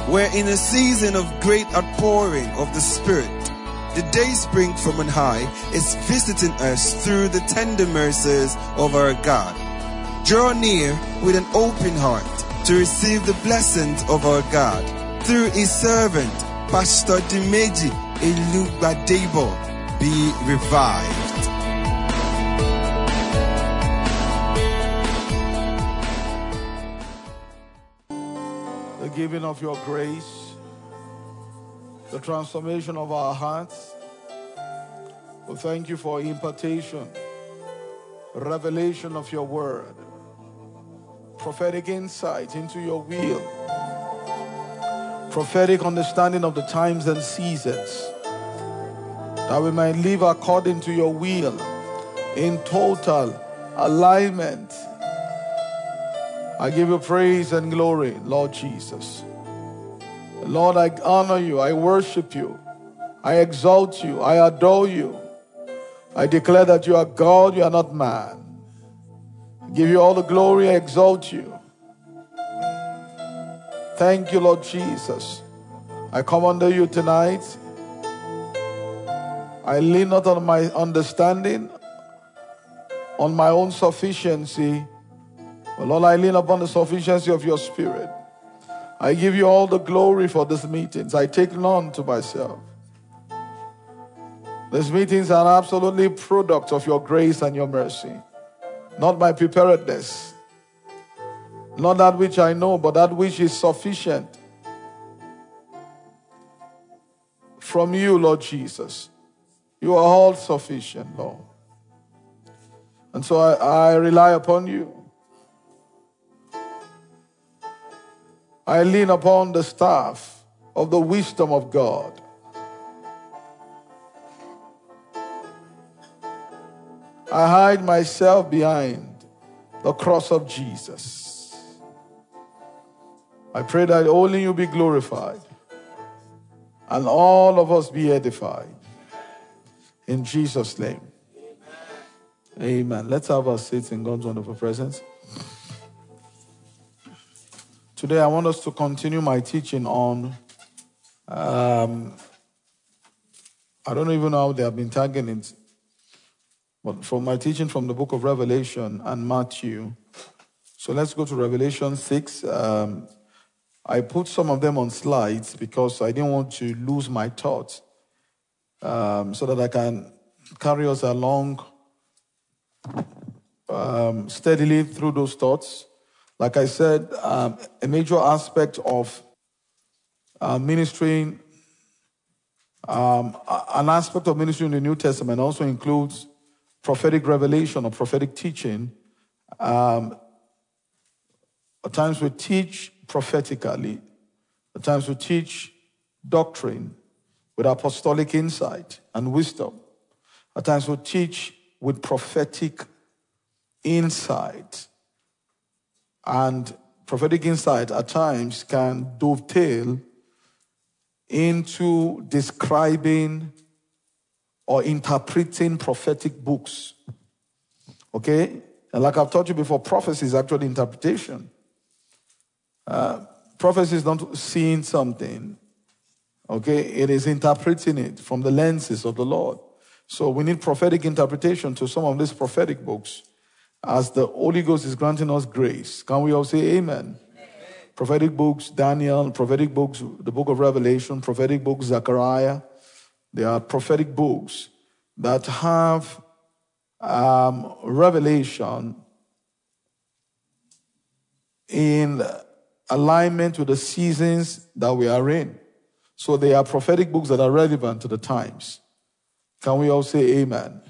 We're in a season of great outpouring of the Spirit. The day spring from on high is visiting us through the tender mercies of our God. Draw near with an open heart to receive the blessings of our God through His servant, Pastor Dimeji Elugbadebo. Be revived. The giving of your grace, the transformation of our hearts. We thank you for impartation, revelation of your word, prophetic insight into your will, prophetic understanding of the times and seasons, that we might live according to your will, in total alignment. I give you praise and glory, Lord Jesus. Lord, I honor you, I worship you, I exalt you, I adore you. I declare that you are God, you are not man. I give you all the glory, I exalt you. Thank you, Lord Jesus. I come under you tonight. I lean not on my understanding, on my own sufficiency, but Lord, I lean upon the sufficiency of your Spirit. I give you all the glory for these meetings. I take none to myself. These meetings are absolutely product of your grace and your mercy, not my preparedness, not that which I know, but that which is sufficient from you, Lord Jesus. You are all sufficient, Lord. And so I rely upon you. I lean upon the staff of the wisdom of God. I hide myself behind the cross of Jesus. I pray that only you be glorified and all of us be edified. In Jesus' name. Amen. Let's have our seats in God's wonderful presence. Today I want us to continue my teaching on, I don't even know how they have been tagging it, but from my teaching from the book of Revelation and Matthew. So let's go to Revelation 6. I put some of them on slides because I didn't want to lose my thoughts, so that I can carry us along steadily through those thoughts. Like I said, a major aspect of ministering, an aspect of ministry in the New Testament also includes prophetic revelation or prophetic teaching. At times we teach prophetically. At times we teach doctrine with apostolic insight and wisdom. At times we teach with prophetic insight. And prophetic insight at times can dovetail into describing or interpreting prophetic books. Okay? And like I've taught you before, prophecy is actually interpretation. Prophecy is not seeing something. Okay? It is interpreting it from the lenses of the Lord. So we need prophetic interpretation to some of these prophetic books as the Holy Ghost is granting us grace. Can we all say amen? Amen. Prophetic books, Daniel, prophetic books, the book of Revelation, prophetic books, Zechariah. They are prophetic books that have revelation in alignment with the seasons that we are in. So they are prophetic books that are relevant to the times. Can we all say amen?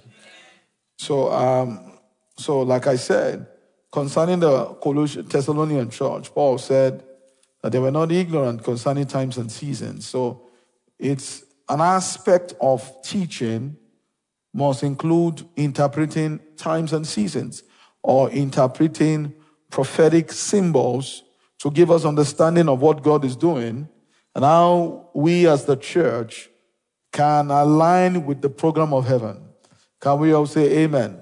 So like I said, concerning the Thessalonian church, Paul said that they were not ignorant concerning times and seasons. So it's an aspect of teaching must include interpreting times and seasons or interpreting prophetic symbols to give us understanding of what God is doing and how we as the church can align with the program of heaven. Can we all say amen?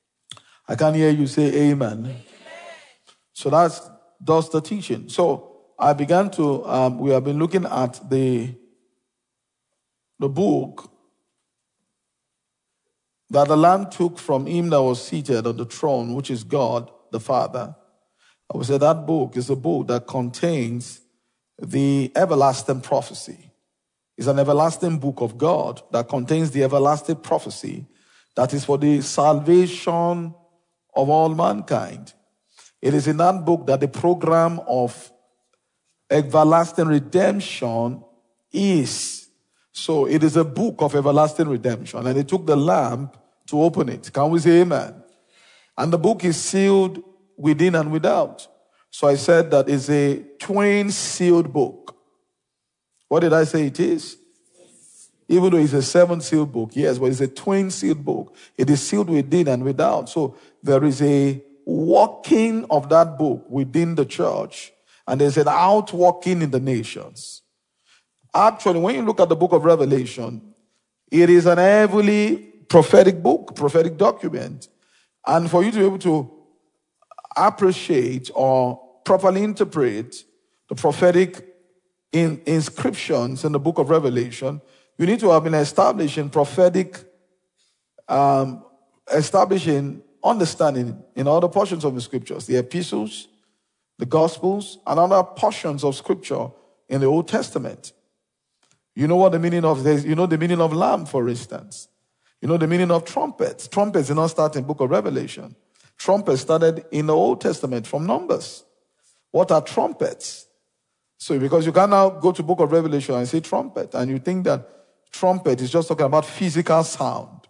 I can hear you say amen. So that's the teaching. So I began to, we have been looking at the book that the Lamb took from him that was seated on the throne, which is God the Father. I would say that book is a book that contains the everlasting prophecy. It's an everlasting book of God that contains the everlasting prophecy that is for the salvation of all mankind. It is in that book that the program of everlasting redemption is. So it is a book of everlasting redemption. And it took the Lamb to open it. Can we say amen? And the book is sealed within and without. So I said that it's a twin-sealed book. What did I say it is? Even though it's a seven-sealed book, yes, but it's a twin-sealed book. It is sealed within and without. So there is a working of that book within the church, and there's an outworking in the nations. Actually, when you look at the book of Revelation, it is an heavily prophetic book, prophetic document. And for you to be able to appreciate or properly interpret the prophetic inscriptions in the book of Revelation, you need to have been establishing prophetic, establishing understanding in other portions of the scriptures, the epistles, the gospels, and other portions of scripture in the Old Testament. You know what the meaning of this? You know the meaning of lamb, for instance. You know the meaning of trumpets. Trumpets did not start in the book of Revelation. Trumpets started in the Old Testament from Numbers. What are trumpets? So because you can now go to the book of Revelation and say trumpet, and you think that trumpet is just talking about physical sound.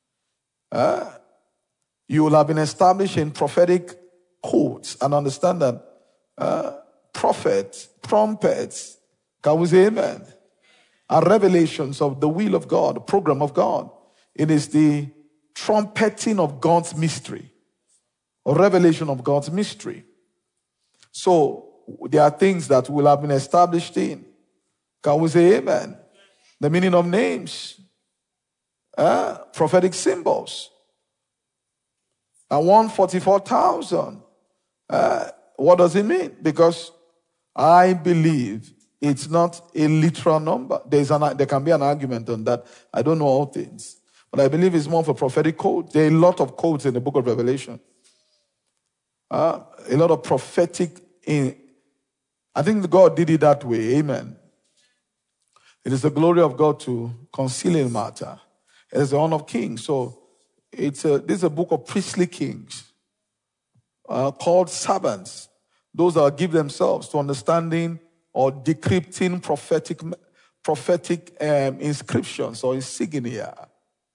You will have been establishing prophetic codes and understand that prophets, trumpets, can we say amen? Are revelations of the will of God, the program of God. It is the trumpeting of God's mystery, or revelation of God's mystery. So there are things that will have been established in. Can we say amen? The meaning of names, prophetic symbols. And 144,000. What does it mean? Because I believe it's not a literal number. There can be an argument on that. I don't know all things. But I believe it's more of a prophetic code. There are a lot of codes in the book of Revelation. A lot of prophetic. I think God did it that way. Amen. It is the glory of God to conceal a matter. It is the honor of kings. So this is a book of priestly kings called servants. Those that give themselves to understanding or decrypting prophetic inscriptions or insignia.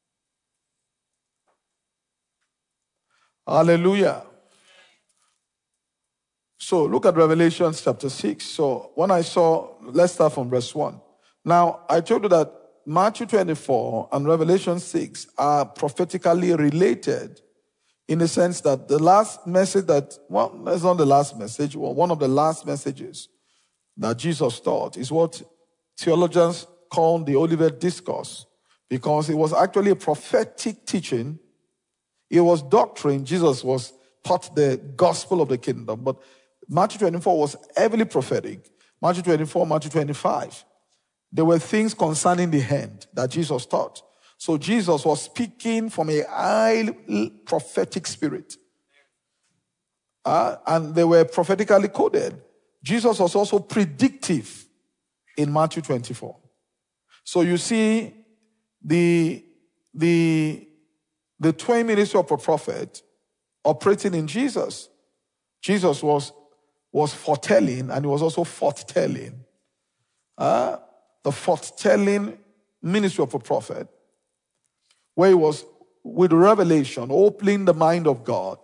Hallelujah. So look at Revelation chapter 6. So when let's start from verse 1. Now, I told you that Matthew 24 and Revelation 6 are prophetically related in the sense that the last message that's not the last message, one of the last messages that Jesus taught is what theologians call the Olivet Discourse, because it was actually a prophetic teaching. It was doctrine. Jesus was taught the gospel of the kingdom, but Matthew 24 was heavily prophetic. Matthew 24, Matthew 25. There were things concerning the end that Jesus taught. So Jesus was speaking from a high prophetic spirit. And they were prophetically coded. Jesus was also predictive in Matthew 24. So you see the twin ministry of a prophet operating in Jesus. Jesus was foretelling, and he was also forthtelling. The forthtelling ministry of a prophet, where he was with revelation, opening the mind of God.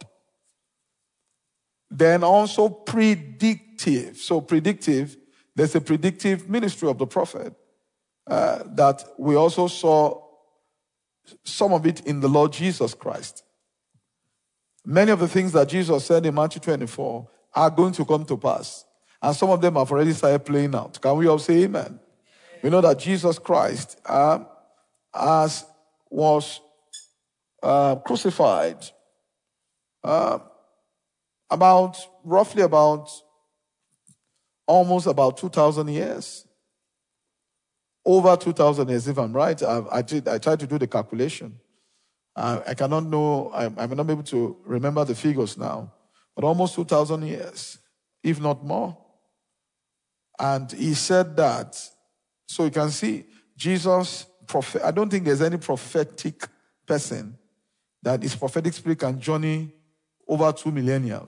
Then also predictive. So predictive, there's a predictive ministry of the prophet that we also saw some of it in the Lord Jesus Christ. Many of the things that Jesus said in Matthew 24 are going to come to pass. And some of them have already started playing out. Can we all say amen? We know that Jesus Christ was crucified roughly about almost about 2,000 years. Over 2,000 years, if I'm right. I tried to do the calculation. I cannot know, I may not be able to remember the figures now, but almost 2,000 years, if not more. And he said that, so you can see, Jesus, I don't think there's any prophetic person that his prophetic spirit can journey over 2 millennia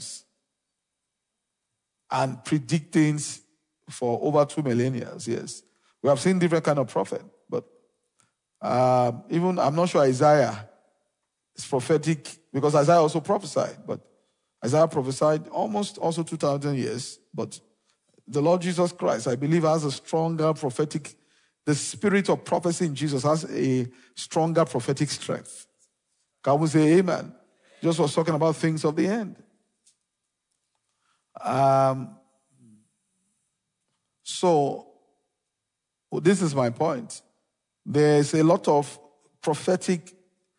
and predict things for over 2 millennia, yes. We have seen different kind of prophet, but even, I'm not sure Isaiah is prophetic, because Isaiah also prophesied, but Isaiah prophesied almost also 2,000 years, but the Lord Jesus Christ, I believe, has a stronger prophetic, the spirit of prophecy in Jesus has a stronger prophetic strength. Can we say amen? Just was talking about things of the end. So, this is my point. There's a lot of prophetic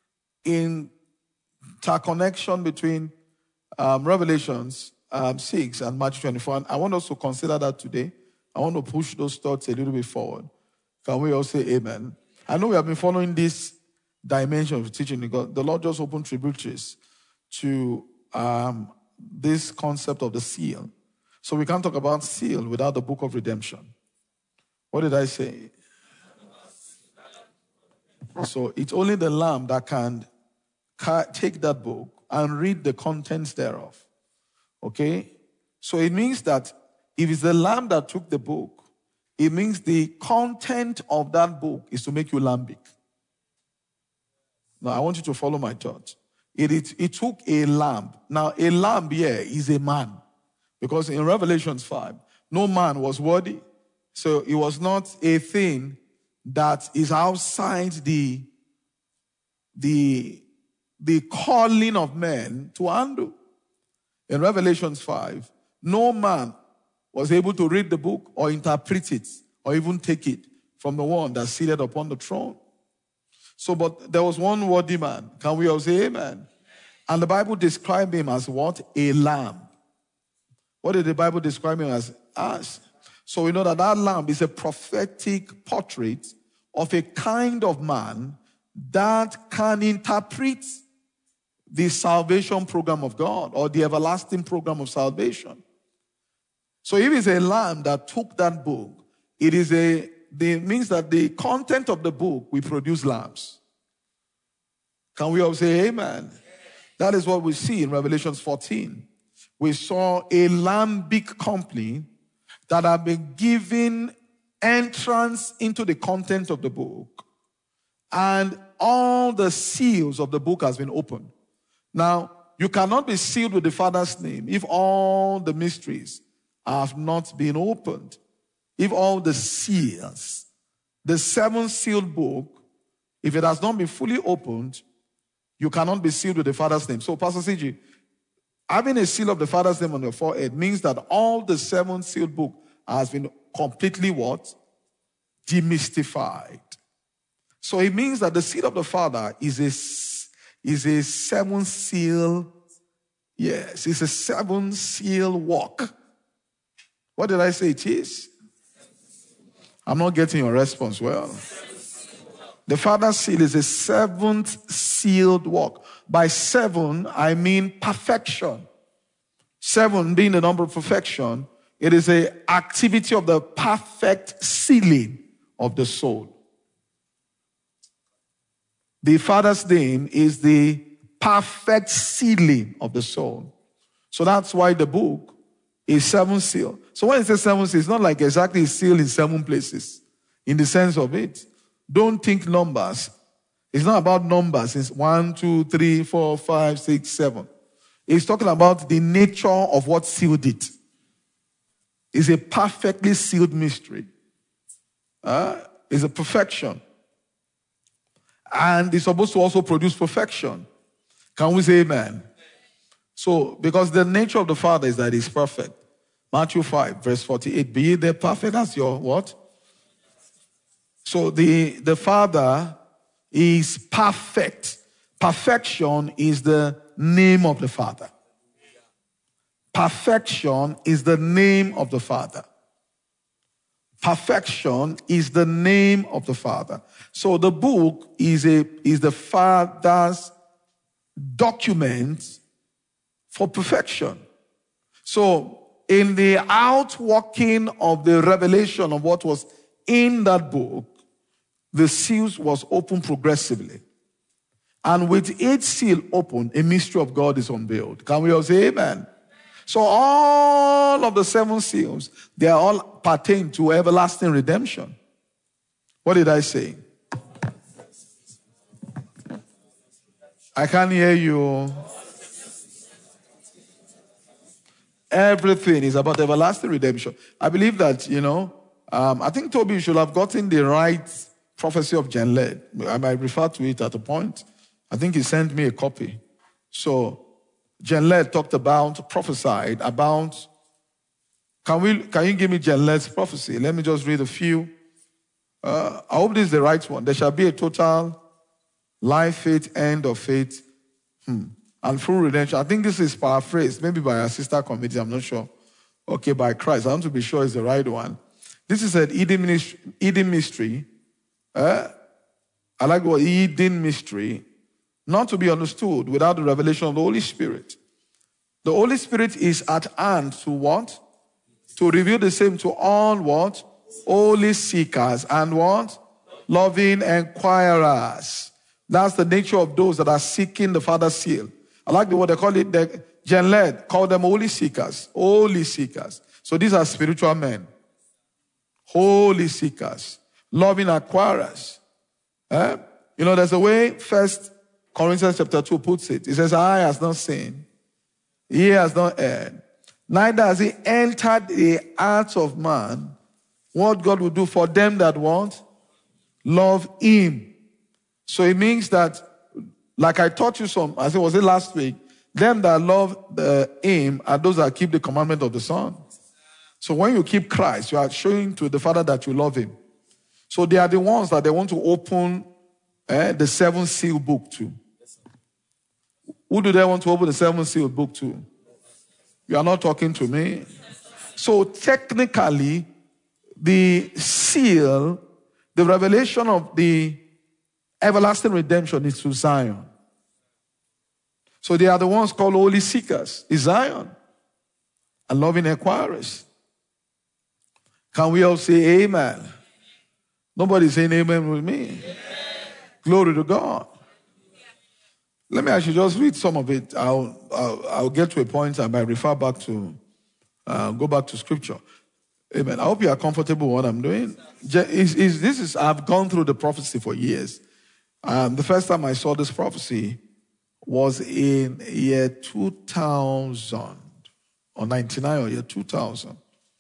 interconnection between Revelations 6 and Matthew 24. And I want us to consider that today. I want to push those thoughts a little bit forward. Can we all say amen? I know we have been following this dimension of teaching because the Lord just opened tributaries to this concept of the seal. So we can't talk about seal without the book of redemption. What did I say? So it's only the Lamb that can take that book and read the contents thereof. Okay? So it means that if it's the Lamb that took the book, it means the content of that book is to make you lambic. Now, I want you to follow my thought. It took a lamb. Now, a lamb here is a man. Because in Revelation 5, no man was worthy. So it was not a thing that is outside the calling of men to handle. In Revelation 5, no man was able to read the book or interpret it or even take it from the one that's seated upon the throne. So, but there was one worthy man. Can we all say amen? And the Bible described him as what? A lamb. What did the Bible describe him as? So we know that that lamb is a prophetic portrait of a kind of man that can interpret the salvation program of God or the everlasting program of salvation. So if it's a lamb that took that book, it means that the content of the book will produce lambs. Can we all say amen? That is what we see in Revelation 14. We saw a lambic company that have been given entrance into the content of the book, and all the seals of the book has been opened. Now, you cannot be sealed with the Father's name if all the mysteries have not been opened. If all the seals, the 7 sealed book, if it has not been fully opened, you cannot be sealed with the Father's name. So, Pastor CG, having a seal of the Father's name on your forehead means that all the 7 sealed book has been completely what? Demystified. So it means that the seal of the Father is a 7 seal. Yes, it's a 7 seal walk. What did I say it is? I'm not getting your response well. The Father's seal is a 7th sealed walk. By 7, I mean perfection. 7 being the number of perfection, it is an activity of the perfect sealing of the soul. The Father's name is the perfect sealing of the soul. So that's why the book is 7 seal. So when it says 7 seal, it's not like exactly sealed in 7 places. In the sense of it, don't think numbers. It's not about numbers. It's 1, 2, 3, 4, 5, 6, 7. It's talking about the nature of what sealed it. It's a perfectly sealed mystery. It's a perfection. And it's supposed to also produce perfection. Can we say amen? So, because the nature of the Father is that he's perfect. Matthew 5, verse 48. Be ye there perfect as your what? So the Father is perfect. Perfection is the name of the Father. Perfection is the name of the Father. perfection is the name of the Father. So the book is the Father's document for perfection. So in the outworking of the revelation of what was in that book, the seals was opened progressively. And with each seal open, a mystery of God is unveiled. Can we all say amen? So all of the 7 seals, they are all pertain to everlasting redemption. What did I say? I can't hear you. Everything is about everlasting redemption. I believe that, I think Toby should have gotten the right prophecy of Jen Led. I might refer to it at a point. I think he sent me a copy. So Jen Led prophesied about, can you give me Jen Led's prophecy? Let me just read a few. I hope this is the right one. There shall be a total life, faith, end of faith, and full redemption. I think this is paraphrased, maybe by a sister committee, I'm not sure. Okay, by Christ. I want to be sure it's the right one. This is an Eden mystery. I like the word Eden mystery. Not to be understood without the revelation of the Holy Spirit. The Holy Spirit is at hand to what? To reveal the same to all what? Holy seekers and what? Loving inquirers. That's the nature of those that are seeking the Father's seal. I like the word they call it, Jen Led called them holy seekers. Holy seekers. So these are spiritual men. Holy seekers. Loving inquirers. There's a way 1 Corinthians chapter 2 puts it. It says, eye has not seen, ear has not heard, neither has he entered the heart of man what God will do for them that want, love him. So it means that, like I taught you I think was it last week, them that love him are those that keep the commandment of the Son. So when you keep Christ, you are showing to the Father that you love him. So they are the ones that they want to open the 7 seal book to. Who do they want to open the 7 seal book to? You are not talking to me. So technically, the seal, the revelation of the everlasting redemption is to Zion. So they are the ones called holy seekers, is Zion, and loving inquirers. Can we all say amen? Nobody's saying amen with me. Amen. Glory to God. Let me actually just read some of it. I'll get to a point and I refer back to, go back to scripture. Amen. I hope you are comfortable with what I'm doing. I've gone through the prophecy for years. The first time I saw this prophecy was in year 2000 or 99 or year 2000.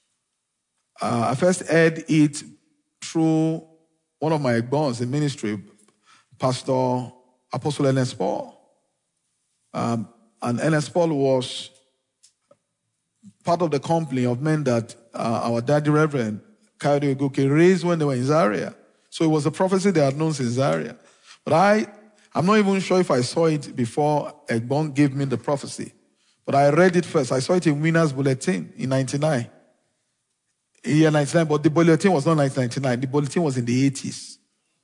I first heard it through one of my bonds in ministry, Pastor Apostle Ernest Paul. And Ernest Paul was part of the company of men that our daddy Reverend Kayode Oguke raised when they were in Zaria. So it was a prophecy they had known since Zaria. But I'm not even sure if I saw it before Egbon gave me the prophecy. But I read it first. I saw it in Winner's Bulletin in 99. In year 99, but the bulletin was not 1999. The bulletin was in the 80s.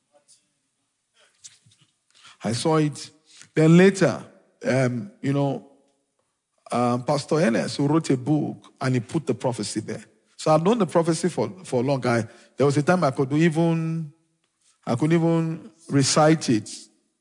I saw it. Then later, Pastor Ernest, who wrote a book, and he put the prophecy there. So I've known the prophecy for long. There was a time I couldn't even recite it.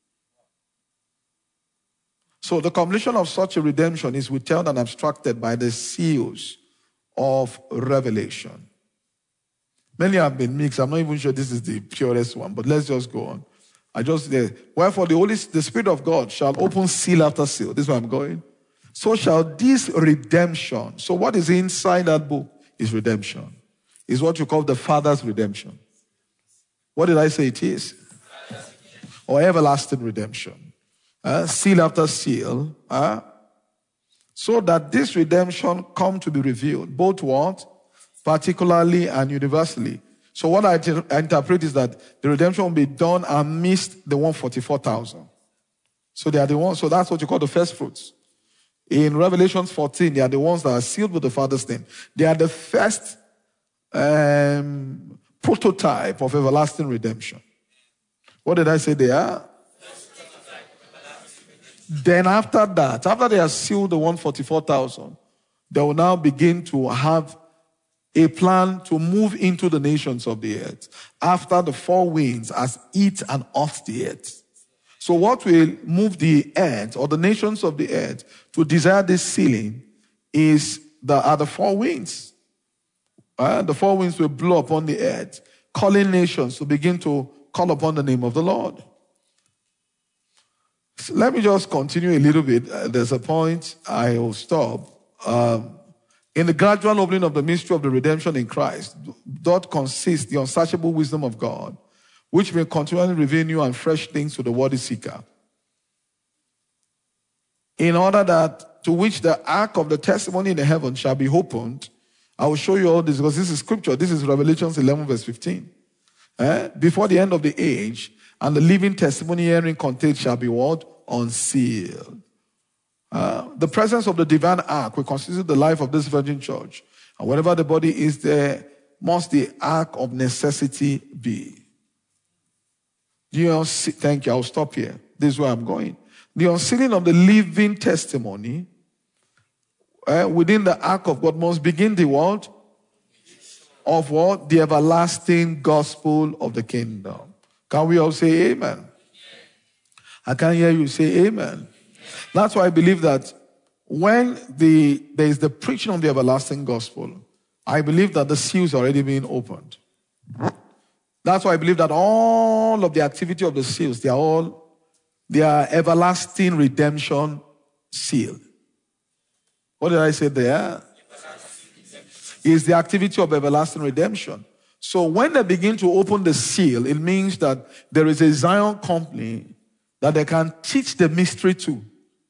So the completion of such a redemption is withheld and abstracted by the seals of revelation. Many have been mixed. I'm not even sure this is the purest one, but let's just go on. Wherefore the Spirit of God shall open seal after seal. This is where I'm going. So shall this redemption. So what is inside that book is redemption. Is what you call the Father's redemption. What did I say it is? Or everlasting redemption. Seal after seal. So that this redemption come to be revealed. Both what? Particularly and universally. So what I interpret is that the redemption will be done amidst the 144,000. So they are the ones, so that's what you call the first fruits. In Revelation 14, they are the ones that are sealed with the Father's name. They are the first prototype of everlasting redemption. What did I say there? Then after that, after they have sealed the 144,000, they will now begin to have a plan to move into the nations of the earth after the four winds has eat and off the earth. So what will move the earth or the nations of the earth to desire this sealing are the four winds. The four winds will blow upon the earth, calling nations to begin to call upon the name of the Lord. So let me just continue a little bit. There's a point I will stop. In the gradual opening of the mystery of the redemption in Christ, doth consist the unsearchable wisdom of God, which may continually reveal new and fresh things to the worthy seeker, in order that to which the ark of the testimony in the heaven shall be opened. I will show you all this because this is scripture. This is Revelation 11 verse 15. Before the end of the age, and the living testimony herein contained shall be what? Unsealed. The presence of the divine ark will constitute the life of this virgin church. And wherever the body is, there must the ark of necessity be. Thank you. I'll stop here. This is where I'm going. The unsealing of the living testimony within the ark of God must begin the what? Of what? The everlasting gospel of the kingdom. Can we all say amen? I can't hear you say amen. That's why I believe that when there is the preaching of the everlasting gospel, I believe that the seals are already being opened. That's why I believe that all of the activity of the seals, they are everlasting redemption sealed. What did I say there? Is the activity of everlasting redemption. So when they begin to open the seal, it means that there is a Zion company that they can teach the mystery to.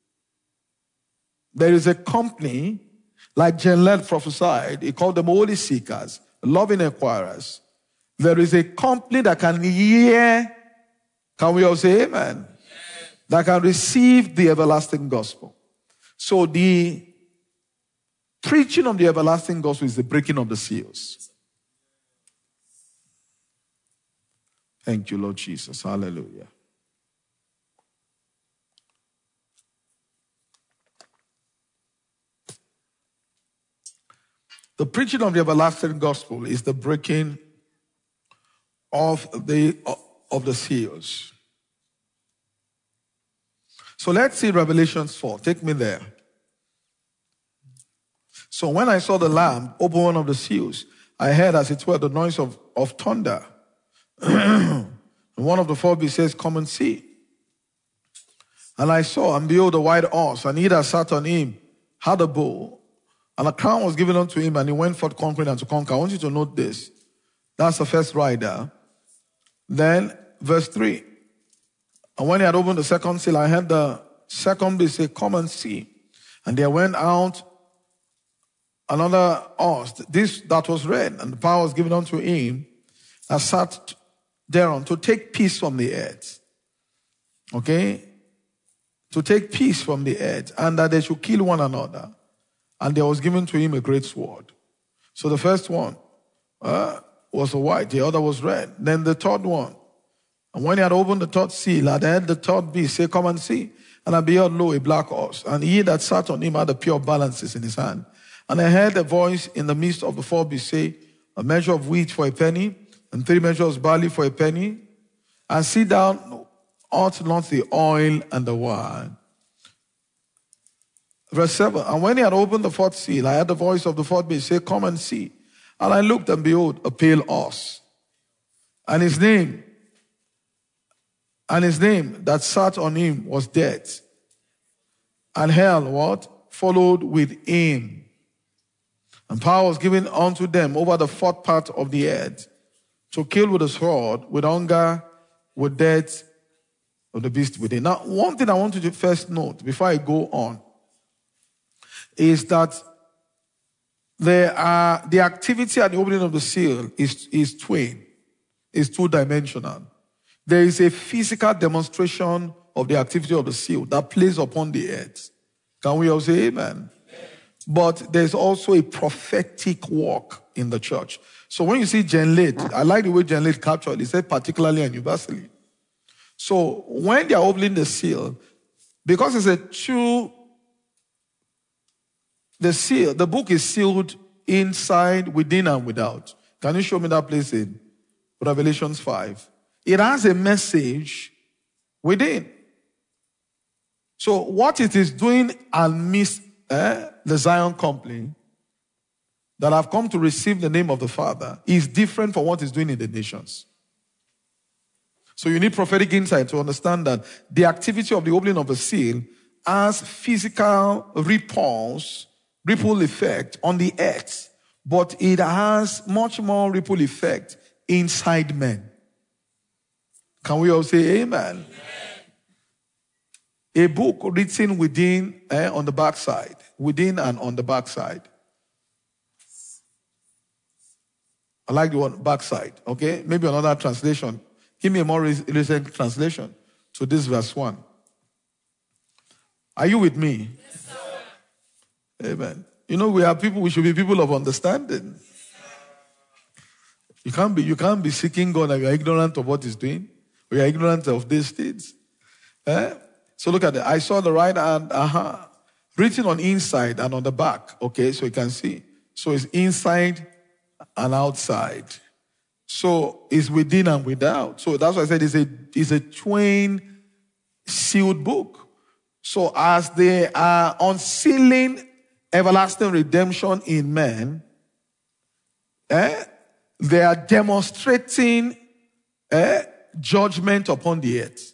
There is a company, like Jen Led prophesied, he called them holy seekers, loving inquirers. There is a company that can hear, can we all say amen? That can receive the everlasting gospel. So the preaching of the everlasting gospel is the breaking of the seals. Thank you, Lord Jesus. Hallelujah. The preaching of the everlasting gospel is the breaking of the seals. So let's see Revelation 4. Take me there. So when I saw the Lamb open one of the seals, I heard as it were the noise of thunder. And one of the four beasts says, "Come and see." And I saw, and behold, a white horse, and he that sat on him had a bow. And a crown was given unto him, and he went forth conquering and to conquer. I want you to note this. That's the first rider. Then, verse 3. And when he had opened the second seal, I heard the second beast say, "Come and see." And there went out another horse, this that was red, and the power was given unto him that sat thereon to take peace from the earth. Okay? To take peace from the earth, and that they should kill one another. And there was given to him a great sword. So the first one was white, the other was red. Then the third one. And when he had opened the third seal, I heard the third beast say, "Come and see." And I beheld, lo, a black horse. And he that sat on him had a pure balances in his hand. And I heard a voice in the midst of the four beasts say, "A measure of wheat for a penny, and 3 measures of barley for a penny. And sit down, ought not the oil and the wine." Verse 7, and when he had opened the fourth seal, I heard the voice of the fourth beast say, "Come and see." And I looked, and behold, a pale horse. And his name that sat on him was Death. And hell, what? Followed with him. And power was given unto them over the fourth part of the earth, to kill with the sword, with hunger, with death of the beast within. Now, one thing I want you to first note before I go on is that the activity at the opening of the seal is two-dimensional. There is a physical demonstration of the activity of the seal that plays upon the earth. Can we all say amen? but there's also a prophetic work in the church. So when you see Jen Late, I like the way Jen Late captured it. He said particularly and universally. So when they are opening the seal, because it's a true, the book is sealed inside, within, and without. Can you show me that place in Revelation 5? It has a message within. So what it is doing amidst the Zion company that have come to receive the name of the Father is different from what it's doing in the nations. So you need prophetic insight to understand that the activity of the opening of the seal has physical ripple effect on the earth, but it has much more ripple effect inside men. Can we all say amen? A book written within, on the backside, within and on the backside. I like the word backside, okay? Maybe another translation. Give me a more recent translation to this verse 1. Are you with me? Yes, sir. Amen. You know, we should be people of understanding. You can't be seeking God and you are ignorant of what He's doing. We are ignorant of these things. So look at it. I saw the right hand, written on inside and on the back. Okay, so you can see. So it's inside and outside. So it's within and without. So that's why I said it's a twain sealed book. So as they are unsealing everlasting redemption in men, they are demonstrating judgment upon the earth.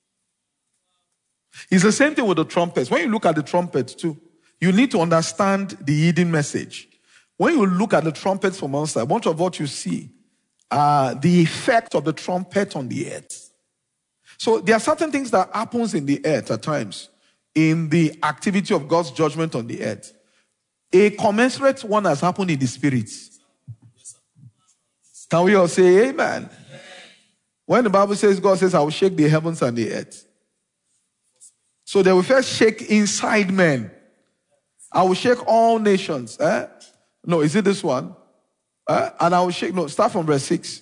It's the same thing with the trumpets. When you look at the trumpets too, you need to understand the hidden message. When you look at the trumpets from one side, much of what you see are the effect of the trumpet on the earth. So there are certain things that happens in the earth at times, in the activity of God's judgment on the earth. A commensurate one has happened in the spirit. Can we all say amen? When the Bible says, God says, I will shake the heavens and the earth. So they will first shake inside men. I will shake all nations. No, is it this one? And I will shake, no, start from verse 6.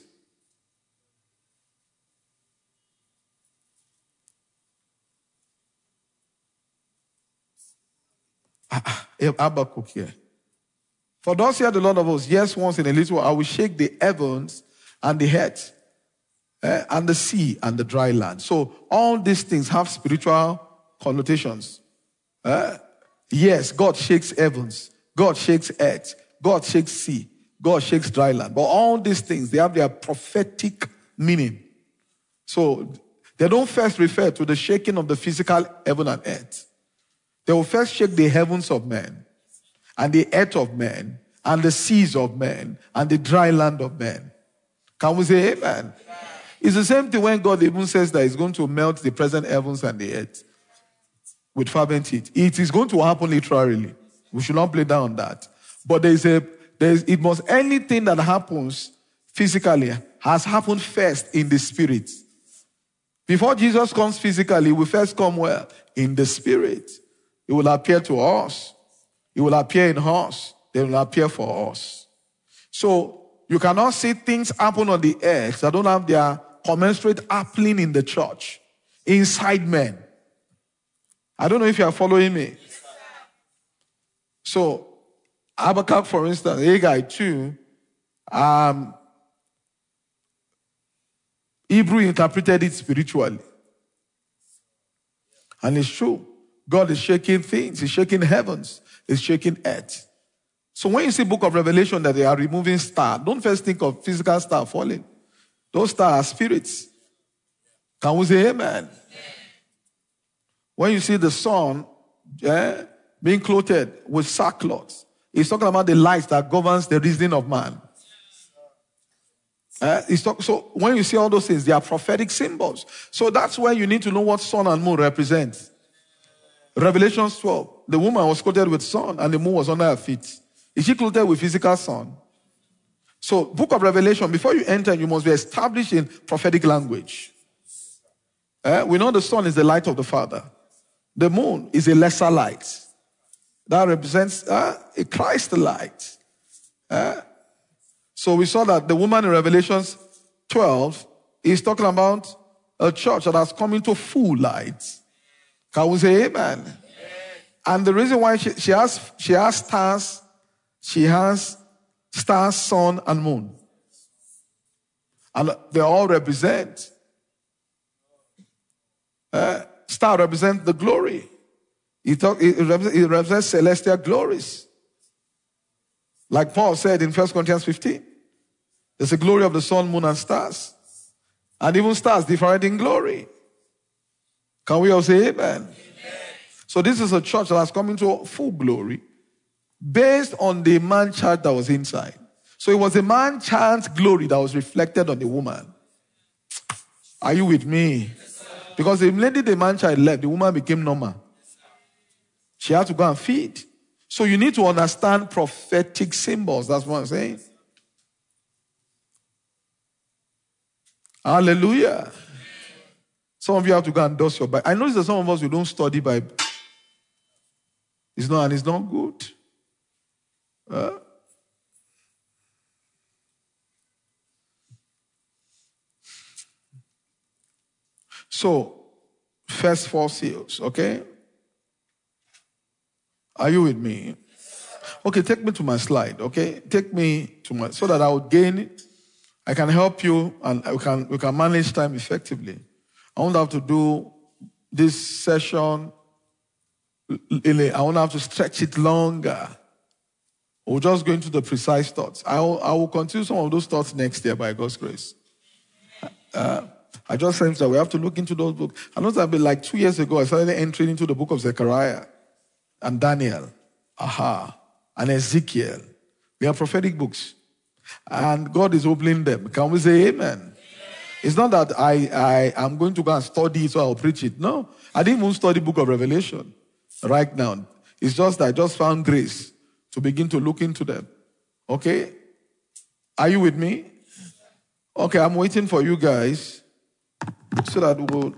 Habakkuk here. For thus hear the Lord of hosts, yes, once in a little while, I will shake the heavens and the earth, and the sea and the dry land. So all these things have spiritual connotations. Yes, God shakes heavens, God shakes earth, God shakes sea, God shakes dry land. But all these things, they have their prophetic meaning. So they don't first refer to the shaking of the physical heaven and earth. They will first shake the heavens of men, and the earth of men, and the seas of men, and the dry land of men. Can we say amen? It's the same thing when God even says that He's going to melt the present heavens and the earth with fervent heat. It is going to happen literally. We should not play down on that. But anything that happens physically has happened first in the spirit. Before Jesus comes physically, we first come where? In the spirit. It will appear to us. It will appear in us. They will appear for us. So you cannot see things happen on the earth that don't have their commensurate happening in the church, inside men. I don't know if you are following me. So Habakkuk, for instance, Haggai 2, Hebrew interpreted it spiritually. And it's true. God is shaking things. He's shaking heavens. He's shaking earth. So when you see book of Revelation that they are removing stars, don't first think of physical star falling. Those stars are spirits. Can we say amen? When you see the sun being clothed with sackcloth, it's talking about the light that governs the reasoning of man. So when you see all those things, they are prophetic symbols. So that's where you need to know what sun and moon represent. Revelation 12, the woman was clothed with sun and the moon was under her feet. Is she clothed with physical sun? So book of Revelation, before you enter, you must be established in prophetic language. We know the sun is the light of the Father. The moon is a lesser light. That represents a Christ light. So we saw that the woman in Revelations 12 is talking about a church that has come into full light. Can we say amen? Amen. And the reason why she has stars, she has stars, sun, and moon. And they all represent. Star represents the glory. It represents celestial glories. Like Paul said in 1 Corinthians 15. There's the glory of the sun, moon, and stars. And even stars different in glory. Can we all say amen? Amen? So this is a church that has come into full glory based on the man-child that was inside. So it was a man-child's glory that was reflected on the woman. Are you with me? Yes, because the lady the man-child left, the woman became normal. She had to go and feed. So you need to understand prophetic symbols. That's what I'm saying. Hallelujah. Some of you have to go and dust your Bible. I notice that some of us, we don't study Bible. It's not good. So, first 4 seals, okay? Are you with me? Okay, take me to my slide, okay? Take me to my, so that I will gain, I can help you and we can manage time effectively. I won't have to do this session, I won't have to stretch it longer. We'll just go into the precise thoughts. I will continue some of those thoughts next year by God's grace. I just sense that we have to look into those books. I know that like 2 years ago, I started entering into the book of Zechariah and Daniel, and Ezekiel. They are prophetic books. And God is opening them. Can we say amen? It's not that I am going to go and study it so I'll preach it. No. I didn't even study the book of Revelation right now. It's just that I just found grace to begin to look into them. Okay? Are you with me? Okay, I'm waiting for you guys so that we'll...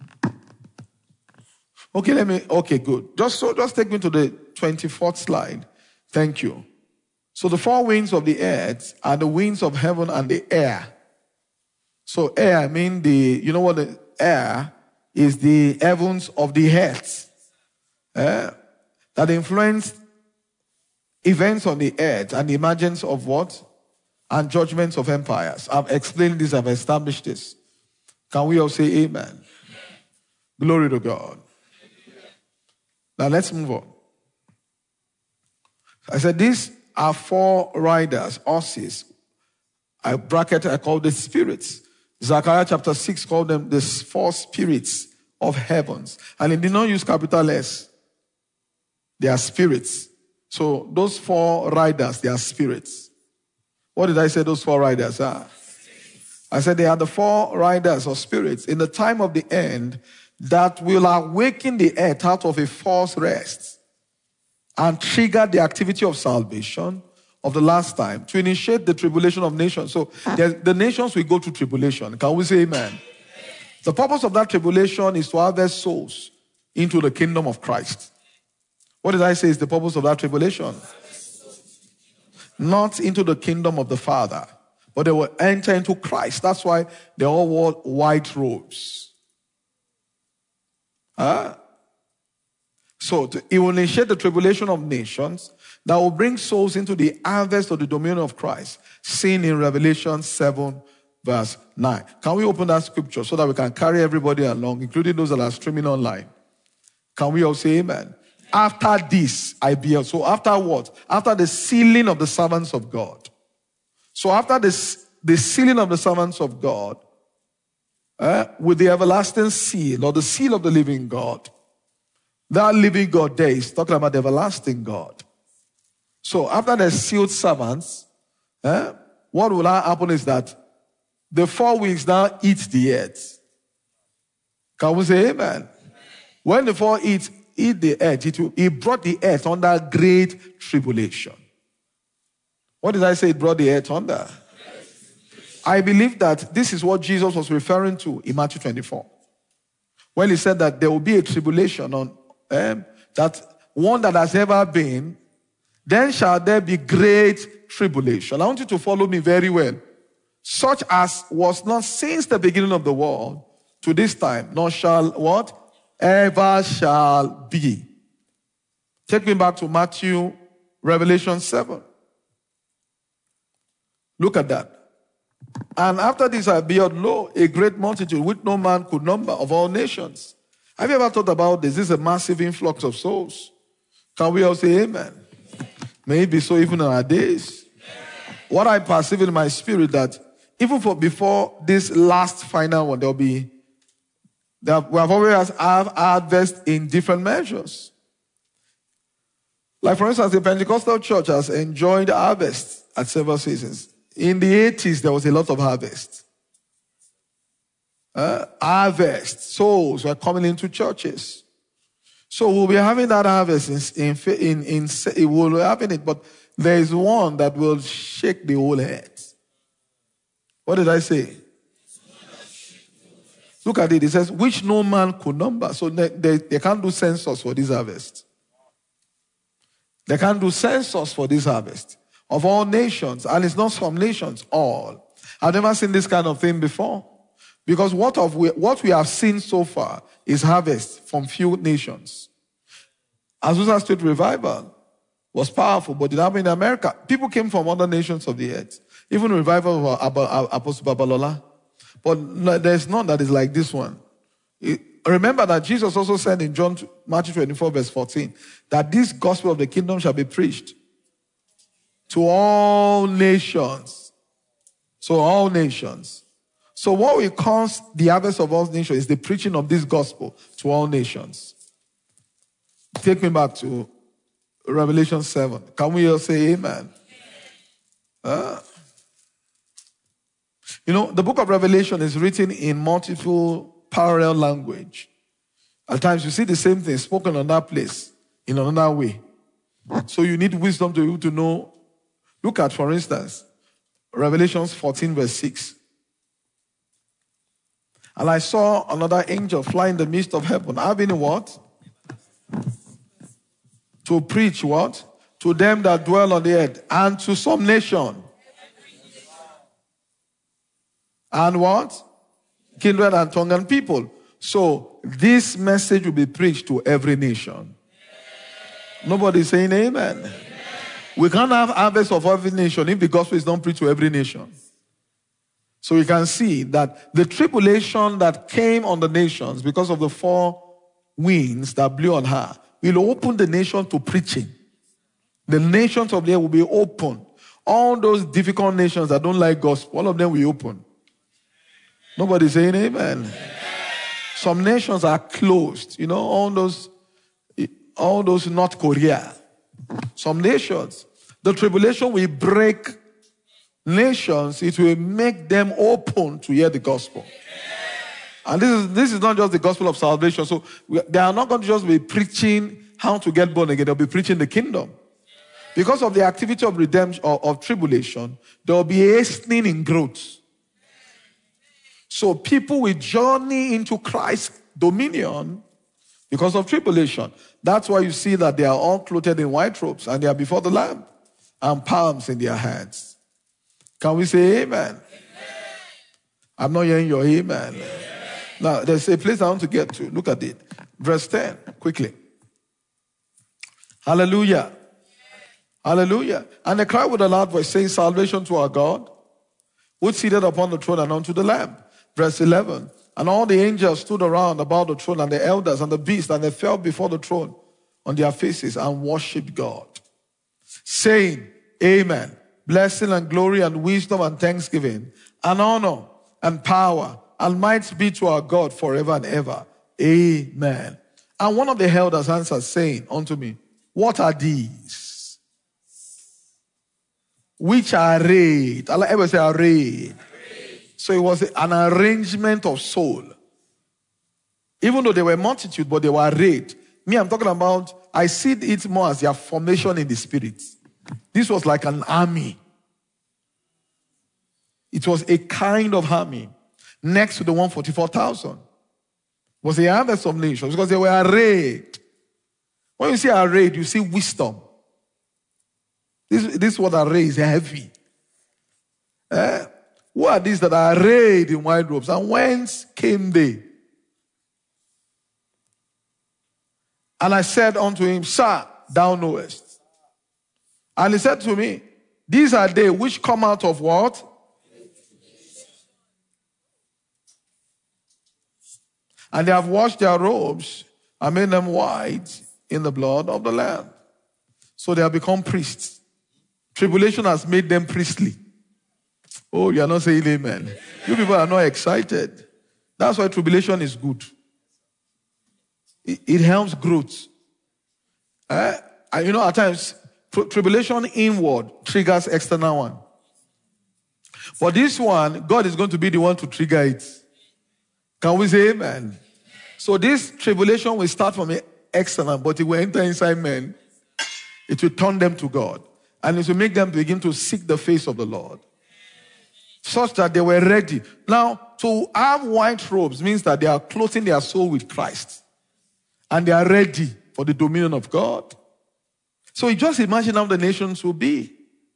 Okay, good. Just take me to the 24th slide. Thank you. So the 4 winds of the earth are the winds of heaven and the air. So air, I mean you know what the air is, the heavens of the earth. That influence events on the earth and the emergence of what? And judgments of empires. I've explained this, I've established this. Can we all say amen? Amen. Glory to God. Now let's move on. I said these are 4 riders, horses. I call the spirits. Zechariah chapter 6 called them the 4 spirits of heavens. And it did not use capital S. They are spirits. So those 4 riders, they are spirits. What did I say those 4 riders are? I said they are the 4 riders or spirits in the time of the end that will awaken the earth out of a false rest and trigger the activity of salvation of the last time to initiate the tribulation of nations. So the nations will go to tribulation. Can we say amen? The purpose of that tribulation is to harvest souls into the kingdom of Christ. What did I say is the purpose of that tribulation? Not into the kingdom of the Father, but they will enter into Christ. That's why they all wore white robes. So it will initiate the tribulation of nations that will bring souls into the harvest of the dominion of Christ, seen in Revelation 7 verse 9. Can we open that scripture so that we can carry everybody along, including those that are streaming online? Can we all say amen? After this, I beheld. So after what? After the sealing of the servants of God. So after the sealing of the servants of God, with the everlasting seal, or the seal of the living God, that living God there is talking about the everlasting God. So after the sealed servants, what will happen is that the 4 winds now eat the earth. Can we say amen? When the 4 eat the earth, it brought the earth under great tribulation. What did I say it brought the earth under? I believe that this is what Jesus was referring to in Matthew 24. When he said that there will be a tribulation on that one that has ever been, then shall there be great tribulation. I want you to follow me very well. Such as was not since the beginning of the world to this time, nor shall what? Ever shall be. Take me back to Matthew, Revelation 7. Look at that. And after this I beheld, lo, a great multitude which no man could number, of all nations. Have you ever thought about this? This is a massive influx of souls. Can we all say amen? May it be so even in our days. What I perceive in my spirit, that even before this last final one, we have always have harvest in different measures. Like for instance, the Pentecostal church has enjoyed harvest at several seasons. In the 80s, there was a lot of harvest. Harvest. Souls were coming into churches. So we'll be having that harvest we'll be having it, but there is one that will shake the whole head. What did I say? Look at it. It says, which no man could number. So they can't do census for this harvest. They can't do census for this harvest. Of all nations, and it's not some nations, all. I've never seen this kind of thing before. Because what we have seen so far is harvest from few nations. Azusa Street Revival was powerful, but it happened in America. People came from other nations of the earth. Even revival of Apostle Babalola. But there's none that is like this one. Remember that Jesus also said in Matthew 24 verse 14, that this gospel of the kingdom shall be preached to all nations. So all nations. So what we call the harvest of all nations is the preaching of this gospel to all nations. Take me back to Revelation 7. Can we all say amen? The book of Revelation is written in multiple parallel language. At times you see the same thing spoken on that place in another way. So you need wisdom to know. Look at, for instance, Revelation 14 verse 6. And I saw another angel fly in the midst of heaven, having what? To preach what? To them that dwell on the earth, and to some nation. And what? Kindred and tongue and people. So this message will be preached to every nation. Nobody saying amen. We can't have harvest of every nation if the gospel is not preached to every nation. So we can see that the tribulation that came on the nations because of the four winds that blew on her will open the nation to preaching. The nations of the earth will be open. All those difficult nations that don't like gospel, all of them will open. Nobody saying amen. Some nations are closed. All those North Korea. Some nations. The tribulation will break nations. It will make them open to hear the gospel. And this is not just the gospel of salvation. So they are not going to just be preaching how to get born again. They'll be preaching the kingdom. Because of the activity of redemption, of tribulation, there will be hastening in growth. So people will journey into Christ's dominion because of tribulation. That's why you see that they are all clothed in white robes and they are before the Lamb and palms in their hands. Can we say amen? I'm not hearing your amen. Now, there's a place I want to get to. Look at it. Verse 10, quickly. Hallelujah. Hallelujah. And they cried with a loud voice, saying, salvation to our God, which seated upon the throne and unto the Lamb. Verse 11. And all the angels stood around about the throne, and the elders and the beasts, and they fell before the throne on their faces and worshipped God, saying, amen. Blessing and glory and wisdom and thanksgiving and honor and power and might be to our God forever and ever. Amen. And one of the elders answered, saying unto me, what are these which are arrayed? Allah ever say arrayed. So it was an arrangement of soul. Even though they were multitude, but they were arrayed. Me, I'm talking about, I see it more as their formation in the spirit. This was like an army. It was a kind of army next to the 144,000. It was the harvest of nations because they were arrayed. When you see arrayed, you see wisdom. This word array is heavy. Who are these that are arrayed in white robes? And whence came they? And I said unto him, Sir, thou knowest. And he said to me, these are they which come out of what? And they have washed their robes and made them white in the blood of the Lamb. So they have become priests. Tribulation has made them priestly. Oh, you are not saying amen. You people are not excited. That's why tribulation is good. It helps growth. At times, tribulation inward triggers external one. For this one, God is going to be the one to trigger it. Can we say amen? So this tribulation will start from external, but it will enter inside men. It will turn them to God. And it will make them begin to seek the face of the Lord. Such that they were ready. Now, to have white robes means that they are clothing their soul with Christ. And they are ready for the dominion of God. So you just imagine how the nations will be.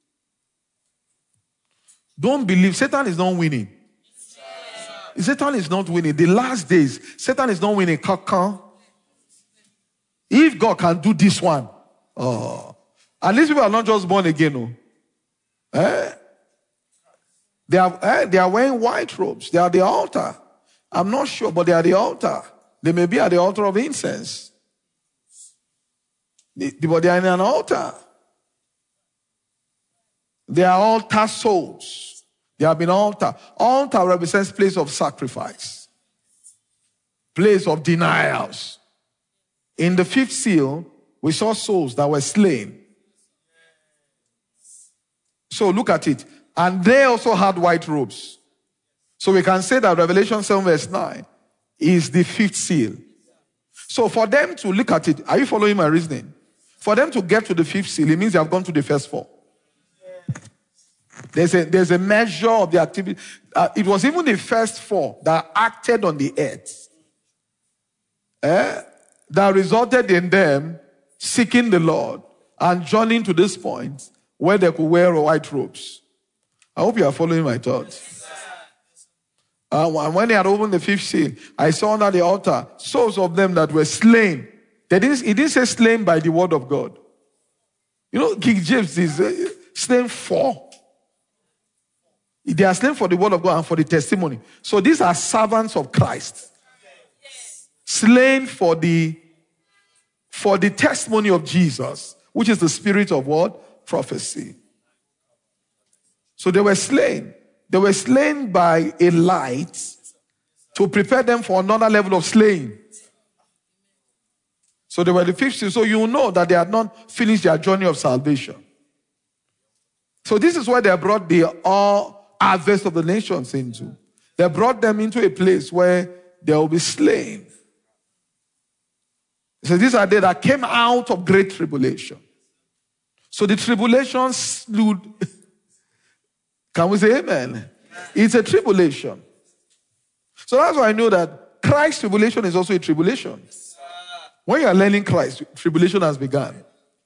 Don't believe. Satan is not winning. Satan is not winning. The last days, Satan is not winning. If God can do this one, and these people are not just born again. They are wearing white robes. They are at the altar. I'm not sure, but they are at the altar. They may be at the altar of incense. But they are in an altar. They are altar souls. They have been altar. Altar represents place of sacrifice. Place of denials. In the fifth seal, we saw souls that were slain. So look at it. And they also had white robes. So we can say that Revelation 7 verse 9 is the fifth seal. So for them to look at it, are you following my reasoning? For them to get to the fifth seal, it means they have gone to the first four. There's a measure of the activity. It was even the first four that acted on the earth. That resulted in them seeking the Lord and journeying to this point where they could wear white robes. I hope you are following my thoughts. And when they had opened the fifth seal, I saw under the altar souls of them that were slain. It didn't say slain by the word of God. King James is slain for. They are slain for the word of God and for the testimony. So these are servants of Christ. Slain for the testimony of Jesus, which is the spirit of what? Prophecy. So they were slain. They were slain by a light to prepare them for another level of slaying. So they were the fifth seal. So you know that they had not finished their journey of salvation. So this is where they brought the harvest of the nations into. They brought them into a place where they will be slain. So these are they that came out of great tribulation. So the tribulation slew. Can we say amen? It's a tribulation. So that's why I know that Christ's tribulation is also a tribulation. When you are learning Christ, tribulation has begun.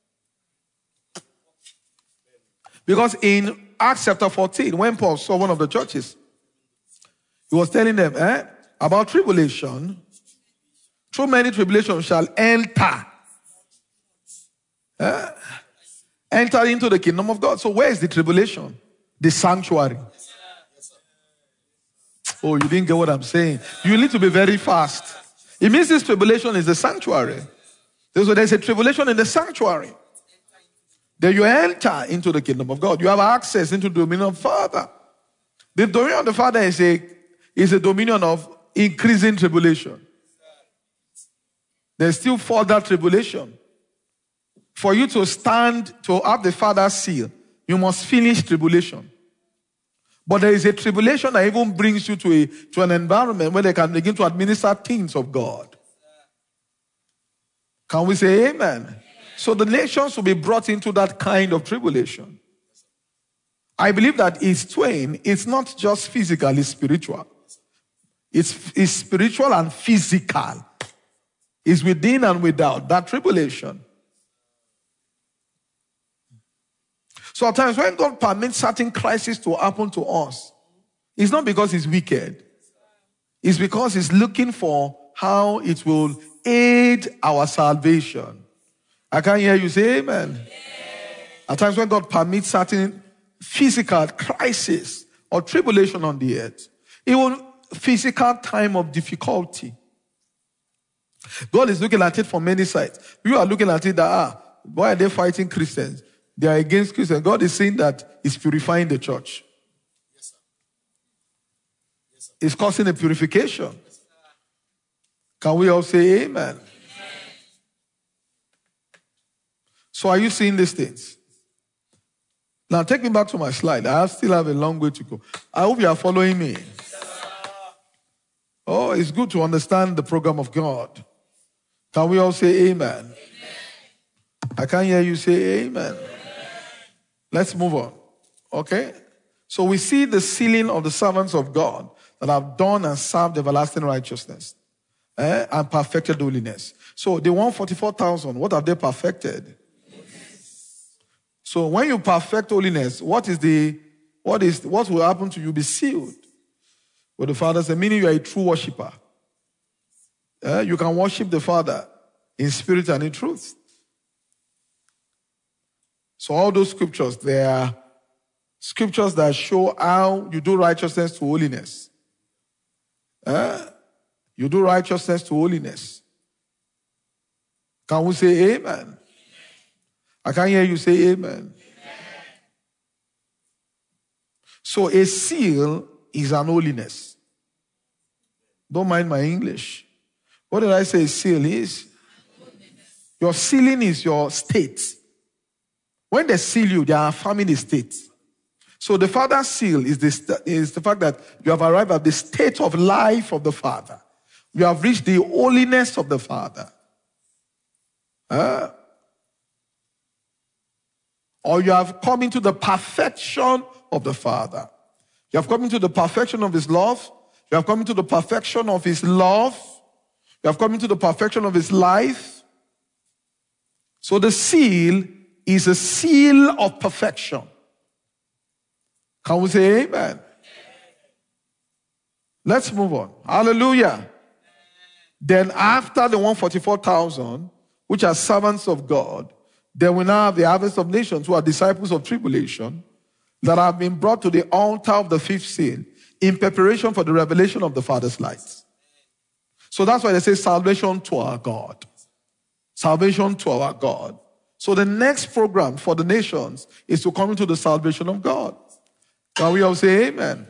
Because in Acts chapter 14, when Paul saw one of the churches, he was telling them about tribulation. Through many tribulations shall enter. Enter into the kingdom of God. So where is the tribulation? The sanctuary. Oh, you didn't get what I'm saying. You need to be very fast. It means this tribulation is the sanctuary. So there's a tribulation in the sanctuary. Then you enter into the kingdom of God. You have access into the dominion of the Father. The dominion of the Father is a dominion of increasing tribulation. There's still further tribulation. For you to stand, to have the Father's seal, you must finish tribulation. But there is a tribulation that even brings you to an environment where they can begin to administer things of God. Can we say amen? So the nations will be brought into that kind of tribulation. I believe that it's twain. It's not just physical, it's spiritual. It's spiritual and physical. It's within and without. That tribulation So at times when God permits certain crises to happen to us, it's not because he's wicked. It's because he's looking for how it will aid our salvation. I can hear you say amen. At times when God permits certain physical crisis or tribulation on the earth, even physical time of difficulty, God is looking at it from many sides. You are looking at it that, why are they fighting Christians? They are against Christians. God is saying that He's purifying the church. Yes, sir. Yes, sir. It's causing a purification. Yes, can we all say amen? So are you seeing these things? Now take me back to my slide. I still have a long way to go. I hope you are following me. Oh, it's good to understand the program of God. Can we all say amen? Amen. I can't hear you say amen. Amen. Let's move on. Okay? So we see the sealing of the servants of God that have done and served everlasting righteousness and perfected holiness. So the 144,000, what have they perfected? So when you perfect holiness, what will happen to you? Be sealed. But the Father said, meaning you are a true worshiper. You can worship the Father in spirit and in truth. So all those scriptures, they are scriptures that show how you do righteousness to holiness. You do righteousness to holiness. Can we say amen? Amen. I can't hear you say amen. Amen. So a seal is an holiness. Don't mind my English. What did I say seal is? Your sealing is your state. When they seal you, they are affirming the state. So the Father's seal is the fact that you have arrived at the state of life of the Father. You have reached the holiness of the Father. Or you have come into the perfection of the Father. You have come into the perfection of His love. You have come into the perfection of His love. You have come into the perfection of His life. So the seal is a seal of perfection. Can we say amen? Let's move on. Hallelujah. Then after the 144,000, which are servants of God, then we now have the harvest of nations who are disciples of tribulation that have been brought to the altar of the fifth seal in preparation for the revelation of the Father's light. So that's why they say salvation to our God. Salvation to our God. So the next program for the nations is to come into the salvation of God. Can we all say amen?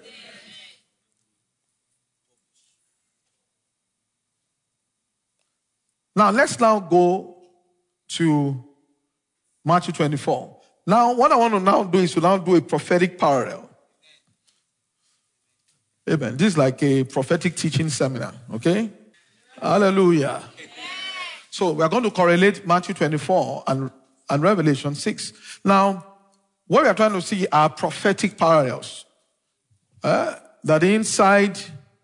Now let's now go to Matthew 24. Now, what I want to now do is to now do a prophetic parallel. Amen. This is like a prophetic teaching seminar, okay? Hallelujah. So we are going to correlate Matthew 24 and Revelation 6. Now, what we are trying to see are prophetic parallels. That inside,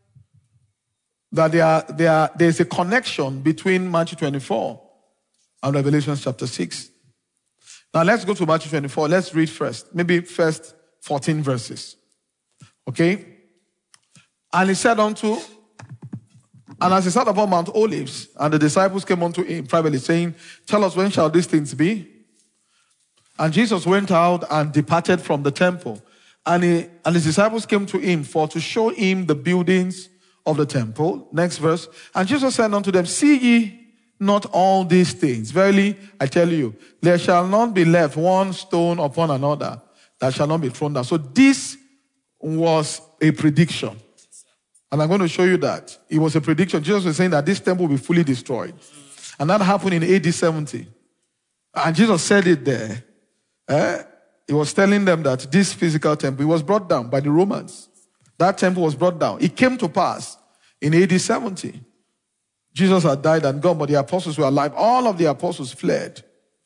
that there's a connection between Matthew 24 and Revelation chapter 6. Now let's go to Matthew 24. Let's read first. Maybe first 14 verses. Okay? And he said unto, and as he sat upon Mount Olives, and the disciples came unto him privately, saying, tell us, when shall these things be? And Jesus went out and departed from the temple. And his disciples came to him for to show him the buildings of the temple. Next verse. And Jesus said unto them, see ye not all these things? Verily, I tell you, there shall not be left one stone upon another that shall not be thrown down. So this was a prediction. And I'm going to show you that. It was a prediction. Jesus was saying that this temple will be fully destroyed. And that happened in AD 70. And Jesus said it there. He was telling them that this physical temple was brought down by the Romans. That temple was brought down. It came to pass in AD 70. Jesus had died and gone, but the apostles were alive. All of the apostles fled.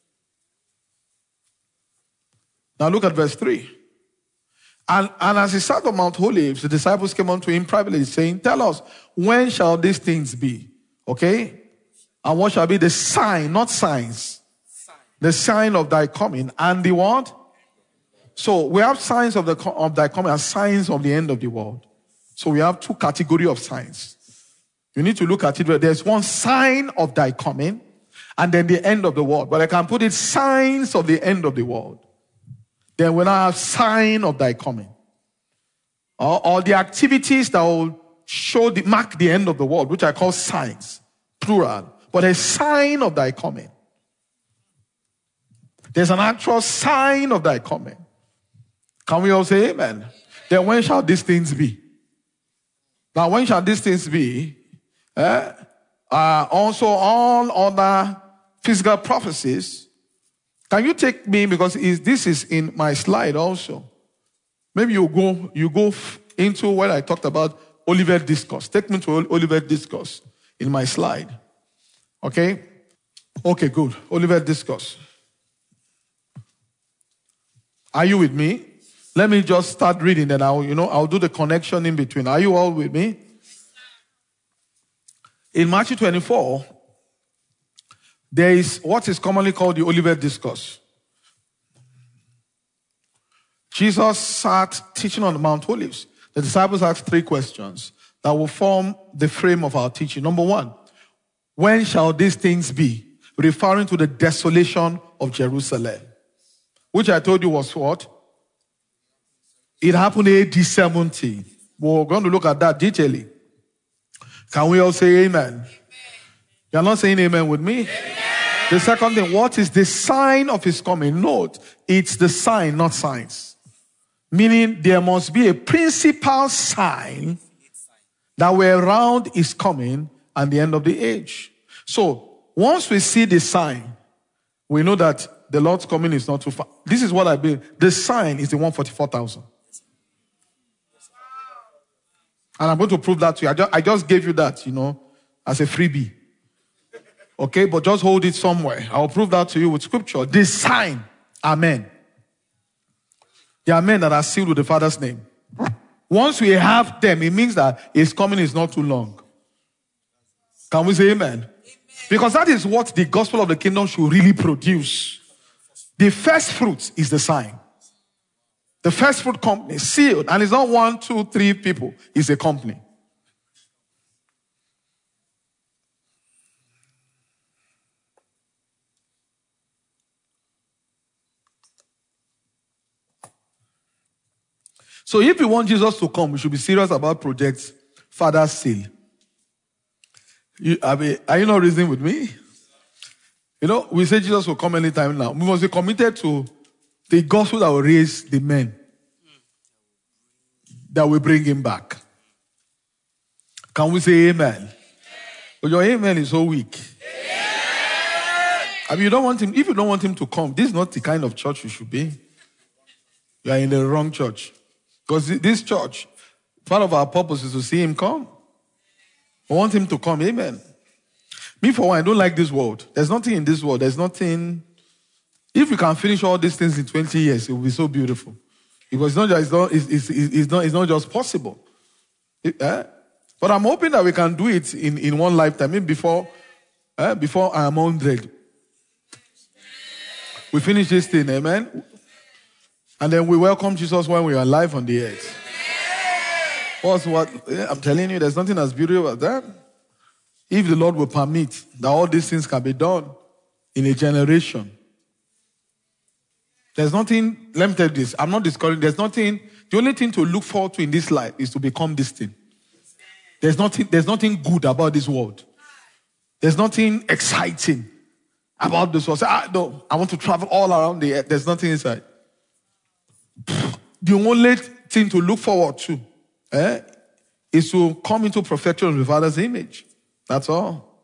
Now look at verse 3. And as he sat on Mount Olives, the disciples came unto him privately, saying, tell us, when shall these things be? Okay? And what shall be the sign, not signs, the sign of thy coming, and the what? So we have signs of thy coming and signs of the end of the world. So we have two categories of signs. You need to look at it. There's one sign of thy coming and then the end of the world. But I can put it signs of the end of the world. Then we now have sign of thy coming. Or the activities that will mark the end of the world, which I call signs, plural. But a sign of thy coming. There's an actual sign of thy coming. Can we all say amen? Then when shall these things be? Now when shall these things be? Also all other physical prophecies. Can you take me, because this is in my slide also. Maybe you go into what I talked about, Olivet Discourse. Take me to Olivet Discourse in my slide. Okay? Okay, good. Olivet Discourse. Are you with me? Let me just start reading, then I'll do the connection in between. Are you all with me? In Matthew 24, there is what is commonly called the Olivet Discourse. Jesus sat teaching on the Mount Olives. The disciples asked 3 questions that will form the frame of our teaching. Number 1, when shall these things be? Referring to the desolation of Jerusalem, which I told you was what? It happened AD 70. We're going to look at that detailing. Can we all say amen? You're not saying amen with me? Amen. The second thing, what is the sign of his coming? Note, it's the sign, not signs. Meaning there must be a principal sign that we're around his coming and the end of the age. So, once we see the sign, we know that the Lord's coming is not too far. This is what I believe. The sign is the 144,000. And I'm going to prove that to you. I just gave you that, as a freebie. Okay, but just hold it somewhere. I'll prove that to you with scripture. This sign, amen. There are men that are sealed with the Father's name. Once we have them, it means that his coming is not too long. Can we say amen? Because that is what the gospel of the kingdom should really produce. The first fruit is the sign. The first fruit company, sealed. And it's not 1, 2, 3 people. It's a company. So if we want Jesus to come, we should be serious about Project Father's Seal. Are you not reasoning with me? We say Jesus will come anytime now. We must be committed to the gospel that will raise the men, that will bring him back. Can we say amen? But your amen is so weak. You don't want him. If you don't want him to come, this is not the kind of church you should be. You are in the wrong church. Because this church, part of our purpose is to see him come. I want him to come. Amen. Me, for one, I don't like this world. There's nothing in this world. There's nothing. If we can finish all these things in 20 years, it will be so beautiful. Because it's not just possible. But I'm hoping that we can do it in one lifetime. Maybe before I'm 100. We finish this thing, amen? And then we welcome Jesus when we are alive on the earth. I'm telling you, there's nothing as beautiful as that. If the Lord will permit that all these things can be done in a generation. There's nothing, let me tell you this, I'm not discouraging, there's nothing, the only thing to look forward to in this life is to become this thing. There's nothing good about this world. There's nothing exciting about this world. Say, I want to travel all around the earth. There's nothing inside. The only thing to look forward to is to come into perfection of the Father's image. That's all.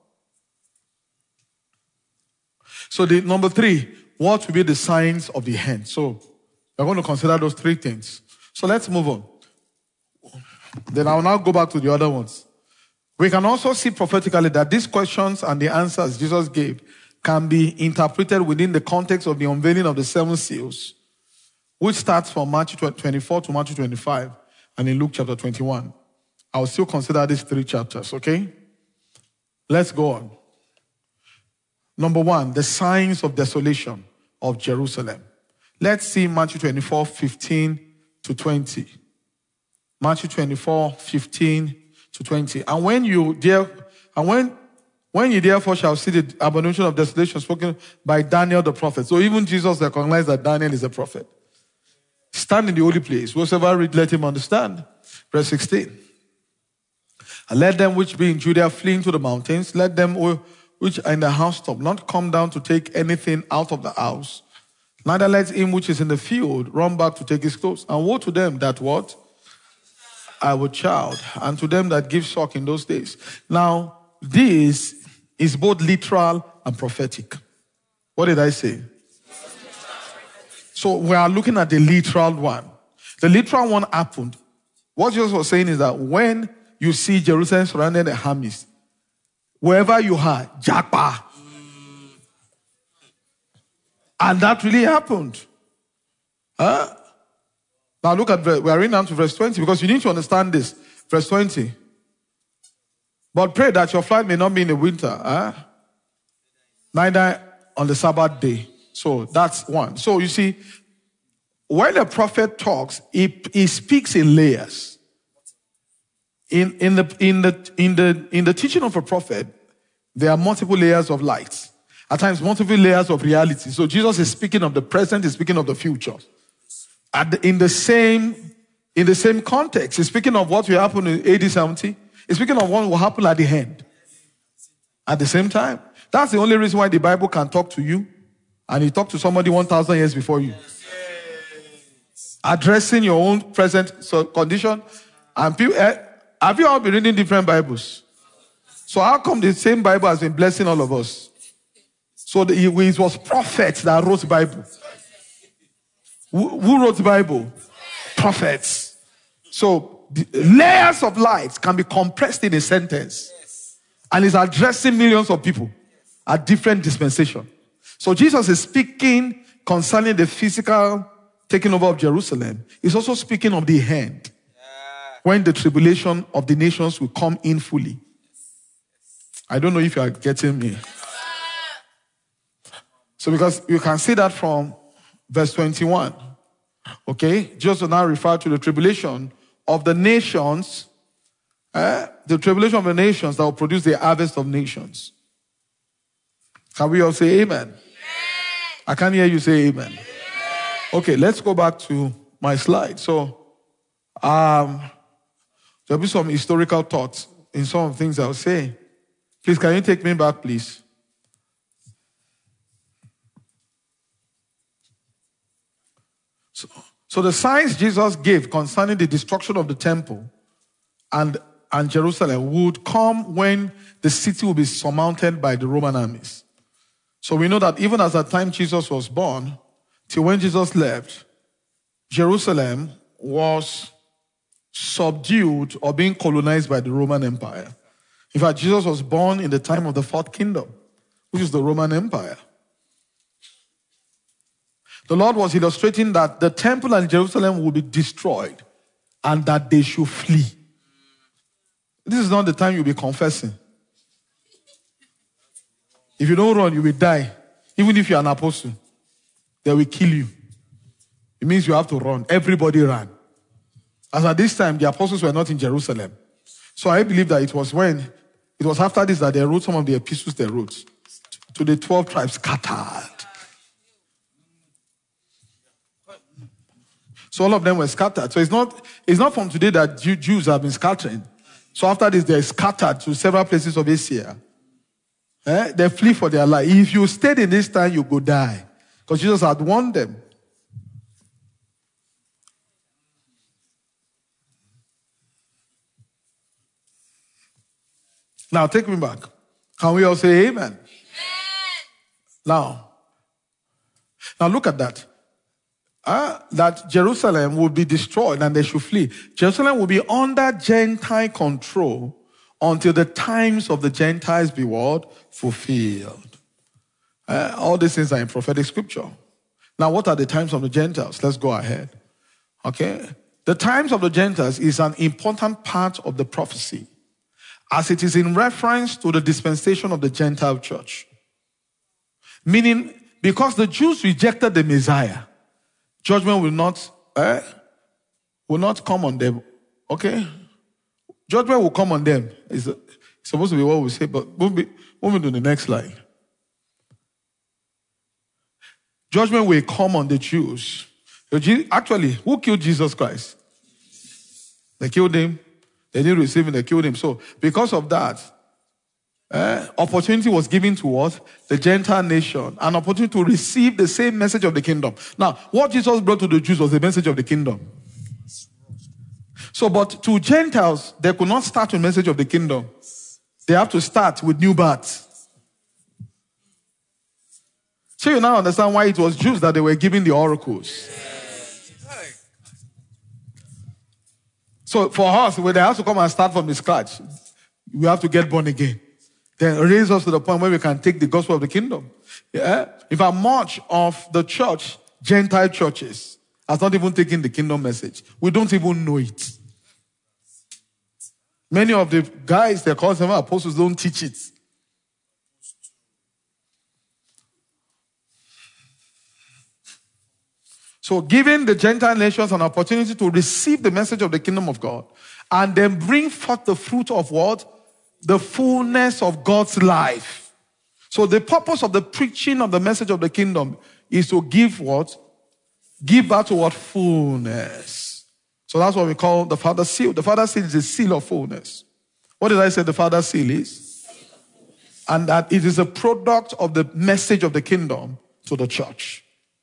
So the number 3, what will be the signs of the end? So we're going to consider those 3 things. So let's move on. Then I'll now go back to the other ones. We can also see prophetically that these questions and the answers Jesus gave can be interpreted within the context of the unveiling of the 7 seals, which starts from Matthew 24 to Matthew 25 and in Luke chapter 21. I'll still consider these 3 chapters, okay? Let's go on. Number 1, the signs of desolation of Jerusalem. Let's see Matthew 24, 15 to 20. Matthew 24, 15 to 20. And when you therefore shall see the abomination of desolation spoken by Daniel the prophet. So even Jesus recognized that Daniel is a prophet. Stand in the holy place. Whosoever read, let him understand. Verse 16. And let them which be in Judea flee into the mountains. Let them which are in the housetop not come down to take anything out of the house. Neither let him which is in the field run back to take his clothes. And woe to them that what? I will child. And to them that give suck in those days. Now, this is both literal and prophetic. What did I say? So we are looking at the literal one. The literal one happened. What Jesus was saying is that when you see Jerusalem surrounded by armies, wherever you are, Japa. And that really happened. Huh? Now look at, we are reading down to verse 20 because you need to understand this. Verse 20. But pray that your flight may not be in the winter, neither on the Sabbath day. So that's one. So you see, when the prophet talks, he speaks in layers. In the teaching of a prophet, there are multiple layers of light. At times, multiple layers of reality. So Jesus is speaking of the present, he's speaking of the future. In the same context, he's speaking of what will happen in AD 70. He's speaking of what will happen at the end. At the same time. That's the only reason why the Bible can talk to you. And he talked to somebody 1,000 years before you. Addressing your own present condition. And people, have you all been reading different Bibles? So how come the same Bible has been blessing all of us? So it was prophets that wrote the Bible. Who wrote the Bible? Prophets. So the layers of light can be compressed in a sentence. And it's addressing millions of people at different dispensations. So Jesus is speaking concerning the physical taking over of Jerusalem. He's also speaking of the end. When the tribulation of the nations will come in fully. I don't know if you are getting me. So because you can see that from verse 21. Okay? Jesus will now refer to the tribulation of the nations. The tribulation of the nations that will produce the harvest of nations. Can we all say amen? I can't hear you say amen. Okay, let's go back to my slide. So, there'll be some historical thoughts in some of the things I'll say. Please, can you take me back, please? So the signs Jesus gave concerning the destruction of the temple and Jerusalem would come when the city will be surmounted by the Roman armies. So we know that even as the time Jesus was born, till when Jesus left, Jerusalem was subdued or being colonized by the Roman Empire. In fact, Jesus was born in the time of the Fourth Kingdom, which is the Roman Empire. The Lord was illustrating that the temple and Jerusalem will be destroyed and that they should flee. This is not the time you'll be confessing. If you don't run, you will die. Even if you're an apostle, they will kill you. It means you have to run. Everybody ran. As at this time, the apostles were not in Jerusalem. So I believe that it was after this that they wrote some of the epistles they wrote to the 12 tribes scattered. So all of them were scattered. So it's not from today that Jews have been scattering. So after this, they're scattered to several places of Asia. They flee for their life. If you stayed in this time, you go die. Because Jesus had warned them. Now, take me back. Can we all say amen? Amen. Now look at that. That Jerusalem will be destroyed and they should flee. Jerusalem will be under Gentile control until the times of the Gentiles be what? Fulfilled. All these things are in prophetic scripture. Now, what are the times of the Gentiles? Let's go ahead. Okay? The times of the Gentiles is an important part of the prophecy, as it is in reference to the dispensation of the Gentile church. Meaning, because the Jews rejected the Messiah, Judgment will not come on them. Okay? Judgment will come on them. It's supposed to be what we say, but moving to the next slide. Judgment will come on the Jews. Actually, who killed Jesus Christ? They killed him. They didn't receive him. They killed him. So, because of that, opportunity was given to what? The Gentile nation. An opportunity to receive the same message of the kingdom. Now, what Jesus brought to the Jews was the message of the kingdom. So, but to Gentiles, they could not start with the message of the kingdom. They have to start with new birth. So you now understand why it was Jews that they were giving the oracles. So for us, when they have to come and start from the scratch, we have to get born again. Then raise us to the point where we can take the gospel of the kingdom. Yeah? In fact, much of the church, Gentile churches, has not even taken the kingdom message. We don't even know it. Many of the guys they call them apostles don't teach it. So giving the Gentile nations an opportunity to receive the message of the kingdom of God and then bring forth the fruit of what? The fullness of God's life. So the purpose of the preaching of the message of the kingdom is to give what? Give back to what? Fullness. So that's what we call the Father's seal. The Father's seal is the seal of fullness. What did I say the Father's seal is? And that it is a product of the message of the kingdom to the church.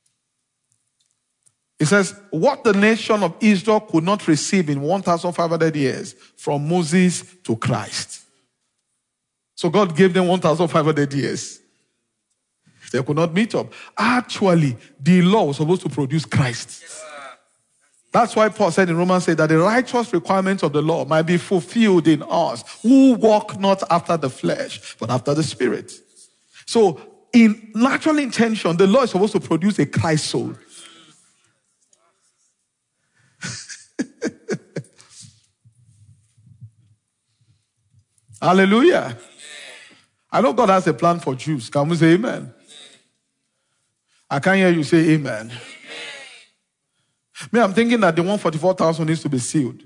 It says, what the nation of Israel could not receive in 1,500 years from Moses to Christ. So God gave them 1,500 years. They could not meet up. Actually, the law was supposed to produce Christ. That's why Paul said in Romans 8 that the righteous requirements of the law might be fulfilled in us who walk not after the flesh, but after the Spirit. So in natural intention, the law is supposed to produce a Christ soul. Hallelujah. Amen. I know God has a plan for Jews. Can we say amen? I can't hear you say amen. Me, I'm thinking that the 144,000 needs to be sealed.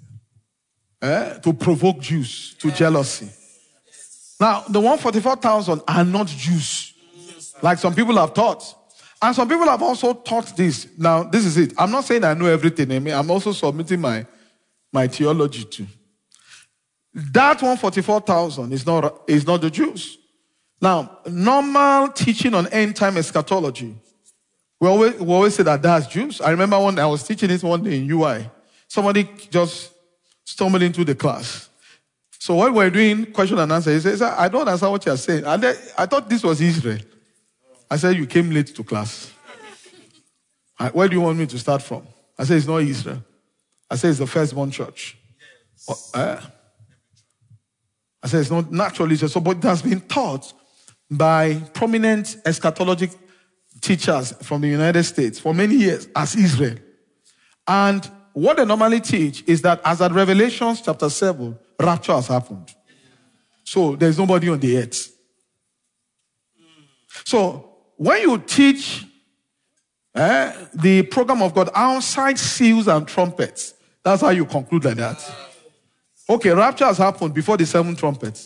To provoke Jews to jealousy. Now, the 144,000 are not Jews. Like some people have taught. And some people have also taught this. Now, this is it. I'm not saying I know everything. I'm also submitting my theology too. That 144,000 is not the Jews. Now, normal teaching on end-time eschatology, we always say that that's Jews. I remember when I was teaching this one day in UI, somebody just stumbled into the class. So when we're doing question and answer, he says, I don't understand what you're saying. And then, I thought this was Israel. I said, you came late to class. Where do you want me to start from? I said, it's not Israel. I said, it's the firstborn church. I said, it's not naturally so, but it has been taught by prominent eschatologic teachers from the United States for many years as Israel. And what they normally teach is that as at Revelation chapter 7, rapture has happened. So there's nobody on the earth. So when you teach the program of God outside seals and trumpets, that's how you conclude like that. Okay, rapture has happened before the 7 trumpets.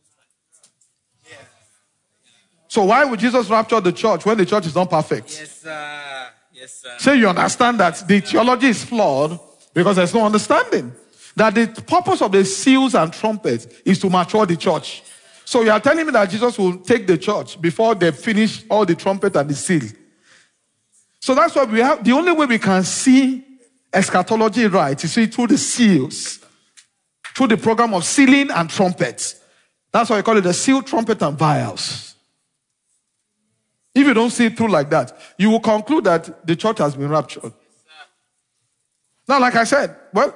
So why would Jesus rapture the church when the church is not perfect? Yes, sir. Yes, sir. So you understand that the theology is flawed because there's no understanding. That the purpose of the seals and trumpets is to mature the church. So you are telling me that Jesus will take the church before they finish all the trumpet and the seal. So that's why we have, the only way we can see eschatology right is through the seals. Through the program of sealing and trumpets. That's why we call it the seal, trumpet, and vials. If you don't see it through like that, you will conclude that the church has been raptured. Now, like I said, well,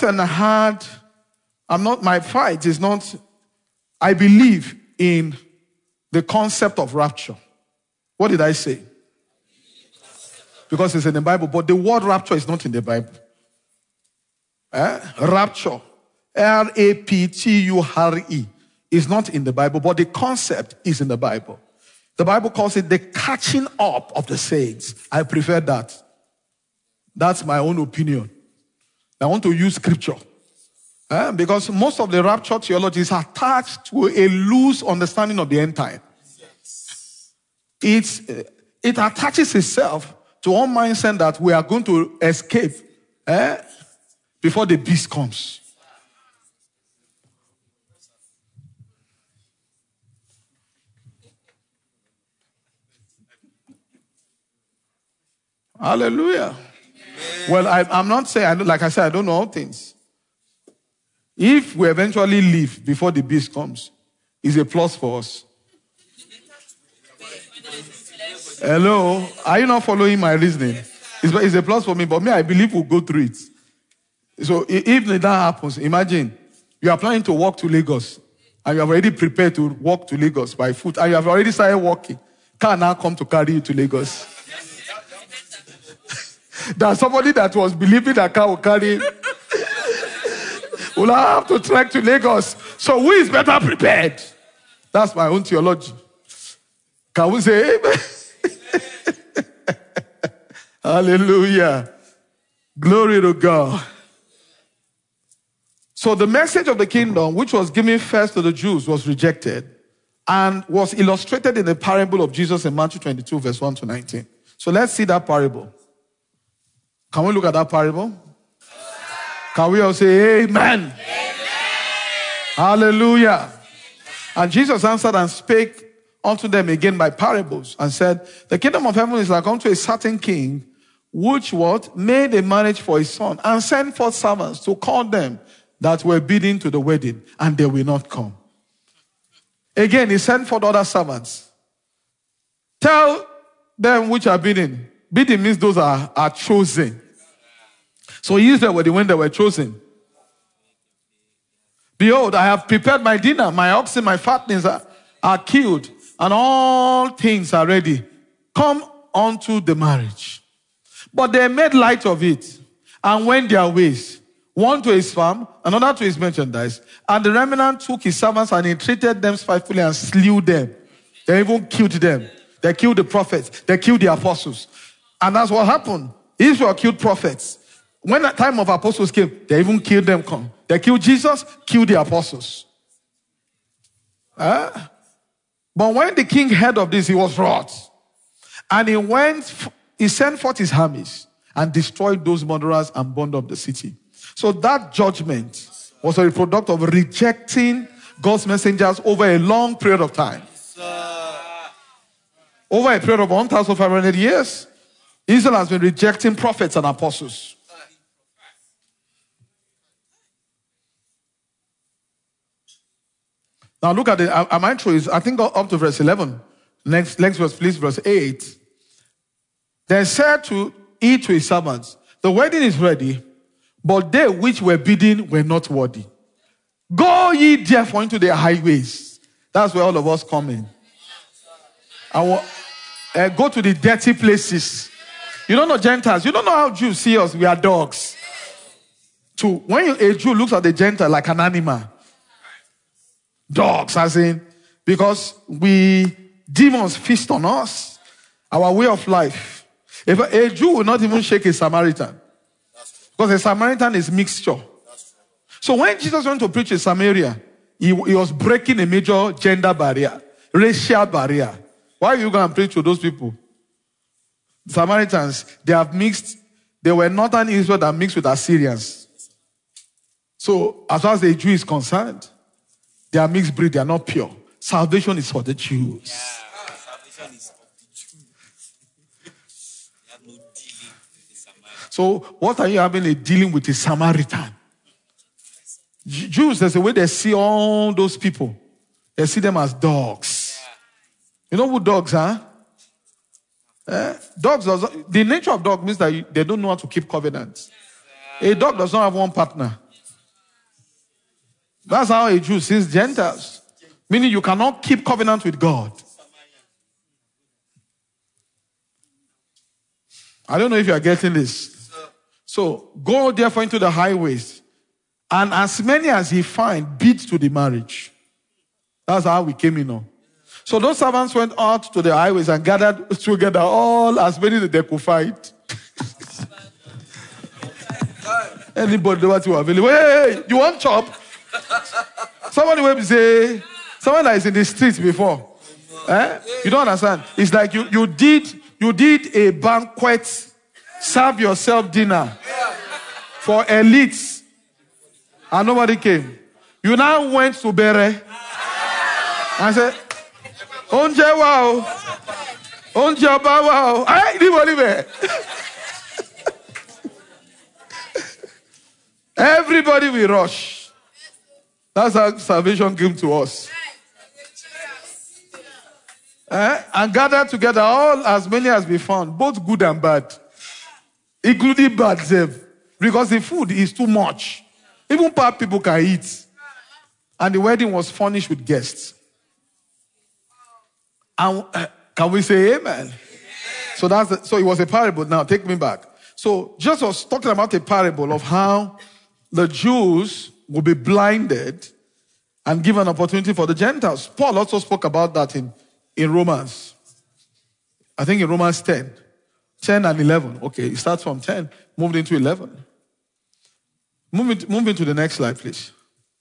my fight is not, I believe in the concept of rapture. What did I say? Because it's in the Bible, but the word rapture is not in the Bible. Rapture. R-A-P-T-U-R-E is not in the Bible, but the concept is in the Bible. The Bible calls it the catching up of the saints. I prefer that. That's my own opinion. I want to use scripture. Because most of the rapture theology is attached to a loose understanding of the end time. It attaches itself to one mindset that we are going to escape before the beast comes. Hallelujah. Well, I'm not saying, like I said, I don't know all things. If we eventually leave before the beast comes, it's a plus for us. Hello? Are you not following my reasoning? It's a plus for me, but me, I believe we'll go through it. So if that happens, imagine you are planning to walk to Lagos and you have already prepared to walk to Lagos by foot and you have already started walking. Car now come to carry you to Lagos. There's somebody that was believing that car will carry him. Will I have to trek to Lagos? So who is better prepared? That's my own theology. Can we say amen? Hallelujah. Glory to God. So the message of the kingdom, which was given first to the Jews, was rejected and was illustrated in the parable of Jesus in Matthew 22, verse 1 to 19. So let's see that parable. Can we look at that parable? Can we all say amen? Amen. Hallelujah. And Jesus answered and spake unto them again by parables and said, the kingdom of heaven is like unto a certain king, which what? Made a marriage for his son and sent forth servants to call them that were bidden to the wedding, and they will not come. Again, he sent forth other servants. Tell them which are bidden. Bidden means those are chosen. So Israel were the ones that were chosen. Behold, I have prepared my dinner. My oxen, my fattenings are killed, and all things are ready. Come unto the marriage. But they made light of it and went their ways. One to his farm, another to his merchandise. And the remnant took his servants and entreated them spitefully and slew them. They even killed them. They killed the prophets. They killed the apostles. And that's what happened. Israel killed prophets. When the time of apostles came, they even killed them. They killed Jesus, killed the apostles. But when the king heard of this, he was wroth. And he sent forth his armies and destroyed those murderers and burned up the city. So that judgment was a product of rejecting God's messengers over a long period of time. Over a period of 1,500 years, Israel has been rejecting prophets and apostles. Now look at it. I might show you, I think up to verse 11. Next verse, please, verse 8. They said to each to his servants, the wedding is ready, but they which were bidden were not worthy. Go ye therefore into the highways. That's where all of us come in. Go to the dirty places. You don't know Gentiles. You don't know how Jews see us. We are dogs. When a Jew looks at the Gentile like an animal, dogs, as in, because demons feast on us, our way of life. If a Jew will not even shake a Samaritan, because a Samaritan is mixture. So when Jesus went to preach in Samaria, he was breaking a major gender barrier, racial barrier. Why are you going to preach to those people? Samaritans, they have mixed, they were northern Israel that mixed with Assyrians. So as far as the Jew is concerned, they are mixed breed, they are not pure. Salvation is for the Jews. Yeah, salvation is for the Jews. You have no dealing with the Samaritan. So what are you having a dealing with a Samaritan? Jews, there's a way they see all those people. They see them as dogs. You know who dogs are? Dogs, the nature of dog means that they don't know how to keep covenant. A dog does not have one partner. That's how a Jew sees Gentiles. Meaning you cannot keep covenant with God. I don't know if you are getting this. So go therefore into the highways, and as many as he find, bid to the marriage. That's how we came in on. So those servants went out to the highways and gathered together all as many that they could find. Anybody what you available? Hey, you want chop? Somebody will say, someone that is in the streets before. You don't understand. It's like you did a banquet, serve yourself dinner for elites, and nobody came. You now went to Bere and said, Onje wow, Onje wow. I didn't Everybody will rush. That's how salvation came to us. And gather together all as many as we found, both good and bad, including bad self, because the food is too much. Even bad people can eat. And the wedding was furnished with guests. And can we say amen? So so it was a parable. Now take me back. So Jesus was talking about a parable of how the Jews will be blinded and give an opportunity for the Gentiles. Paul also spoke about that in Romans. I think in Romans 10 and 11. Okay, it starts from 10, moved into 11. Move into the next slide, please.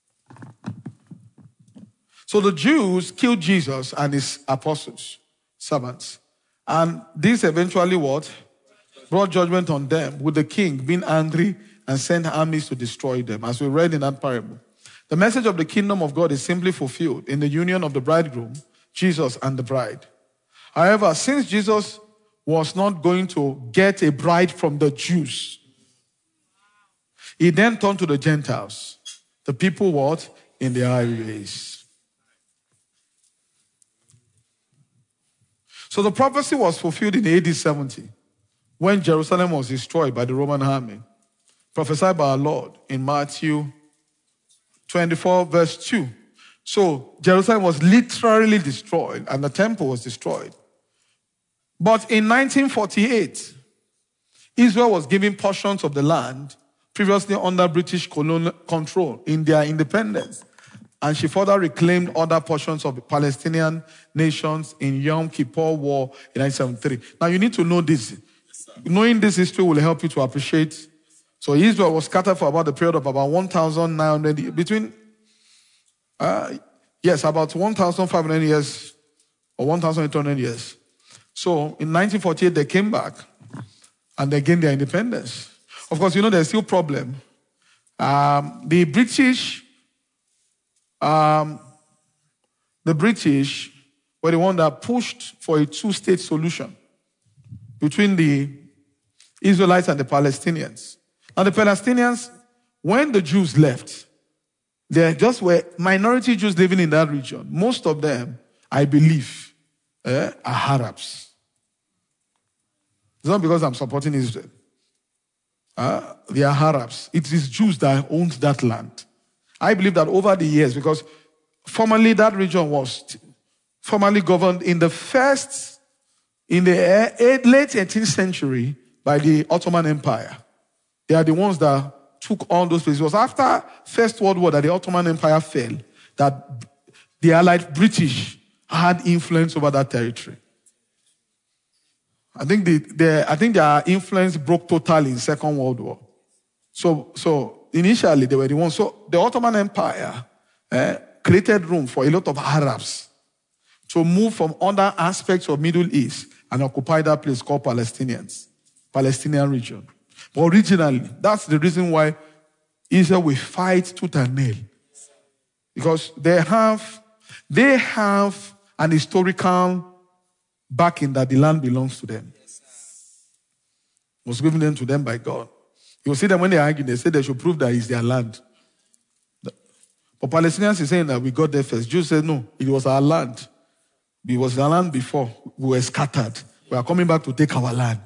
So the Jews killed Jesus and his apostles, servants. And this eventually what? Brought judgment on them, with the king being angry and sent armies to destroy them, as we read in that parable. The message of the kingdom of God is simply fulfilled in the union of the bridegroom, Jesus, and the bride. However, since Jesus was not going to get a bride from the Jews, he then turned to the Gentiles, the people what? In the highways. So the prophecy was fulfilled in AD 70, when Jerusalem was destroyed by the Roman army, prophesied by our Lord in Matthew 24, verse 2. So Jerusalem was literally destroyed and the temple was destroyed. But in 1948, Israel was given portions of the land previously under British colonial control in their independence. And she further reclaimed other portions of the Palestinian nations in Yom Kippur War in 1973. Now you need to know this. Knowing this history will help you to appreciate. So Israel was scattered for about a period of about 1,900, about 1,500 years or 1,800 years. So in 1948, they came back and they gained their independence. Of course, there's still a problem. The British were the one that pushed for a two-state solution between the Israelites and the Palestinians. And the Palestinians, when the Jews left, there just were minority Jews living in that region. Most of them, I believe, are Arabs. It's not because I'm supporting Israel. They are Arabs. It is Jews that owned that land. I believe that over the years, because formerly that region was formerly governed in the late 18th century by the Ottoman Empire. They are the ones that took all those places. It was after First World War that the Ottoman Empire fell, that the Allied British had influence over that territory. I think their influence broke totally in Second World War. So initially they were the ones. So the Ottoman Empire created room for a lot of Arabs to move from other aspects of Middle East and occupy that place called Palestinian region. But originally, that's the reason why Israel will fight tooth and nail. Because they have an historical backing that the land belongs to them. It was given them to them by God. You'll see them when they argue, they say they should prove that it's their land. But Palestinians are saying that we got there first. Jews said, no, it was our land. It was our land before. We were scattered. We are coming back to take our land.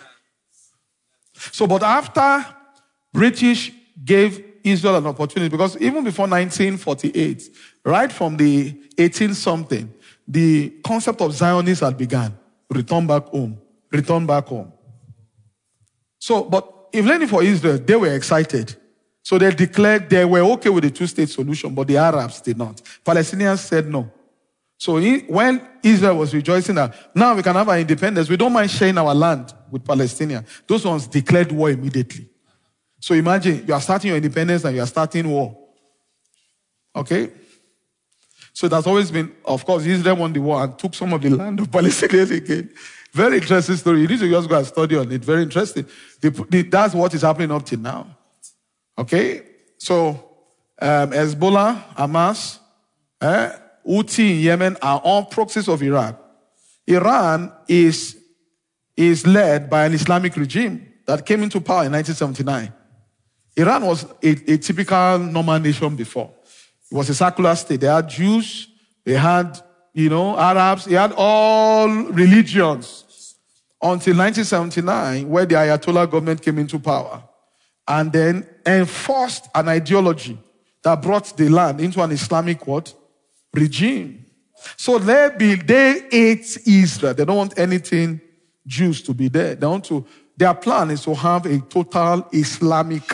So, but after British gave Israel an opportunity, because even before 1948, right from the 18-something, the concept of Zionists had begun. Return back home. Return back home. So, but if only for Israel, they were excited. So they declared they were okay with the two-state solution, but the Arabs did not. Palestinians said no. So when Israel was rejoicing that now we can have our independence, we don't mind sharing our land with Palestinians. Those ones declared war immediately. So imagine you are starting your independence and you are starting war. Okay? So that's always been, of course, Israel won the war and took some of the land of Palestinians again. Very interesting story. You need to just go and study on it. Very interesting. That's what is happening up till now. Okay? So, Hezbollah, Hamas, Houthi in Yemen are all proxies of Iran. Iran is led by an Islamic regime that came into power in 1979. Iran was a typical normal nation before. It was a secular state. They had Jews, they had, Arabs, they had all religions until 1979, where the Ayatollah government came into power and then enforced an ideology that brought the land into an Islamic what? Regime. So they hate Israel. They don't want anything Jews to be there. Their plan is to have a total Islamic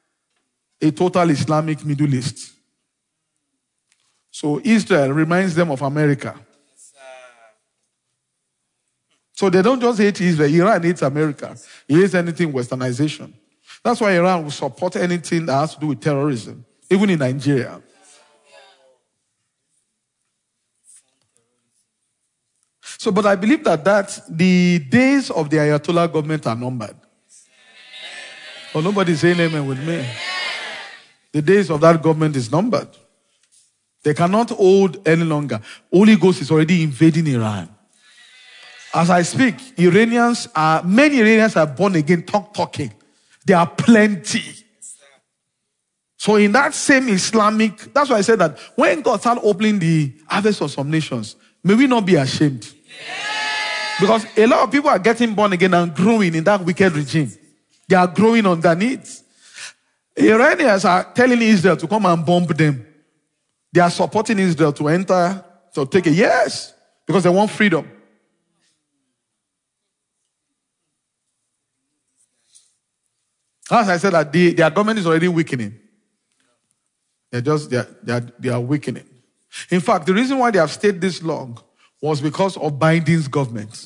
Middle East. So Israel reminds them of America. So they don't just hate Israel. Iran hates America. He hates anything westernization. That's why Iran will support anything that has to do with terrorism, even in Nigeria. So, but I believe that the days of the Ayatollah government are numbered. Oh, nobody's saying amen with me. The days of that government is numbered. They cannot hold any longer. Holy Ghost is already invading Iran. As I speak, many Iranians are born again, talking. There are plenty. So in that same Islamic, that's why I said that when God started opening the harvest of some nations, may we not be ashamed. Because a lot of people are getting born again and growing in that wicked regime. They are growing underneath. Iranians are telling Israel to come and bomb them. They are supporting Israel to enter, to take it. Yes, because they want freedom. As I said, that their government is already weakening. They are weakening. In fact, the reason why they have stayed this long was because of Biden's government.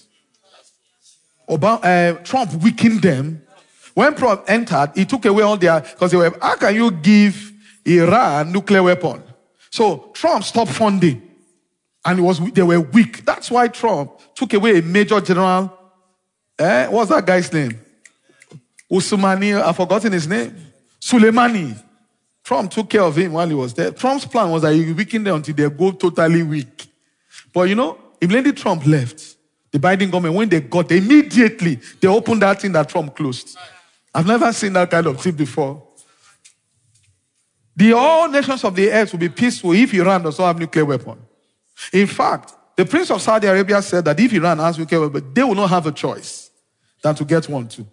Trump weakened them. When Trump entered, he took away all their, because they were, how can you give Iran nuclear weapon? So Trump stopped funding. And they were weak. That's why Trump took away a major general. What's that guy's name? Usmani, I've forgotten his name. Soleimani. Trump took care of him while he was there. Trump's plan was that he would weaken them until they go totally weak. But immediately Trump left, the Biden government, when they got there, immediately they opened that thing that Trump closed. I've never seen that kind of thing before. All nations of the earth will be peaceful if Iran does not have nuclear weapon. In fact, the Prince of Saudi Arabia said that if Iran has nuclear weapon, they will not have a choice than to get one too.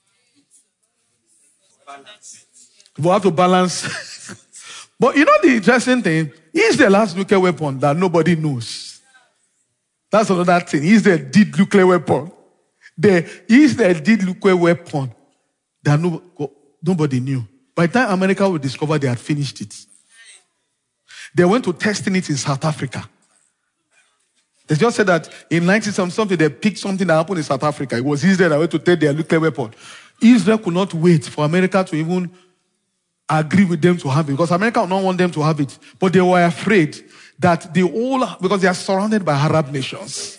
We'll have to balance. But the interesting thing, Israel has nuclear weapon that nobody knows. That's another thing. Israel did nuclear weapon. Israel did nuclear weapon that nobody knew. By the time America would discover, they had finished it. They went to testing it in South Africa. They just said that in 1970 they picked something that happened in South Africa. It was Israel that went to take their nuclear weapon. Israel could not wait for America to even agree with them to have it, because America would not want them to have it. But they were afraid that because they are surrounded by Arab nations.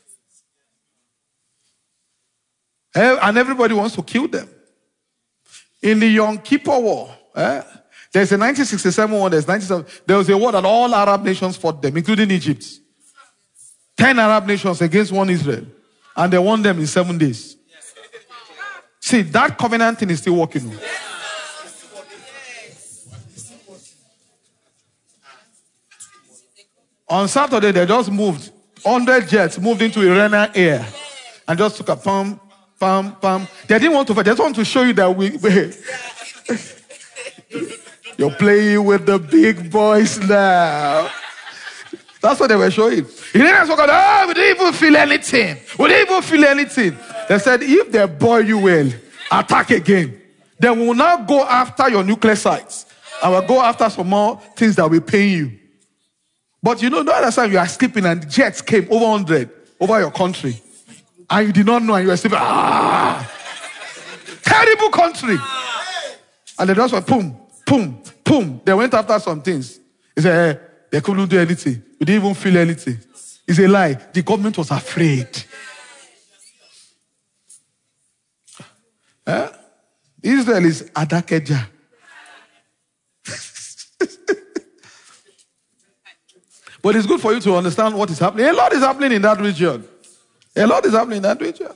And everybody wants to kill them. In the Yom Kippur War, there's a 1967 war, there was a war that all Arab nations fought them, including Egypt. 10 Arab nations against one Israel. And they won them in 7 days. See, that covenant thing is still working. On Saturday, they just moved. 100 jets moved into Iranian air. And just took a pam. They didn't want to fight. They just want to show you that you're playing with the big boys now. That's what they were showing. Iranians were going, we didn't even feel anything. They said, if they boil you well, attack again. They will now go after your nuclear sites. And will go after some more things that will pay you. But the other time you are sleeping and jets came over 100 over your country. And you did not know and you were sleeping. Terrible country. And they just went, boom, boom, boom. They went after some things. He said, they couldn't do anything. We didn't even feel anything. It's a lie. The government was afraid. Israel is Adakeja. But it's good for you to understand what is happening. A lot is happening in that region. A lot is happening in that region.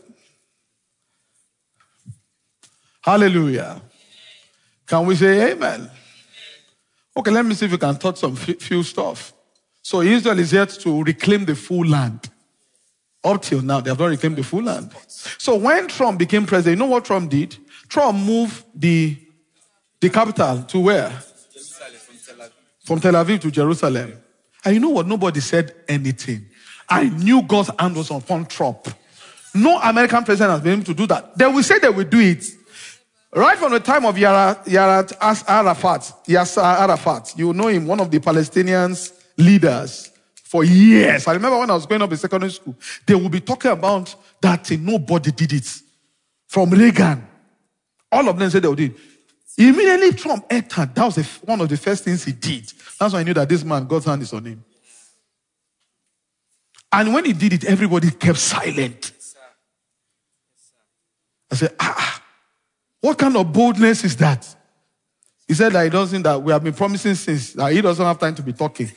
Hallelujah. Can we say amen? Okay, let me see if we can touch some few stuff. So Israel is yet to reclaim the full land. Up till now, they have not reclaimed the full land. So when Trump became president, you know what Trump did? Trump moved the capital to where? Jerusalem, From Tel Aviv to Jerusalem. And you know what? Nobody said anything. I knew God's hand was upon Trump. No American president has been able to do that. They will say they will do it. Right from the time of Yasser Arafat, you know him, one of the Palestinians leaders for years. I remember when I was growing up in secondary school, they will be talking about that thing. Nobody did it. From Reagan, all of them said they would do it. Immediately Trump entered. That was one of the first things he did. That's why I knew that this man, God's hand is on him. And when he did it, everybody kept silent. I said, what kind of boldness is that? He said that he doesn't, that we have been promising since, that he doesn't have time to be talking.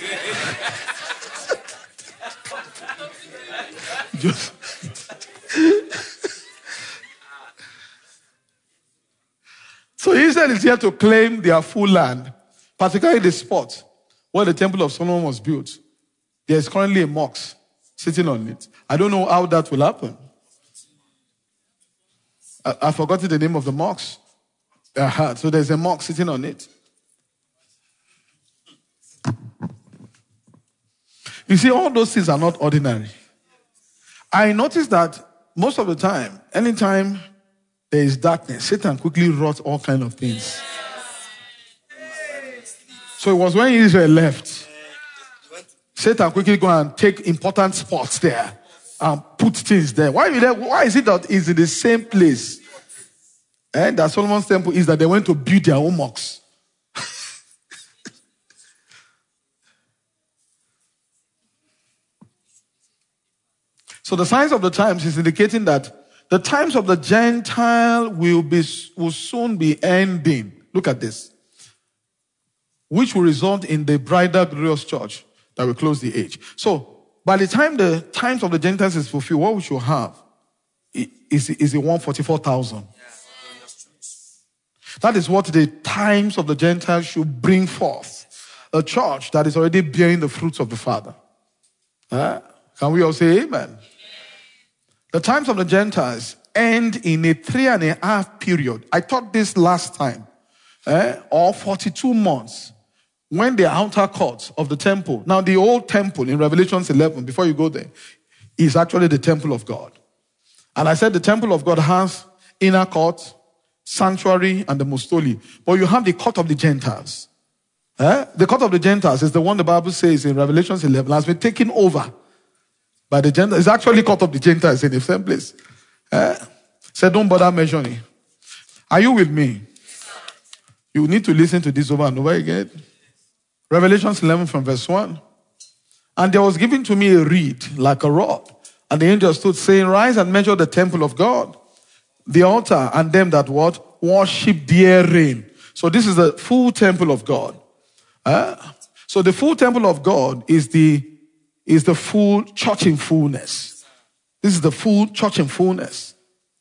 So Israel is here to claim their full land, particularly the spot where the Temple of Solomon was built. There is currently a mosque sitting on it. I don't know how that will happen. I've forgotten the name of the mosque. So there's a mosque sitting on it. You see, all those things are not ordinary. I noticed that most of the time, anytime there is darkness, Satan quickly wrought all kinds of things. So it was when Israel left, Satan quickly go and take important spots there and put things there. Why is it that it's in the same place that Solomon's temple is, that they went to build their own mosques? So the signs of the times is indicating that the times of the Gentile will soon be ending. Look at this. Which will result in the bridal glorious church that will close the age. So by the time the times of the Gentiles is fulfilled, what we should have is the 144,000. That is what the times of the Gentiles should bring forth. A church that is already bearing the fruits of the Father. Can we all say amen? The times of the Gentiles end in a 3.5 period. I taught this last time. Or 42 months. When the outer courts of the temple. Now the old temple in Revelation 11, before you go there, is actually the temple of God. And I said the temple of God has inner court, sanctuary, and the most holy. But you have the court of the Gentiles. The court of the Gentiles is the one the Bible says in Revelation 11 has been taken over by the Gentiles. It's actually court of the Gentiles in the same place. So don't bother measuring. Are you with me? You need to listen to this over and over again. Revelation 11 from verse 1. And there was given to me a reed like a rod. And the angel stood saying, rise and measure the temple of God, the altar, and them that worship therein. So this is the full temple of God. So the full temple of God is the full church in fullness. This is the full church in fullness.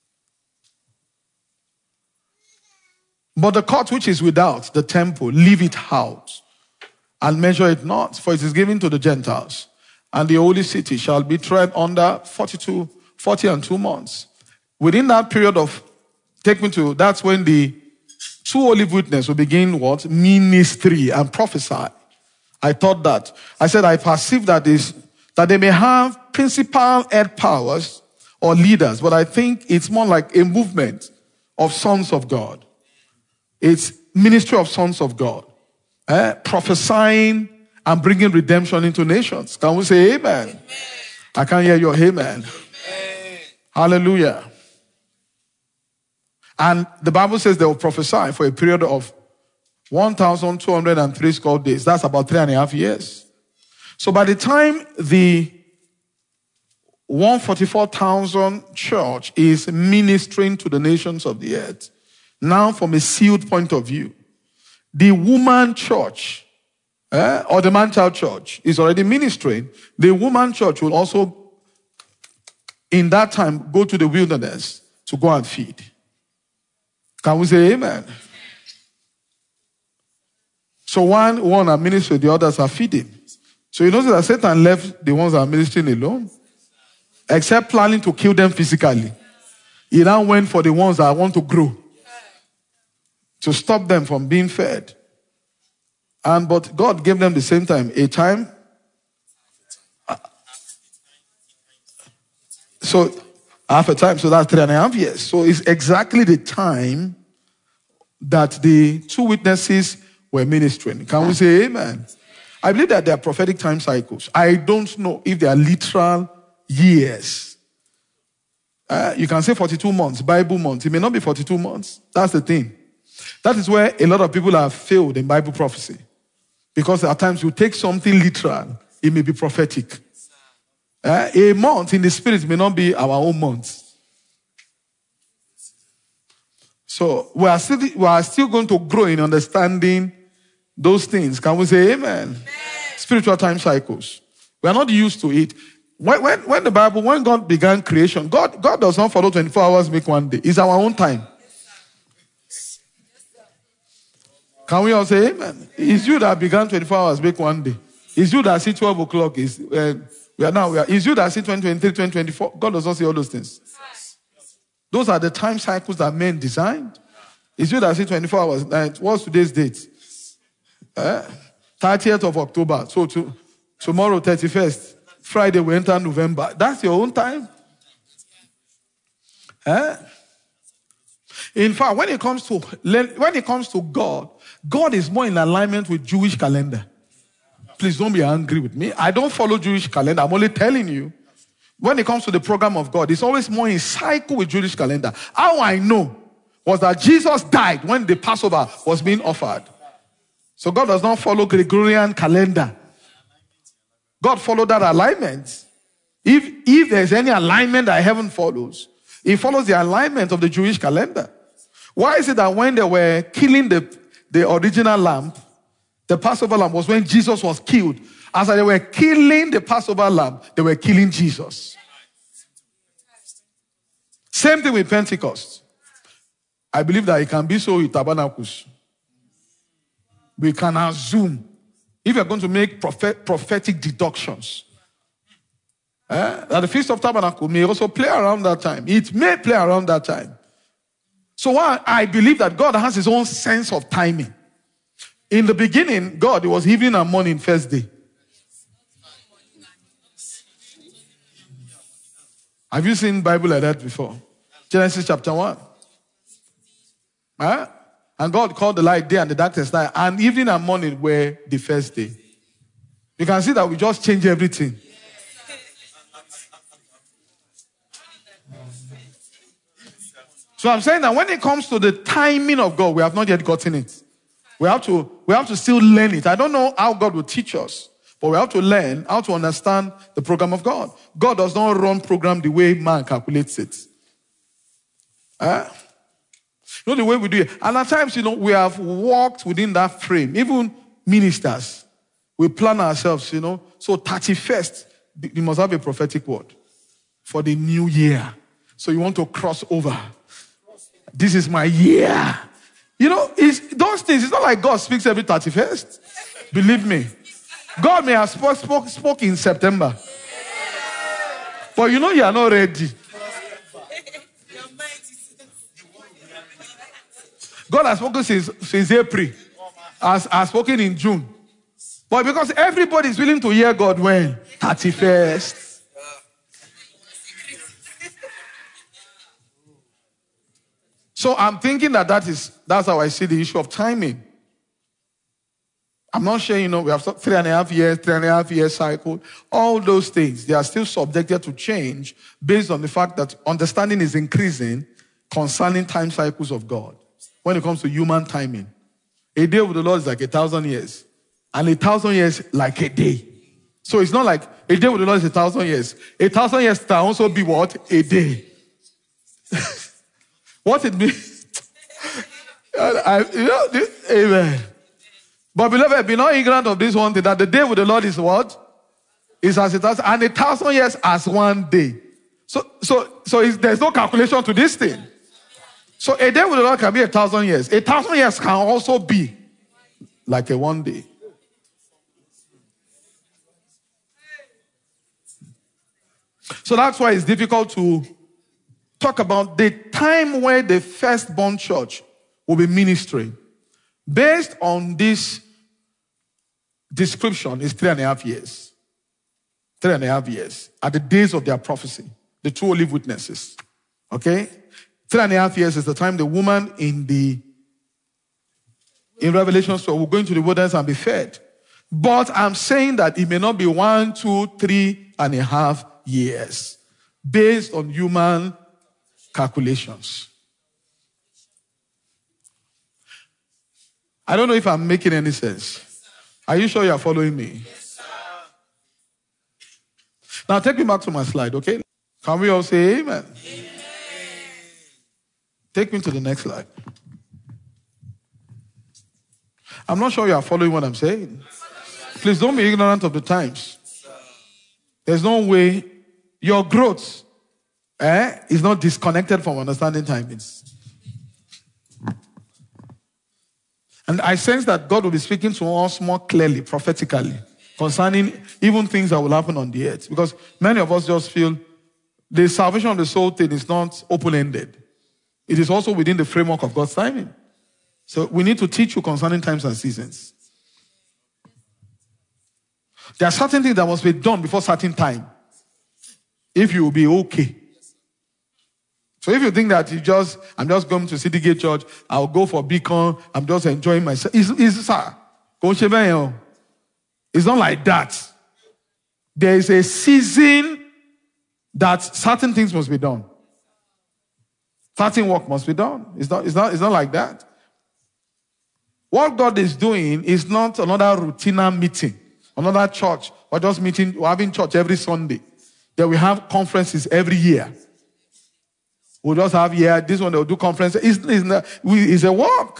But the court which is without the temple, leave it out, and measure it not, for it is given to the Gentiles. And the holy city shall be tread under 40 and 2 months. Within that period of, that's when the two olive witnesses will begin what? Ministry and prophesy. I thought that. I said I perceive that they may have principal head powers or leaders, but I think it's more like a movement of sons of God. It's ministry of sons of God. Prophesying and bringing redemption into nations. Can we say amen? Amen. I can't hear your amen. Amen. Hallelujah. And the Bible says they will prophesy for a period of 1,203 days. That's about 3.5 years. So by the time the 144,000 church is ministering to the nations of the earth, now from a sealed point of view, the woman church or the man-child church is already ministering. The woman church will also, in that time, go to the wilderness to go and feed. Can we say amen? So one are ministering, the others are feeding. So you notice that Satan left the ones that are ministering alone, except planning to kill them physically. He now went for the ones that want to grow, to stop them from being fed. But God gave them the same time, a time. So half a time, so that's 3.5 years. So it's exactly the time that the two witnesses were ministering. Can we say amen? I believe that they are prophetic time cycles. I don't know if they are literal years. You can say 42 months, Bible months. It may not be 42 months. That's the thing. That is where a lot of people have failed in Bible prophecy. Because at times you take something literal, it may be prophetic. A month in the spirit may not be our own month. So we are still going to grow in understanding those things. Can we say amen? Amen. Spiritual time cycles. We are not used to it. When God began creation, God does not follow 24 hours, make one day. It's our own time. Can we all say amen? It's you that began 24 hours, make one day. It's you that see 12 o'clock. It's you that see 2023, 2024. God does not see all those things. Those are the time cycles that men designed. It's you that see 24 hours. What's today's date? 30th of October. So tomorrow, 31st. Friday, we enter November. That's your own time. In fact, when it comes to God, God is more in alignment with Jewish calendar. Please don't be angry with me. I don't follow Jewish calendar. I'm only telling you. When it comes to the program of God, it's always more in cycle with Jewish calendar. How I know was that Jesus died when the Passover was being offered. So God does not follow Gregorian calendar. God followed that alignment. If there's any alignment that heaven follows, it follows the alignment of the Jewish calendar. Why is it that when they were killing the original lamb, the Passover lamb was when Jesus was killed? As they were killing the Passover lamb, they were killing Jesus. Same thing with Pentecost. I believe that it can be so with Tabernacles. We can assume, if you're going to make prophetic deductions, that the Feast of Tabernacle may also play around that time. It may play around that time. So I believe that God has his own sense of timing. In the beginning, God, it was evening and morning first day. Have you seen Bible like that before? Genesis chapter 1. And God called the light day and the darkness night, and evening and morning were the first day. You can see that we just change everything. So I'm saying that when it comes to the timing of God, we have not yet gotten it. We have to still learn it. I don't know how God will teach us, but we have to learn how to understand the program of God. God does not run program the way man calculates it. You know the way we do it. And at times, we have walked within that frame. Even ministers, we plan ourselves, So 31st, you must have a prophetic word for the new year. So you want to cross over. This is my year. Those things, it's not like God speaks every 31st. Believe me. God may have spoke in September. But you are not ready. God has spoken since April. Has spoken in June. But because everybody is willing to hear God when? 31st. So I'm thinking that's how I see the issue of timing. I'm not sure, we have 3.5 years cycle. All those things, they are still subjected to change based on the fact that understanding is increasing concerning time cycles of God, when it comes to human timing. A day with the Lord is like 1,000 years. And 1,000 years like a day. So it's not like a day with the Lord is 1,000 years. 1,000 years can also be what? A day. What it means? Amen. But beloved, be not ignorant of this one thing, that the day with the Lord is what? Is as 1,000, and 1,000 years as one day. So there's no calculation to this thing. So a day with the Lord can be 1,000 years. 1,000 years can also be like a one day. So that's why it's difficult to talk about the time where the firstborn church will be ministering. Based on this description, is 3.5 years. 3.5 years. At the days of their prophecy. The true olive witnesses. Okay? 3.5 years is the time the woman in Revelation 12 will go into the wilderness and be fed. But I'm saying that it may not be 1, 2, 3.5 years. Based on human calculations. I don't know if I'm making any sense. Are you sure you are following me? Yes, sir. Now take me back to my slide, okay? Can we all say amen? Amen. Take me to the next slide. I'm not sure you are following what I'm saying. Please don't be ignorant of the times. There's no way your growth is not disconnected from understanding timings. And I sense that God will be speaking to us more clearly, prophetically, concerning even things that will happen on the earth. Because many of us just feel the salvation of the soul thing is not open-ended. It is also within the framework of God's timing. So we need to teach you concerning times and seasons. There are certain things that must be done before certain time. If you will be okay. So if you think that I'm just going to City Gate Church, I'll go for Beacon, I'm just enjoying myself. It's not like that. There is a season that certain things must be done. Certain work must be done. It's not like that. What God is doing is not another routine meeting, another church. We're having church every Sunday. Then we have conferences every year. We'll just have this one, they'll do conferences. It's a work.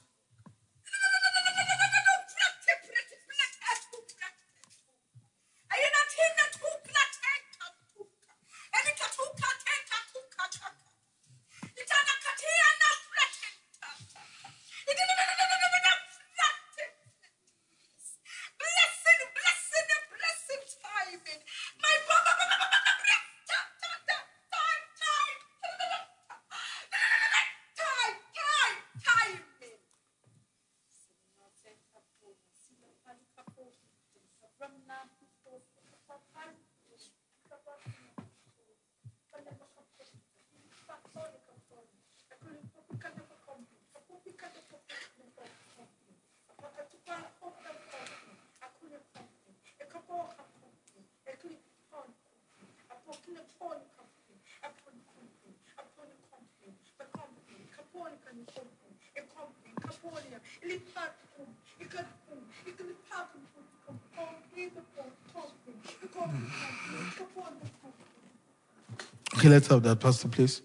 Okay, let's have that, Pastor, please.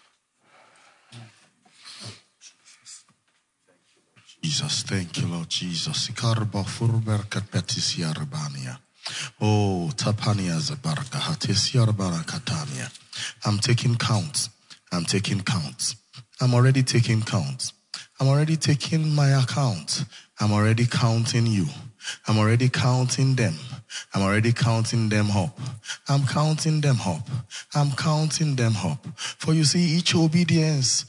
Jesus, thank you, Lord Jesus. Oh, Tapania Zabaraka Hatesia Barakatania. I'm taking count. I'm already taking count. I'm already taking my account. I'm already counting you. I'm already counting them. I'm already counting them up. I'm counting them up. I'm counting them up. For you see, each obedience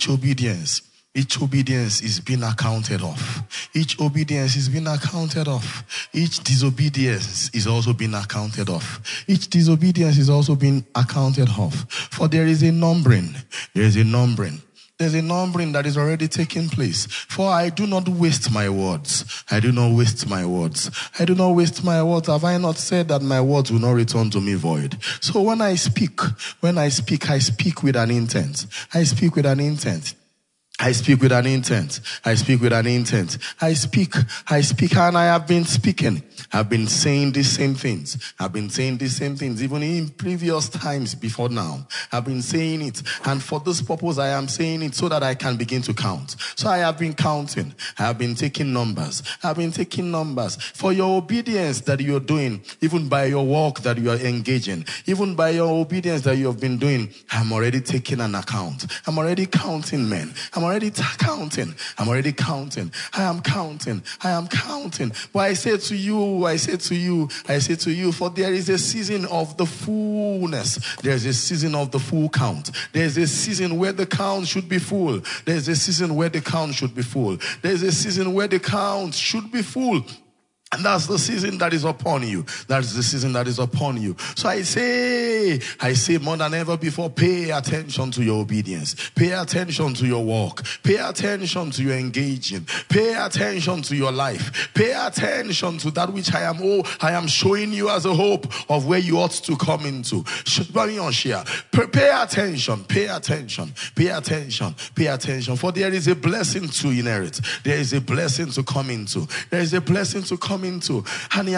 is being accounted of. Each obedience is being accounted of. Each disobedience is also being accounted of. Each disobedience is also being accounted of. For there is a numbering. There's a numbering that is already taking place. For I do not waste my words. I do not waste my words. I do not waste my words. Have I not said that my words will not return to me void? So when I speak, I speak with an intent. I speak with an intent. I speak with an intent. I speak with an intent. I speak, and I have been speaking. I've been saying the same things. I've been saying the same things even in previous times before now. I've been saying it. And for this purpose, I am saying it so that I can begin to count. So I have been counting. I have been taking numbers. I've been taking numbers. For your obedience that you're doing, even by your work that you are engaging, even by your obedience that you have been doing, I'm already taking an account. I'm already counting, men. I'm already counting. I'm already counting. I am counting. I am counting. But I say to you, for there is a season of the fullness. There's a season of the full count. There's a season where the count should be full. There's a season where the count should be full. There's a season where the count should be full. And that's the season that is upon you. That's the season that is upon you. So I say more than ever before, pay attention to your obedience. Pay attention to your walk. Pay attention to your engaging. Pay attention to your life. Pay attention to that which I am showing you as a hope of where you ought to come into. Pay attention. Pay attention. Pay attention. Pay attention. For there is a blessing to inherit. There is a blessing to come into. There is a blessing to come into. Pay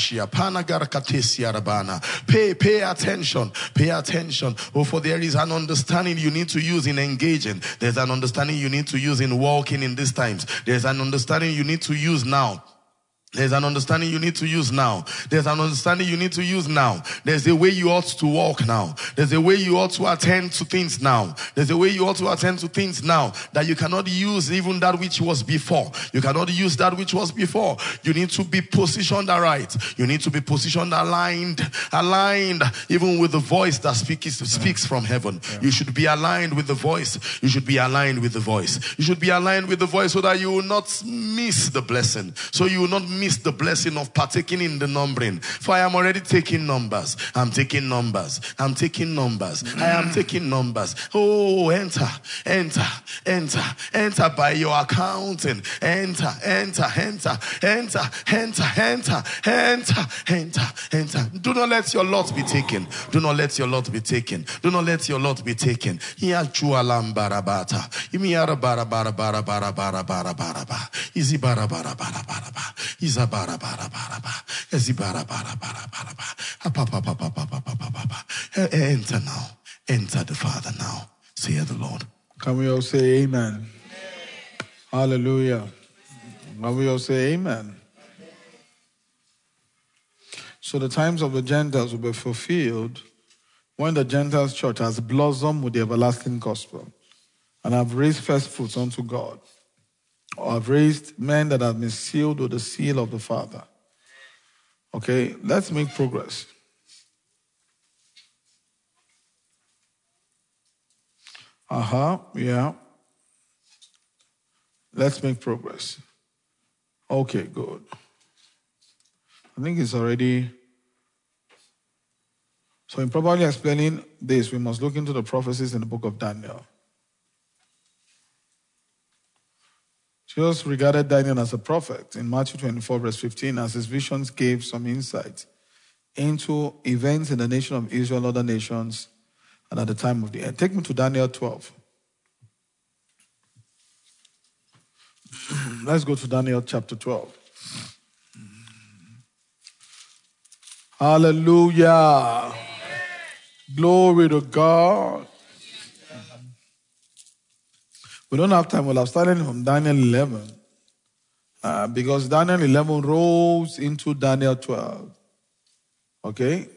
attention. Pay attention. Oh, for there is an understanding you need to use in engaging. There's an understanding you need to use in walking in these times. There's an understanding you need to use now. There's an understanding you need to use now. There's an understanding you need to use now. There's a way you ought to walk now. There's a way you ought to attend to things now. There's a way you ought to attend to things now that you cannot use even that which was before. You cannot use that which was before. You need to be positioned aright. You need to be positioned aligned even with the voice that speaks from heaven. Yeah. You should be aligned with the voice. You should be aligned with the voice. You should be aligned with the voice so that you will not miss the blessing. So you will not miss the blessing of partaking in the numbering. For I am already taking numbers. I'm taking numbers. I'm taking numbers. I am taking numbers. Oh, enter by your accounting. Enter. Do not let your lot be taken. Do not let your lot be taken. Do not let your lot be taken. Enter now. Enter the Father now. Say the Lord. Can we all say amen? Hallelujah. Can we all say amen? So the times of the Gentiles will be fulfilled when the Gentiles church has blossomed with the everlasting gospel and have raised first fruits unto God, or have raised men that have been sealed with the seal of the Father. Okay, let's make progress. Yeah. Let's make progress. Okay, good. I think it's already... So in properly explaining this, we must look into the prophecies in the book of Daniel. Jesus regarded Daniel as a prophet in Matthew 24, verse 15, as his visions gave some insight into events in the nation of Israel and other nations and at the time of the end. Take me to Daniel 12. Let's go to Daniel chapter 12. Hallelujah. Glory to God. We don't have time. We'll have started from Daniel 11. Because Daniel 11 rolls into Daniel 12. Okay?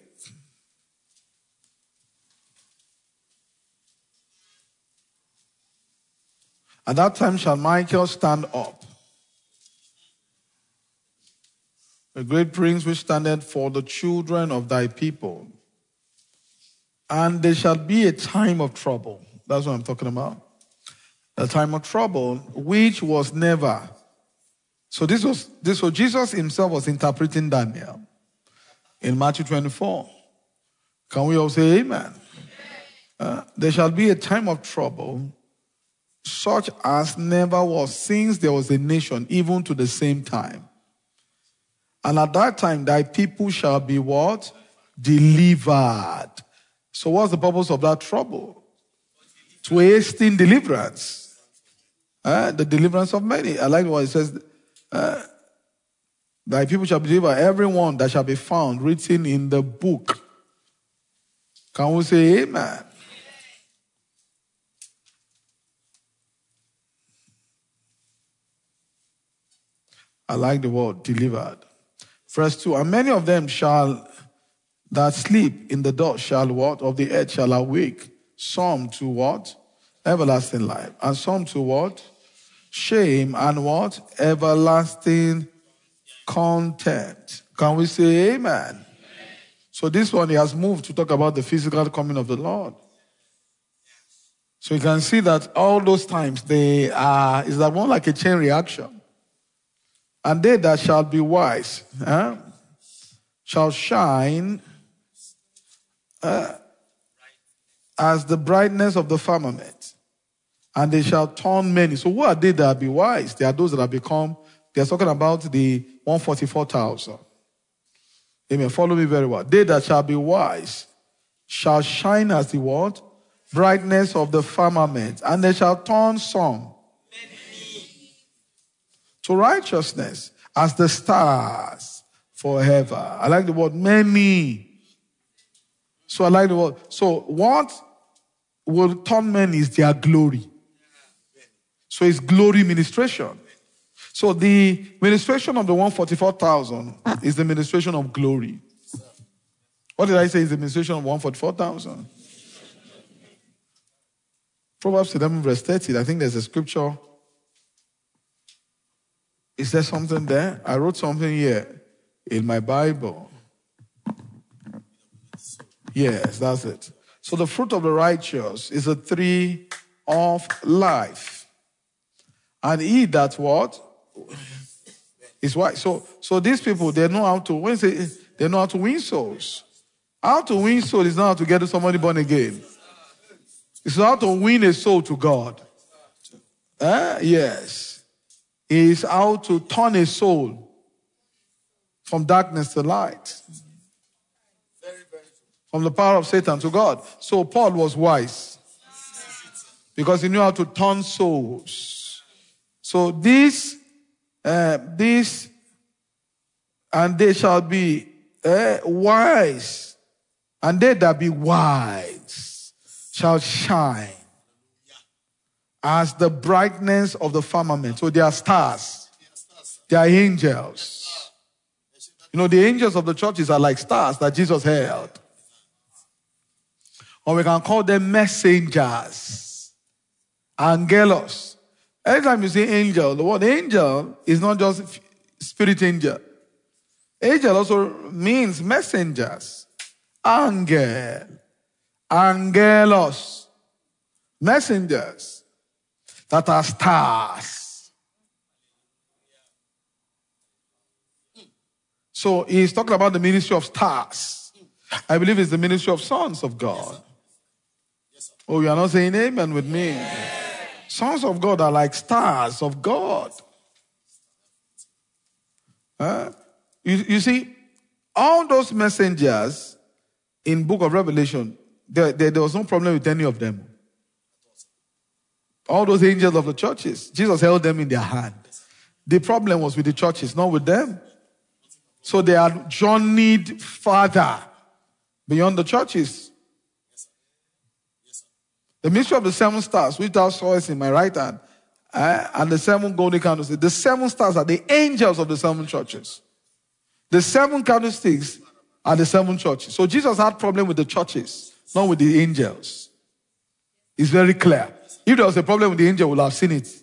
At that time shall Michael stand up, a great prince which standeth for the children of thy people. And there shall be a time of trouble. That's what I'm talking about. A time of trouble, which was never. So Jesus himself was interpreting Daniel in Matthew 24. Can we all say amen? There shall be a time of trouble, such as never was since there was a nation, even to the same time. And at that time, thy people shall be what? Delivered. So what's the purpose of that trouble? To hasten deliverance. The deliverance of many. I like what it says. Thy people shall be delivered, everyone that shall be found written in the book. Can we say amen? I like the word delivered. Verse 2, and many of them shall that sleep in the dust shall what? Of the earth shall awake. Some to what? Everlasting life. And some to what? Shame and what? Everlasting contempt. Can we say amen? So this one, he has moved to talk about the physical coming of the Lord. So you can see that all those times, is that one like a chain reaction. And they that shall be wise shall shine as the brightness of the firmament. And they shall turn many. So who are they that be wise? They are those that have become, they are talking about the 144,000. Amen. Follow me very well. They that shall be wise shall shine as the what? Brightness of the firmament. And they shall turn some to righteousness as the stars forever. I like the word many. So I like the word. So what will turn many is their glory. So it's glory ministration. So the ministration of the 144,000 is the ministration of glory. What did I say is the ministration of 144,000? Proverbs 11 verse 30. I think there's a scripture. Is there something there? I wrote something here in my Bible. Yes, that's it. So the fruit of the righteous is a tree of life. And he that what? Is why. So these people, they know how to, they know how to win souls. How to win souls is not how to get somebody born again. It's how to win a soul to God. Yes. Is how to turn a soul from darkness to light. From the power of Satan to God. So Paul was wise. Because he knew how to turn souls. So this, and they shall be wise. And they that be wise shall shine as the brightness of the firmament. So they are stars. They are angels. You know, the angels of the churches are like stars that Jesus held. Or we can call them messengers. Angelos. Anytime you say angel, the word angel is not just spirit angel. Angel also means messengers. Angel. Angelos. Messengers. That are stars. So he's talking about the ministry of stars. I believe it's the ministry of sons of God. Oh, you are not saying amen with me. Sons of God are like stars of God. You see, all those messengers in book of Revelation, there was no problem with any of them. All those angels of the churches, Jesus held them in their hand. The problem was with the churches, not with them. So they had journeyed farther beyond the churches. The mystery of the 7 stars, which thou sawest in my right hand, and the 7 golden candlesticks. The 7 stars are the angels of the 7 churches. The 7 candlesticks are the 7 churches. So Jesus had problem with the churches, not with the angels. It's very clear. If there was a problem with the angel, we would have seen it.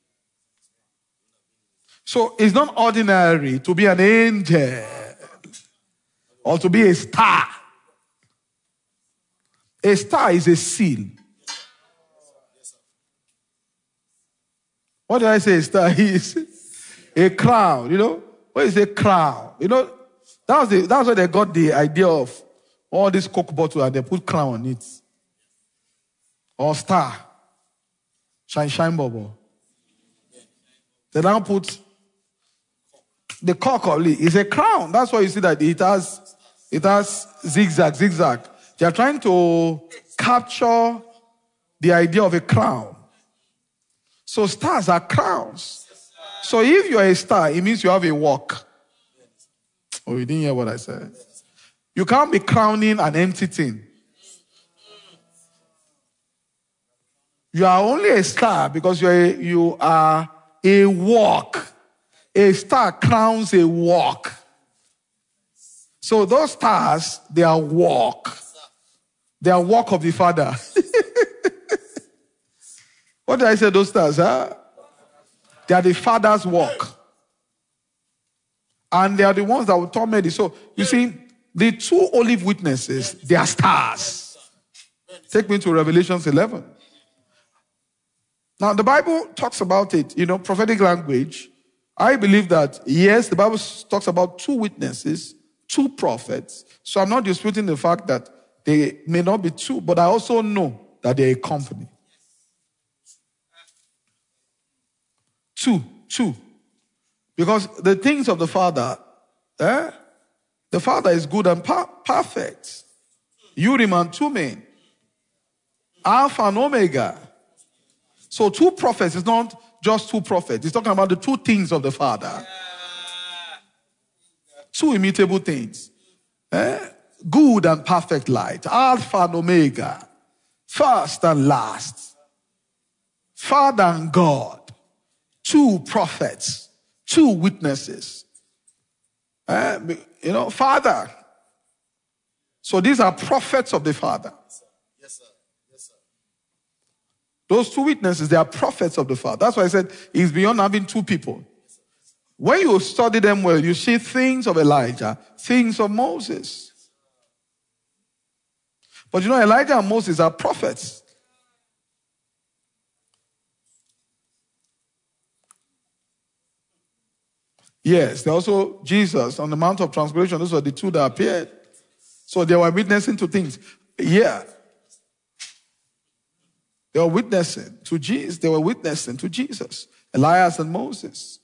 So it's not ordinary to be an angel or to be a star. A star is a seal. What did I say? A star is a crown. You know what is a crown? You know that's where they got the idea of all this Coke bottle and they put crown on it or star. Shine bubble. They now put the cock of Lee. It's a crown. That's why you see that it has zigzag. They are trying to capture the idea of a crown. So stars are crowns. So if you are a star, it means you have a walk. Oh, you didn't hear what I said? You can't be crowning an empty thing. You are only a star because you are a walk. A star crowns a walk. So those stars, they are walk. They are walk of the Father. What did I say, those stars? Huh? They are the Father's walk. And they are the ones that will torment you. So, you see, the two olive witnesses, they are stars. Take me to Revelation 11. Now, the Bible talks about it, prophetic language. I believe that, yes, the Bible talks about two witnesses, two prophets. So I'm not disputing the fact that they may not be two, but I also know that they're a company. Two. Because the things of the Father, the Father is good and perfect. Urim and Thummim. Alpha and Omega. So two prophets is not just two prophets. He's talking about the two things of the Father. Two immutable things. Good and perfect light. Alpha and Omega. First and last. Father and God. Two prophets. Two witnesses. Father. So these are prophets of the Father. Yes, sir. Those two witnesses, they are prophets of the Father. That's why I said it's beyond having two people. When you study them well, you see things of Elijah, things of Moses. But Elijah and Moses are prophets. Yes, they're also Jesus on the Mount of Transfiguration. Those were the two that appeared. So they were witnessing to things. Yeah. They were witnessing to Jesus. They were witnessing to Jesus. Elias and Moses.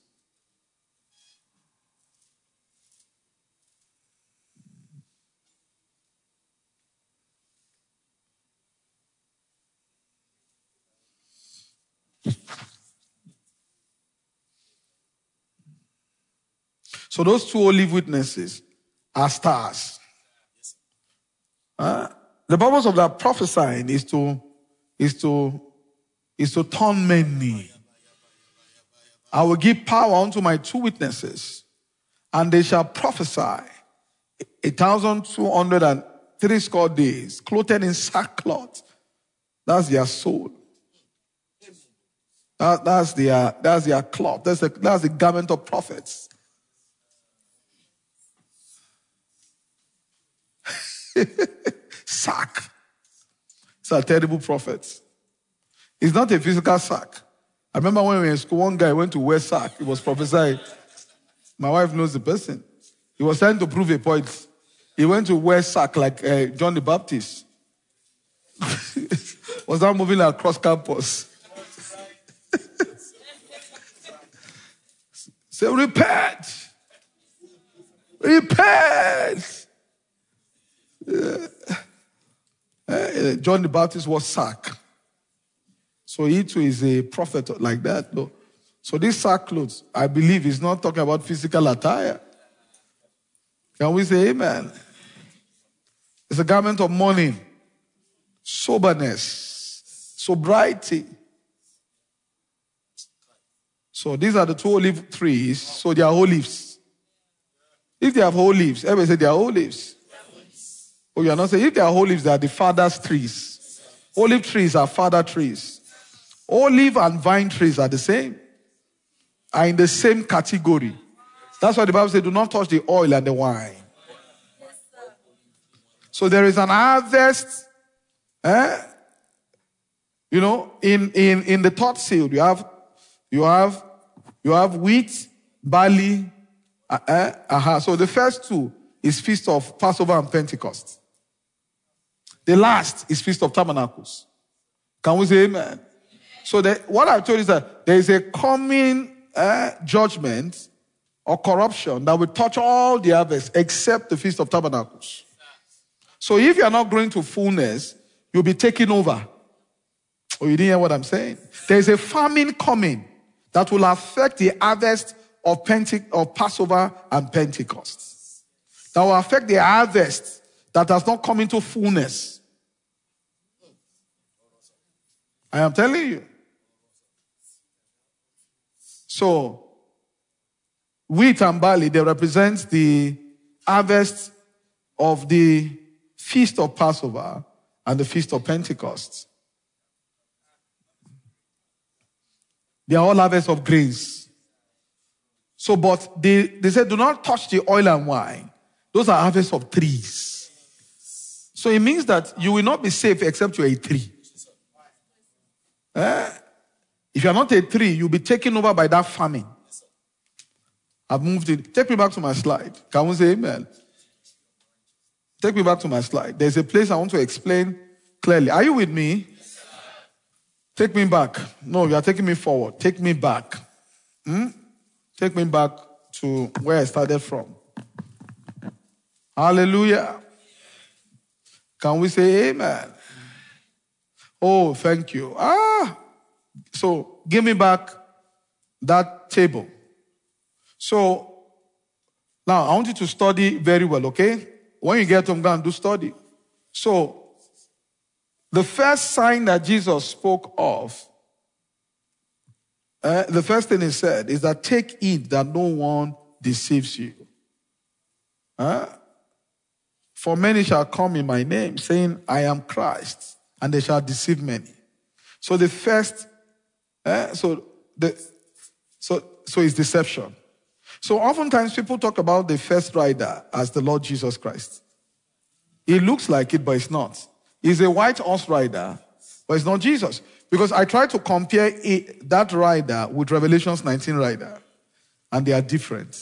So those two olive witnesses are stars. The purpose of that prophesying is to turn many. I will give power unto my two witnesses, and they shall prophesy 1,203 days, clothed in sackcloth. That's their soul. That's their cloth. That's the garment of prophets. Sack. It's a terrible prophet. It's not a physical sack. I remember when we were in school, one guy went to wear sack. He was prophesying. My wife knows the person. He was trying to prove a point. He went to wear sack like John the Baptist. Was now moving across campus. Say, repent. Repent. John the Baptist was sack. So he too is a prophet like that. No? So this sackcloth, I believe, is not talking about physical attire. Can we say amen? It's a garment of mourning, soberness, sobriety. So these are the two olive trees. So they are olives. If they have olives, everybody say they are olives. Oh, you are not saying if they are olives, they are the father's trees. Olive trees are father trees. Olive and vine trees are the same. Are in the same category. That's why the Bible says, do not touch the oil and the wine. So there is an harvest. In the third seal, you have wheat, barley. So the first two is Feast of Passover and Pentecost. The last is Feast of Tabernacles. Can we say amen? So what I told you is that there is a coming judgment or corruption that will touch all the harvest except the Feast of Tabernacles. So if you are not growing to fullness, you'll be taken over. Oh, you didn't hear what I'm saying? There is a famine coming that will affect the harvest of Passover and Pentecost. That will affect the harvest that has not come into fullness. I am telling you. So, wheat and barley, they represent the harvest of the Feast of Passover and the Feast of Pentecost. They are all harvests of grains. So, but they said, do not touch the oil and wine. Those are harvests of trees. So it means that you will not be safe except you're a tree. If you're not a tree, you'll be taken over by that famine. I've moved it. Take me back to my slide. Can we say amen? Take me back to my slide. There's a place I want to explain clearly. Are you with me? Take me back. No, you are taking me forward. Take me back. Take me back to where I started from. Hallelujah. Can we say amen? Oh, thank you. So give me back that table. So now I want you to study very well, okay? When you get home, go and do study. So the first sign that Jesus spoke of, the first thing he said is that take heed that no one deceives you. For many shall come in my name, saying, I am Christ, and they shall deceive many. So the first, so it's deception. So oftentimes people talk about the first rider as the Lord Jesus Christ. It looks like it, but it's not. He's a white horse rider, but it's not Jesus. Because I try to compare that rider with Revelations 19 rider, and they are different.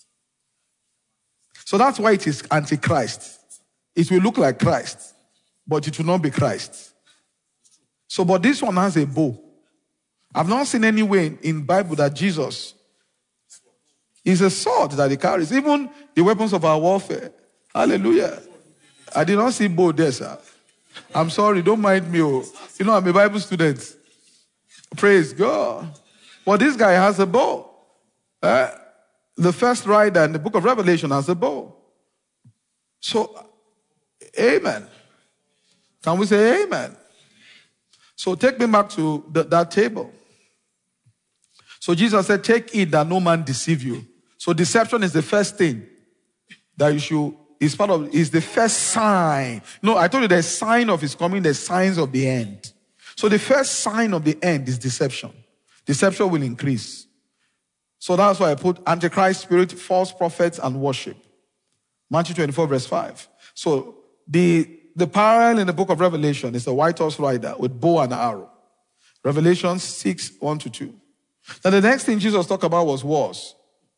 So that's why it is Antichrist. It will look like Christ, but it will not be Christ. So, but this one has a bow. I've not seen anywhere in Bible that Jesus is a sword that he carries. Even the weapons of our warfare. Hallelujah. I did not see bow there, sir. I'm sorry, don't mind me. You know, I'm a Bible student. Praise God. But this guy has a bow. The first rider in the book of Revelation has a bow. So, amen. Can we say amen? So take me back to that table. So Jesus said, take heed that no man deceive you. So deception is the first thing that you should, is the first sign. No, I told you there's sign of his coming, there's signs of the end. So the first sign of the end is deception. Deception will increase. So that's why I put Antichrist spirit, false prophets, and worship. Matthew 24 verse 5. So the parallel in the book of Revelation is a white horse rider with bow and arrow. Revelation 6, 1-2. Now the next thing Jesus talked about was wars.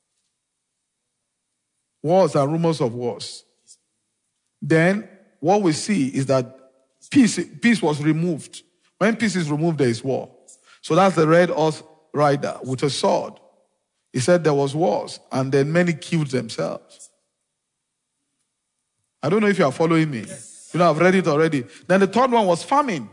Wars and rumors of wars. Then what we see is that peace was removed. When peace is removed, there is war. So that's the red horse rider with a sword. He said there was wars, and then many killed themselves. I don't know if you are following me. You know, I've read it already. Then the third one was famine.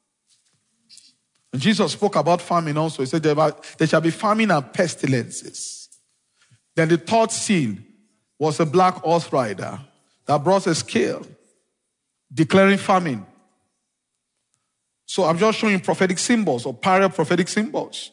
And Jesus spoke about famine also. He said there shall be famine and pestilences. Then the third seal was a black horse rider that brought a scale declaring famine. So I'm just showing prophetic symbols or para-prophetic symbols.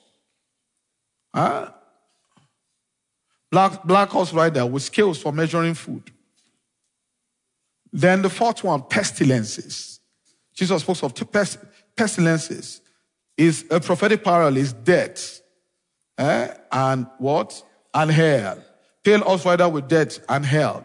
Black horse rider with scales for measuring food. Then the fourth one, pestilences. Jesus spoke of pestilences. Is a prophetic parallel is death. And what? And hell. Pale horse rider with death and hell.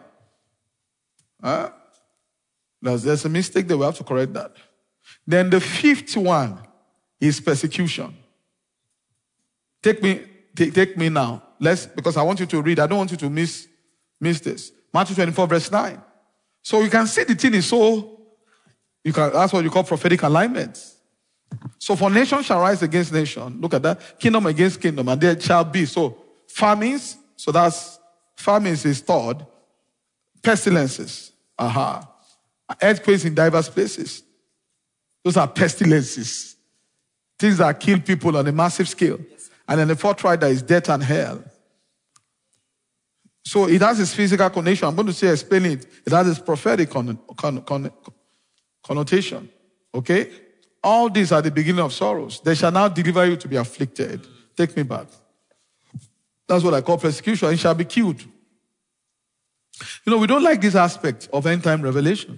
There's a mistake there. We have to correct that. Then the fifth one is persecution. Take me now. Because I want you to read. I don't want you to miss this. Matthew 24 verse 9. So you can see the thing is that's what you call prophetic alignment. So for nation shall rise against nation. Look at that. Kingdom against kingdom. And there shall be. So famines. So that's famines is third. Pestilences. Earthquakes in diverse places. Those are pestilences. Things that kill people on a massive scale. And then the fourth rider is death and hell. So it has its physical connotation. I'm going to explain it. It has its prophetic connotation. Okay? All these are the beginning of sorrows. They shall now deliver you to be afflicted. Take me back. That's what I call persecution. And shall be killed. You know, we don't like this aspect of end time revelation.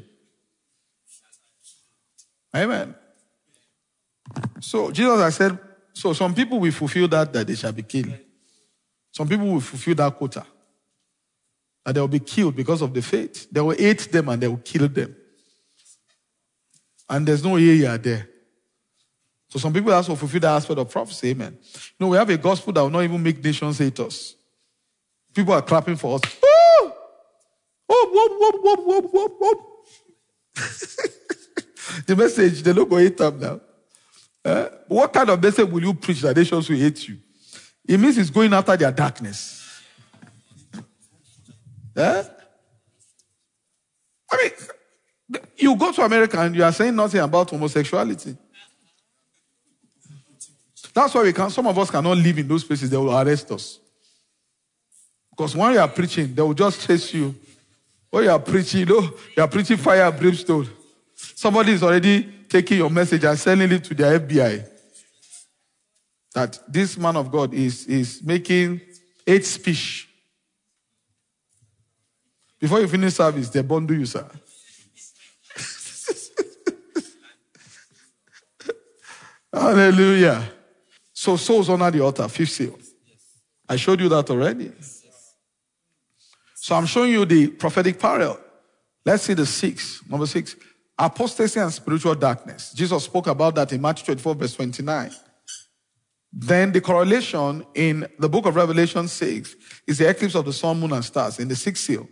Amen. So Jesus has said, so some people will fulfill that they shall be killed. Some people will fulfill that quota. That they will be killed because of the faith. They will hate them and they will kill them. And there's no yeah there. So some people also fulfill that aspect of prophecy. Amen. You know, we have a gospel that will not even make nations hate us. People are clapping for us. Woo! Whoop, whoop, whoop, whoop, whoop, whoop, whoop. The message, they don't go hate them now. What kind of message will you preach that nations will hate you? It means it's going after their darkness. I mean, you go to America and you are saying nothing about homosexuality. That's why some of us cannot live in those places. They will arrest us. Because when you are preaching, they will just chase you. When you are preaching, you are preaching fire and brimstone. Somebody is already taking your message and sending it to the FBI. That this man of God is making hate speech. Before you finish service, they bundle you, sir. Hallelujah. So souls honor the altar, fifth seal. I showed you that already. So I'm showing you the prophetic parallel. Let's see the number 6. Apostasy and spiritual darkness. Jesus spoke about that in Matthew 24, verse 29. Then the correlation in the book of Revelation 6 is the eclipse of the sun, moon, and stars in the 6th seal.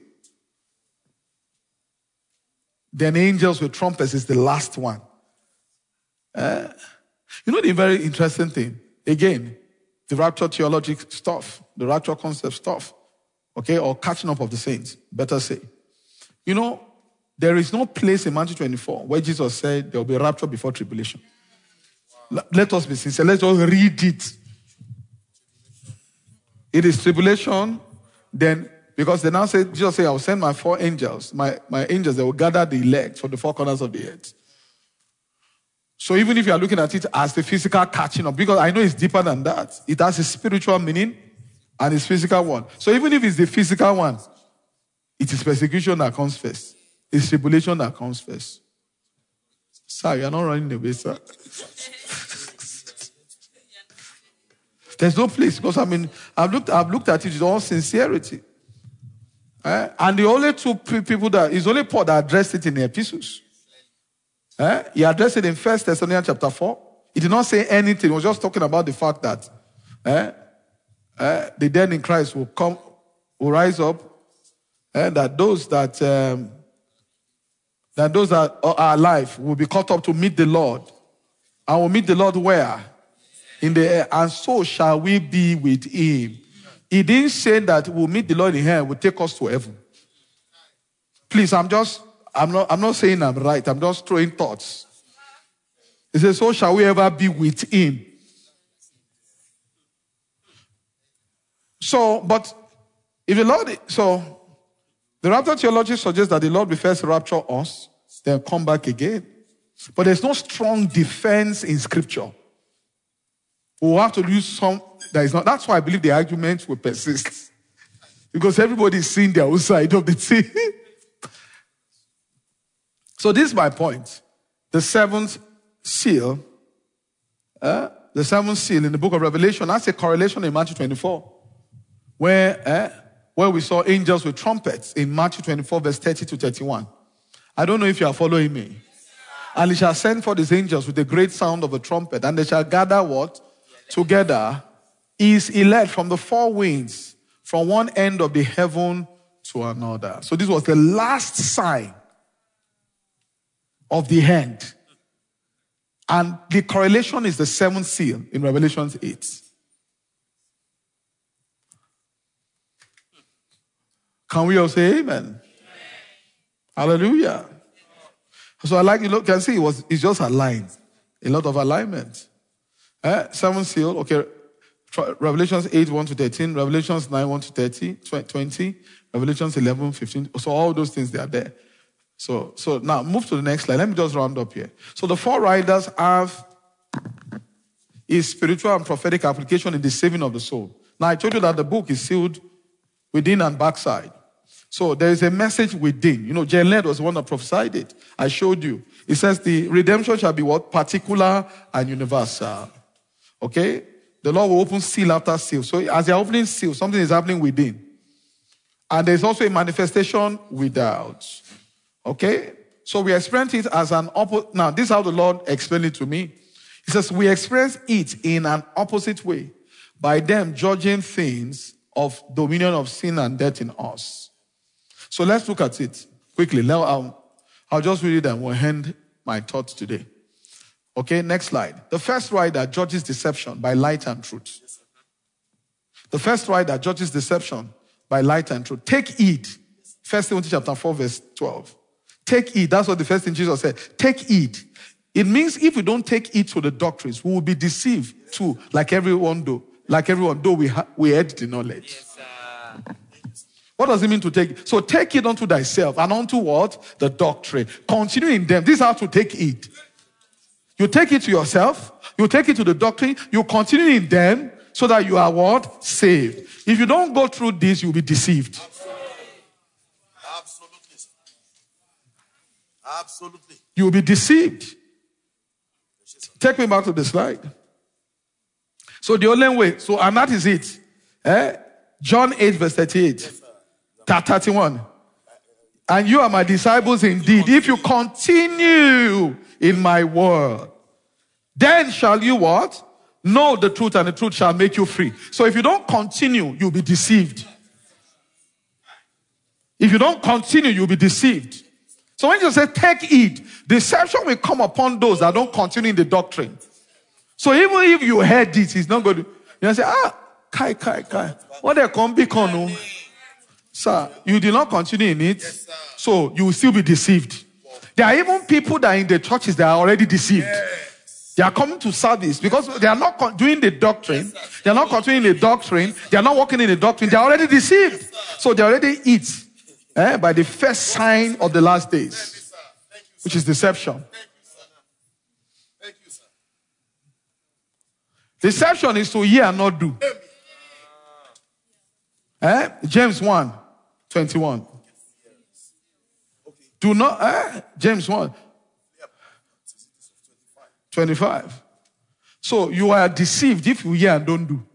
Then angels with trumpets is the last one. You know the very interesting thing? Again, the rapture theology stuff, the rapture concept stuff, okay, or catching up of the saints, better say. You know, there is no place in Matthew 24 where Jesus said there will be rapture before tribulation. Let us be sincere. Let's just read it. It is tribulation, then, because they now say, Jesus said, I will send my 4 angels, my angels, they will gather the elect from the 4 corners of the earth. So even if you are looking at it as the physical catching up, because I know it's deeper than that, it has a spiritual meaning and its physical one. So even if it's the physical one, it is persecution that comes first. It's tribulation that comes first. Sir, you are not running away, sir. There's no place, because I mean, I've looked at it with all sincerity. And the only 2 people it's only Paul that addressed it in the epistles. He addressed it in 1 Thessalonians chapter 4. He did not say anything. He was just talking about the fact that the dead in Christ will rise up, that those that are alive will be caught up to meet the Lord. And will meet the Lord where? In the air. And so shall we be with him. He didn't say that we'll meet the Lord in heaven, will take us to heaven. Please, I'm not saying I'm right. I'm just throwing thoughts. He says, so shall we ever be with him. So, but if the Lord, so the rapture theology suggests that the Lord will first rapture us, then come back again. But there's no strong defense in Scripture. We'll have to use some that is not. That's why I believe the argument will persist. Because everybody is seeing their own side of the thing. So this is my point. The 7th seal, in the book of Revelation, that's a correlation in Matthew 24. Where we saw angels with trumpets in Matthew 24, verse 30 to 31. I don't know if you are following me. And he shall send forth his angels with a great sound of a trumpet, and they shall gather what? Together his elect from the 4 winds, from one end of the heaven to another. So this was the last sign of the end. And the correlation is the seventh seal in Revelation 8. Can we all say amen? Hallelujah. So I like, you can see it's just aligned. A lot of alignment. Seventh seal, okay. Revelations 8, 1 to 13, Revelations 9, 1 to 30, 20, Revelations 11, 15. So all those things, they are there. So now move to the next slide. Let me just round up here. So the four riders have is spiritual and prophetic application in the saving of the soul. Now I told you that the book is sealed within and backside. So there is a message within. You know, Jen was the one that prophesied it. I showed you. It says the redemption shall be what? Particular and universal. Okay? The Lord will open seal after seal. So as they're opening seal, something is happening within. And there's also a manifestation without. Okay? So we experience it as an opposite. Now, this is how the Lord explained it to me. He says, we experience it in an opposite way by them judging things of dominion of sin and death in us. So let's look at it quickly. Now, I'll just read it and we'll end my thoughts today. Okay, next slide. The first rider judges deception by light and truth. The first rider judges deception by light and truth. Take heed. 1 Timothy chapter 4, verse 12. Take heed. That's what the first thing Jesus said. Take heed. It means if we don't take heed to the doctrines, we will be deceived too, like everyone, though we heard the knowledge. Yes, sir. What does it mean to take? So take it unto thyself and unto what? The doctrine. Continue in them. This is how to take it. You take it to yourself. You take it to the doctrine. You continue in them so that you are what? Saved. If you don't go through this, you'll be deceived. Absolutely. Absolutely. You'll be deceived. Take me back to the slide. So the only way. So, and that is it. John 8, verse 38. 31. And you are my disciples indeed, if you continue in my word. Then shall you what? Know the truth, and the truth shall make you free. So if you don't continue, you'll be deceived. If you don't continue, you'll be deceived. So when you say take heed, deception will come upon those that don't continue in the doctrine. So even if you heard it, it's not going to, you say, kai. What they come be konu? Sir, you did not continue in it, yes, so you will still be deceived. There are even people that are in the churches that are already deceived. Yes. They are coming to service because they are not doing the doctrine. Yes, they are not continuing the doctrine. They are not walking in the doctrine. They are already deceived. Yes, so they already eat by the first sign of the last days, which is deception. Thank you, sir. Deception is to hear and not do. James 1:21. Do not, James 1:25. So you are deceived if you hear and don't do.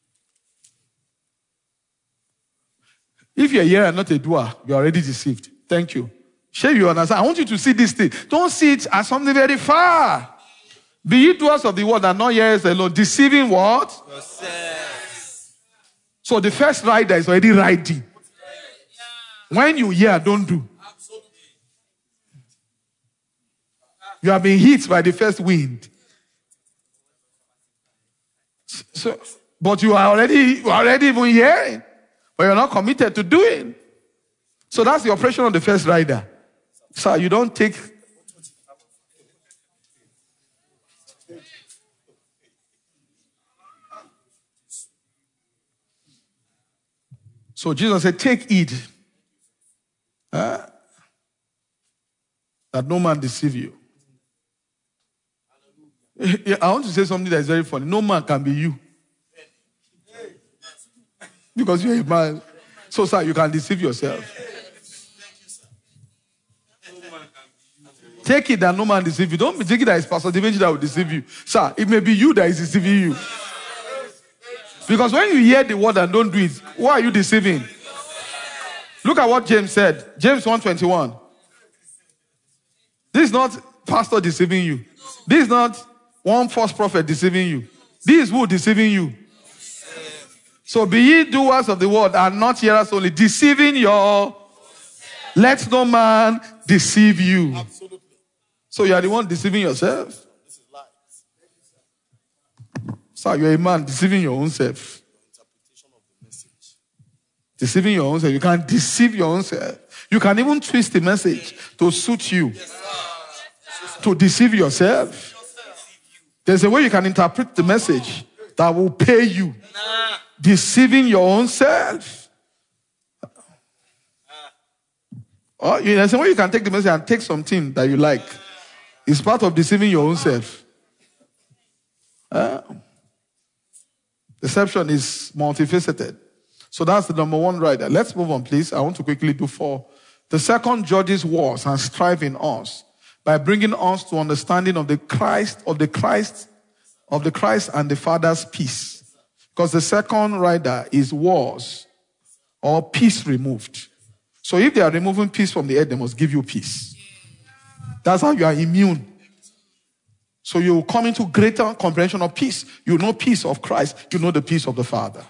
If you're here and not a doer, you're already deceived. Thank you. Sure, you understand. I want you to see this thing. Don't see it as something very far. Be ye doers of the word and not hearers alone. Deceiving what? Yourself. So the first rider is already riding. When you hear, don't do. You have been hit by the first wind. So, but you are already even hearing, but you're not committed to doing. So that's the operation of the first rider. So you don't take. So Jesus said, take heed that no man deceive you. I want to say something that is very funny. No man can be you. Because you're a man. So, sir, you can deceive yourself. Take it that no man deceive you. Don't take it that it's Pastor Dimension that will deceive you. Sir, it may be you that is deceiving you. Because when you hear the word and don't do it, who are you deceiving? Look at what James said. James 1:21. This is not pastor deceiving you. This is not one false prophet deceiving you. This is who deceiving you. So be ye doers of the word and not hearers only, deceiving your. Let no man deceive you. Absolutely. So you are the one deceiving yourself. This is life. So you're a man deceiving your own self. Deceiving your own self. You can't deceive your own self. You can even twist the message to suit you. To deceive yourself. There's a way you can interpret the message that will pay you. Deceiving your own self. Or there's a way you can take the message and take something that you like. It's part of deceiving your own self. Deception is multifaceted. So that's the number one right there. Let's move on, please. I want to quickly do 4. The second judges wars and strife in us by bringing us to understanding of the Christ and the Father's peace. Because the second rider is wars or peace removed. So if they are removing peace from the earth, they must give you peace. That's how you are immune. So you come into greater comprehension of peace. You know peace of Christ. You know the peace of the Father.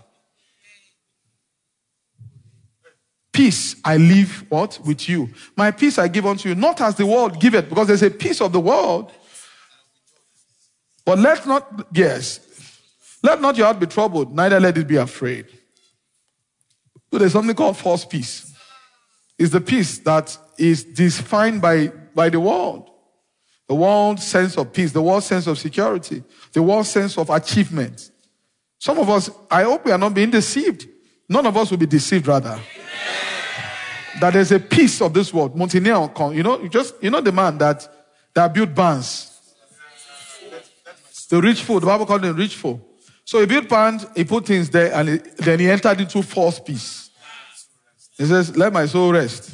Peace I leave what? With you. My peace I give unto you. Not as the world giveth, because there's a peace of the world. But let not your heart be troubled, neither let it be afraid. So there's something called false peace. It's the peace that is defined by the world. The world's sense of peace, the world's sense of security, the world's sense of achievement. Some of us, I hope we are not being deceived. None of us will be deceived, rather. That there's a piece of this world. Montenegro, you know the man that built barns. The rich fool, the Bible called him rich fool. So he built barns, he put things there, and then he entered into false peace. He says, let my soul rest.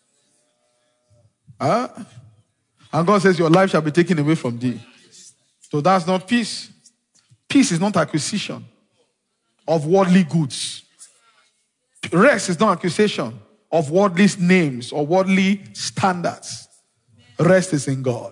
And God says, your life shall be taken away from thee. So that's not peace. Peace is not acquisition of worldly goods. Rest is not acquisition of worldly names or worldly standards. Rest is in God.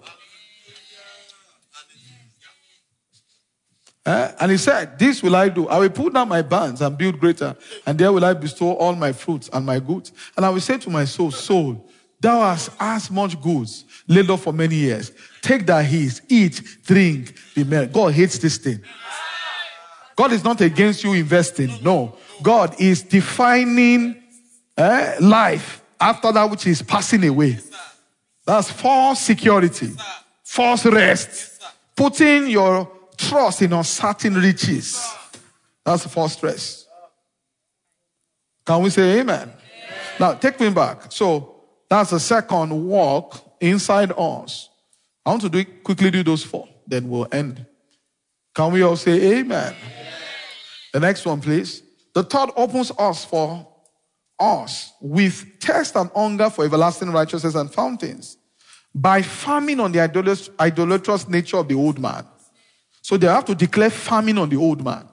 And he said, this will I do. I will pull down my barns and build greater, and there will I bestow all my fruits and my goods. And I will say to my soul, thou hast asked much goods, laid up for many years. Take thy ease, eat, drink, be merry. God hates this thing. God is not against you investing. No. God is defining life after that which is passing away. That's false security, false rest, putting your trust in uncertain riches. That's false rest. Can we say amen? Now, take me back. So, that's the second walk inside us. I want to quickly do those 4. Then we'll end. Can we all say amen? The next one, please. The third opens us for us with thirst and hunger for everlasting righteousness and fountains by famine on the idolatrous nature of the old man. So they have to declare famine on the old man.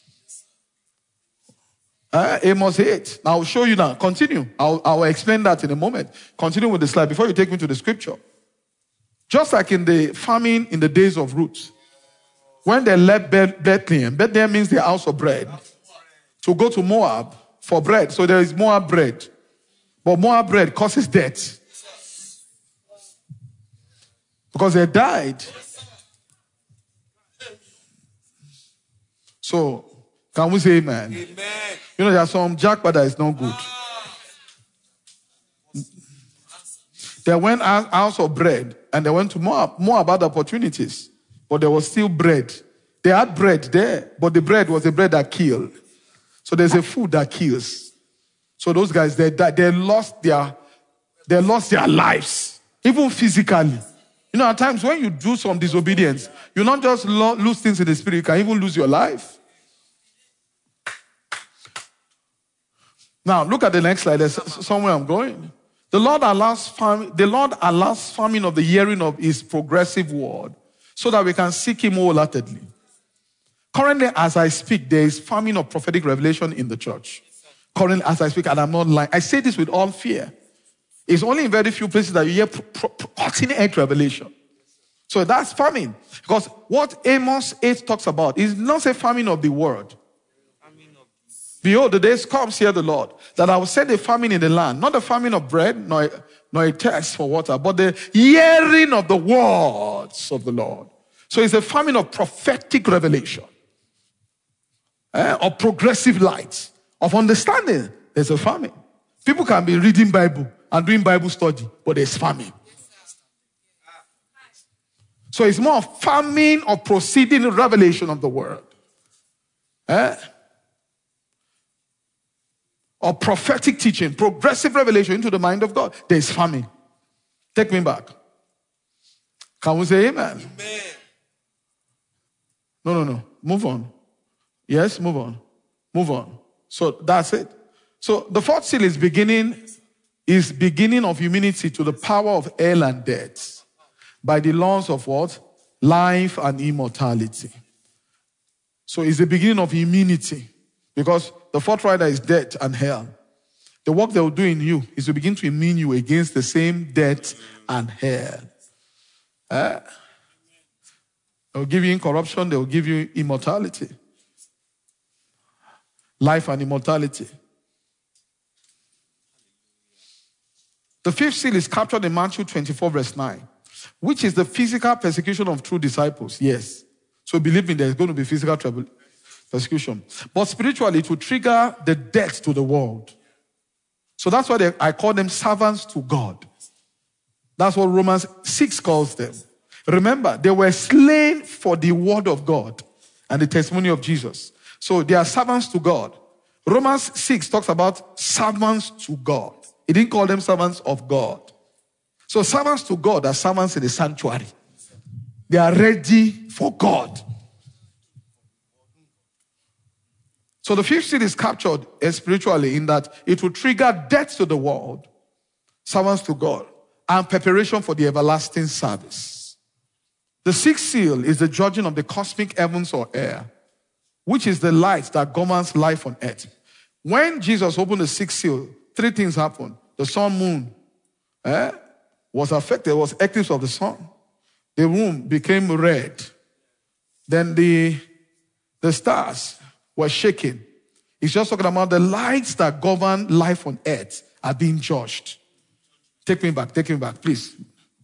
Amos 8. Now I'll show you now. Continue. I'll explain that in a moment. Continue with the slide before you take me to the scripture. Just like in the famine in the days of Ruth. When they left Bethlehem means the house of bread, to go to Moab for bread. So there is Moab bread. But Moab bread causes death. Because they died. So, can we say amen? Amen. You know, there are some jackpot that is not good. They went out of bread and they went to Moab. Moab had opportunities, but there was still bread. They had bread there, but the bread was the bread that killed. So there's a food that kills. So those guys, they lost their lives, even physically. You know, at times when you do some disobedience, you not just lose things in the spirit, you can even lose your life. Now, look at the next slide. There's somewhere I'm going. The Lord allows famine of the hearing of his progressive word so that we can seek him wholeheartedly. Currently, as I speak, there is famine of prophetic revelation in the church. Currently, as I speak, and I'm not lying. I say this with all fear. It's only in very few places that you hear cutting-edge revelation. So that's famine. Because what Amos 8 talks about is not a famine of the word. Behold, the days come, saith the Lord, that I will send a famine in the land, not a famine of bread, nor a thirst for water, but the hearing of the words of the Lord. So it's a famine of prophetic revelation. of progressive light, of understanding, there's a famine. People can be reading Bible and doing Bible study, but there's famine. So it's more of famine of proceeding revelation of the word. Or prophetic teaching, progressive revelation into the mind of God. There's famine. Take me back. Can we say amen? Amen. No. Move on. Yes, move on. Move on. So that's it. So the fourth seal is beginning of immunity to the power of hell and death by the laws of what? Life and immortality. So it's the beginning of immunity because the fourth rider is death and hell. The work they will do in you is to begin to immune you against the same death and hell. They will give you incorruption, they will give you immortality. Life and immortality. The fifth seal is captured in Matthew 24 verse 9, which is the physical persecution of true disciples. Yes. So believe me, there's going to be physical persecution. But spiritually, it will trigger the death to the world. So that's why I call them servants to God. That's what Romans 6 calls them. Remember, they were slain for the word of God and the testimony of Jesus. So they are servants to God. Romans 6 talks about servants to God. He didn't call them servants of God. So servants to God are servants in the sanctuary. They are ready for God. So the fifth seal is captured spiritually in that it will trigger death to the world, servants to God, and preparation for the everlasting service. The sixth seal is the judging of the cosmic heavens or air, which is the light that governs life on earth. When Jesus opened the sixth seal, three things happened. The sun, moon was affected. There was eclipse of the sun. The moon became red. Then the stars were shaking. It's just talking about the lights that govern life on earth are being judged. Take me back, please.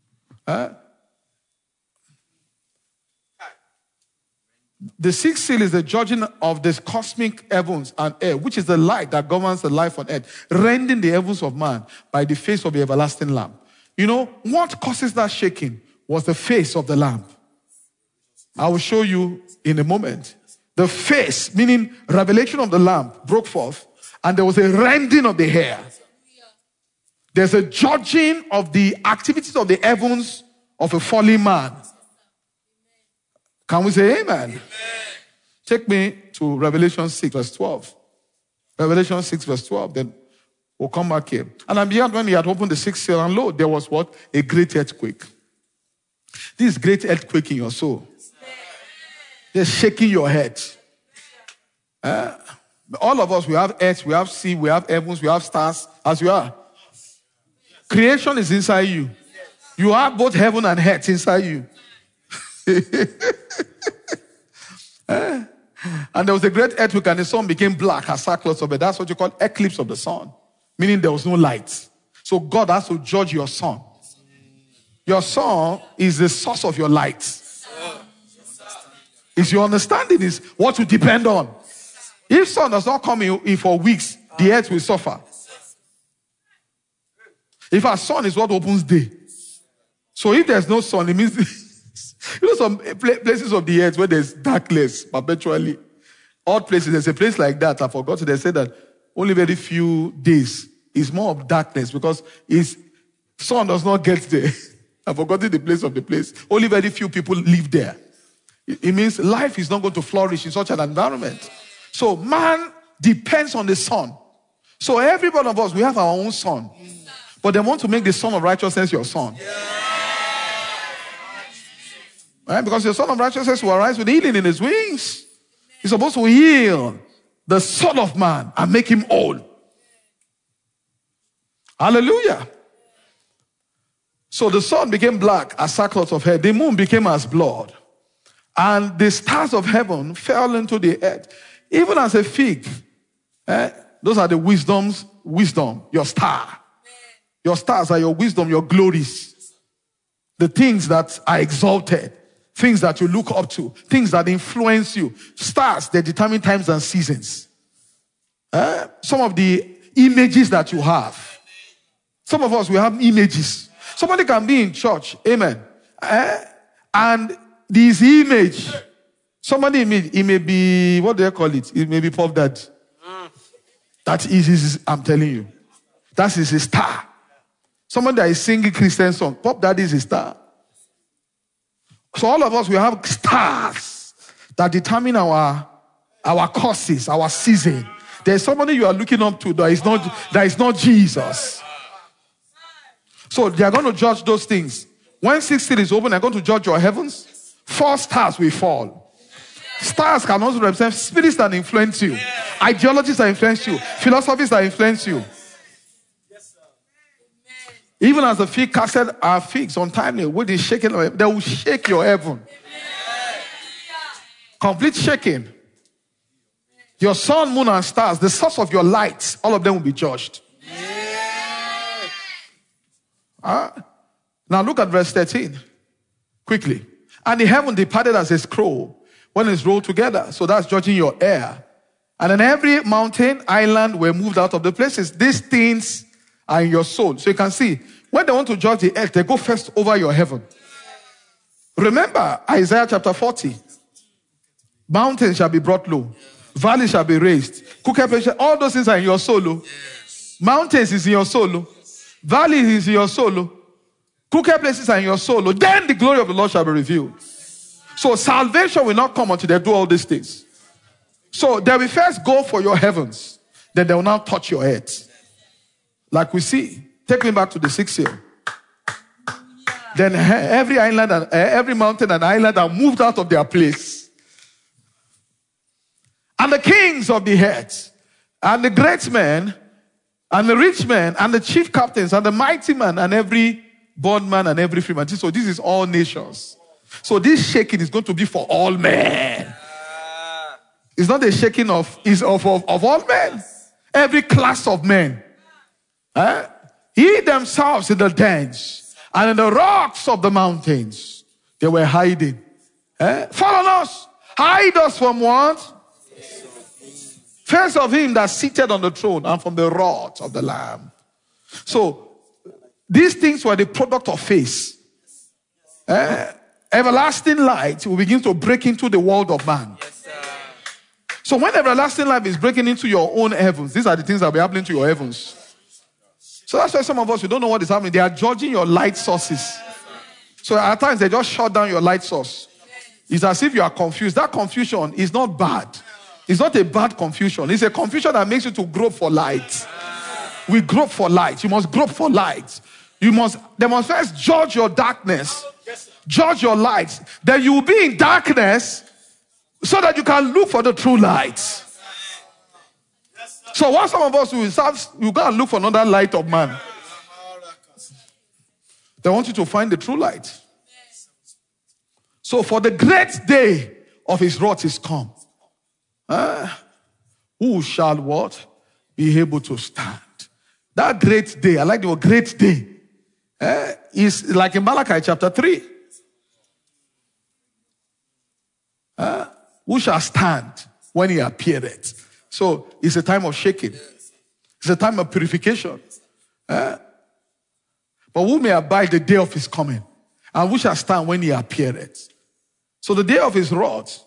The sixth seal is the judging of this cosmic heavens and air, which is the light that governs the life on earth, rending the heavens of man by the face of the everlasting Lamb. You know, what causes that shaking was the face of the Lamb. I will show you in a moment. The face, meaning revelation of the Lamb, broke forth, and there was a rending of the hair. There's a judging of the activities of the heavens of a fallen man. Can we say amen? Amen? Take me to Revelation 6 verse 12. Revelation 6 verse 12. Then we'll come back here. And at the end, when he had opened the sixth seal, and lo, there was what? A great earthquake. This great earthquake in your soul. They're shaking your head. All of us, we have earth, we have sea, we have heavens, we have stars, as you are. Creation is inside you. You have both heaven and earth inside you. And there was a great earthquake and the sun became black as sackcloth of it. That's what you call eclipse of the sun. Meaning there was no light. So God has to judge your sun. Your sun is the source of your light. Is your understanding is what you depend on. If sun does not come in for weeks, the earth will suffer. If our sun is what opens day. So if there's no sun, it means you know some places of the earth where there's darkness perpetually. Odd places, there's a place like that. I forgot. They said that only very few days is more of darkness because sun does not get there. I've forgotten the place of the place. Only very few people live there. It means life is not going to flourish in such an environment. So man depends on the sun. So every one of us, we have our own sun. But they want to make the son of righteousness your son. Right? Because the son of righteousness will arise with healing in his wings. He's supposed to heal the son of man and make him whole. Hallelujah. So the sun became black as sackcloth of hair. The moon became as blood. And the stars of heaven fell into the earth. Even as a fig. Those are the wisdom, your star. Your stars are your wisdom, your glories. The things that are exalted things that you look up to, things that influence you. Stars, they determine times and seasons. Some of the images that you have. Some of us, we have images. Somebody can be in church, amen. And this image, somebody, it may be, what do they call it? It may be Puff Daddy. That is, I'm telling you. That is a star. Somebody that is singing Christian song. Puff Daddy is a star. So all of us, we have stars that determine our courses, our season. There's somebody you are looking up to that is not Jesus. So they are going to judge those things. When 6 is open, they're going to judge your heavens. 4 stars will fall. Stars can also represent spirits that influence you, ideologies that influence you, philosophies that influence you. Even as the fig casted our figs untimely, with the shaking, they will shake your heaven. Complete shaking. Your sun, moon, and stars, the source of your lights, all of them will be judged. Now look at verse 13. Quickly. And the heaven departed as a scroll when it's rolled together. So that's judging your air. And then every mountain, island were moved out of the places. These things are in your soul. So you can see, when they want to judge the earth, they go first over your heaven. Remember Isaiah chapter 40. Mountains shall be brought low. Valleys shall be raised. All those things are in your soul. Mountains is in your soul. Valleys is in your soul. Crooked places are in your soul. Then the glory of the Lord shall be revealed. So salvation will not come until they do all these things. So they will first go for your heavens. Then they will now touch your head. Like we see. Take me back to the 6th year. Then every island and every mountain and island are moved out of their place. And the kings of the earth, and the great men, and the rich men, and the chief captains, and the mighty man, and every bondman, and every free man. So this is all nations. So this shaking is going to be for all men. It's not a shaking of all men. Every class of men. He themselves in the dens, and in the rocks of the mountains, they were hiding. Fall on us. Hide us from what? Face of him that seated on the throne and from the wrath of the Lamb. So, these things were the product of faith. Everlasting light will begin to break into the world of man. So when everlasting light is breaking into your own heavens, these are the things that will be happening to your heavens. So that's why some of us, we don't know what is happening. They are judging your light sources. So at times, they just shut down your light source. It's as if you are confused. That confusion is not bad. It's not a bad confusion. It's a confusion that makes you to grope for light. We grope for light. You must grope for light. They must first judge your darkness. Judge your light. Then you will be in darkness so that you can look for the true light. So what some of us will serve, you go and look for another light of man. They want you to find the true light. So for the great day of his wrath is come. Who shall what? Be able to stand. That great day, I like the word great day, is like in Malachi chapter 3. Who shall stand when he appeareth? So it's a time of shaking. It's a time of purification. But who may abide the day of his coming? And who shall stand when he appeareth? So the day of his wrath,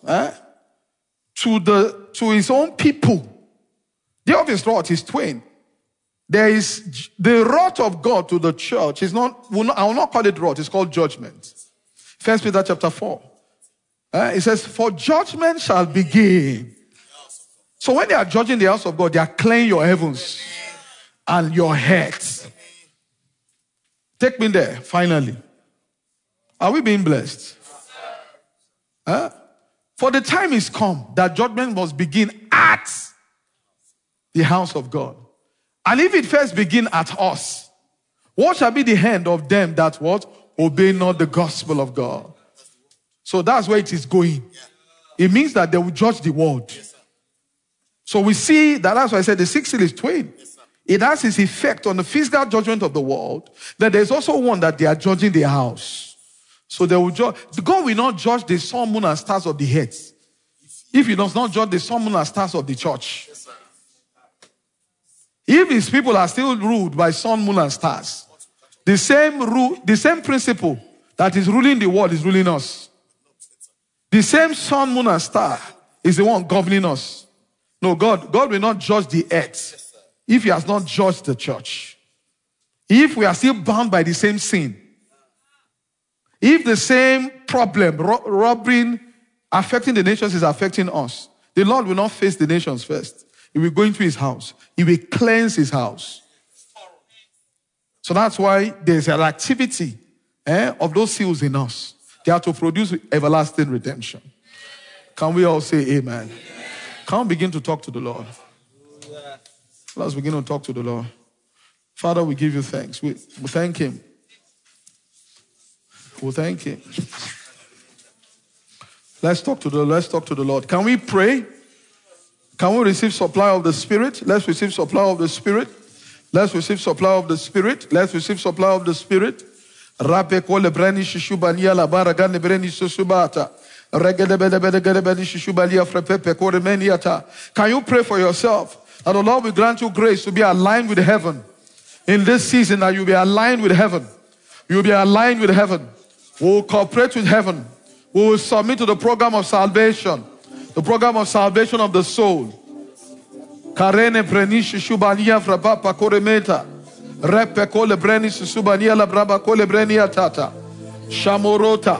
to his own people, the day of his wrath is twain. There is the wrath of God to the church. I will not call it wrath, it's called judgment. 1 Peter chapter 4. It says, for judgment shall begin. So when they are judging the house of God, they are clearing your heavens and your heads. Take me there, finally. Are we being blessed? For the time is come that judgment must begin at the house of God. And if it first begin at us, what shall be the end of them that what? Obey not the gospel of God. So that's where it is going. It means that they will judge the world. So we see that's why I said the 6th seal is twain. It has its effect on the physical judgment of the world. Then there's also one that they are judging the house. So they will judge. God will not judge the sun, moon, and stars of the heads if he does not judge the sun, moon, and stars of the church. If his people are still ruled by sun, moon, and stars, the same principle that is ruling the world is ruling us. The same sun, moon, and star is the one governing us. No, God will not judge the earth if he has not judged the church. If we are still bound by the same sin, if the same problem, robbing, affecting the nations is affecting us, the Lord will not face the nations first. He will go into his house. He will cleanse his house. So that's why there's an activity of those seals in us. They are to produce everlasting redemption. Can we all say amen? Can we begin to talk to the Lord? Let's begin to talk to the Lord. Father, we give you thanks. We thank him. We thank him. Let's talk to the Lord. Can we pray? Can we receive supply of the Spirit? Let's receive supply of the Spirit. Let's receive supply of the Spirit. Let's receive supply of the Spirit. Can you pray for yourself that the Lord will grant you grace to be aligned with heaven in this season, that you'll be aligned with heaven. You'll be aligned with heaven. We'll cooperate with heaven. We will submit to the program of salvation. The program of salvation of the soul. Karene prenishi shubania frabapa koremeta. Repe kole brenishi subania la braba kole brenia tata. Shamorota.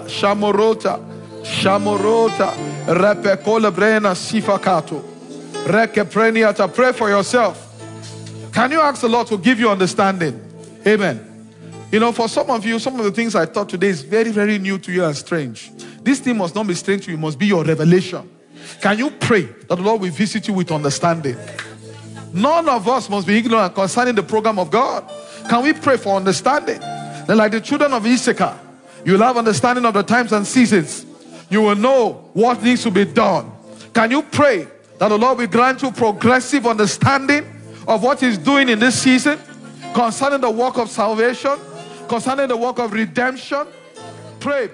Repe kole brena sifakato. Reke preniata. Pray for yourself. Can you ask the Lord to give you understanding? Amen. You know, for some of you, some of the things I taught today is very, very new to you and strange. This thing must not be strange to you. It must be your revelation. Can you pray that the Lord will visit you with understanding? None of us must be ignorant concerning the program of God. Can we pray for understanding? Then like the children of Issachar, you will have understanding of the times and seasons. You will know what needs to be done. Can you pray that the Lord will grant you progressive understanding of what he's doing in this season concerning the work of salvation, concerning the work of redemption? Pray.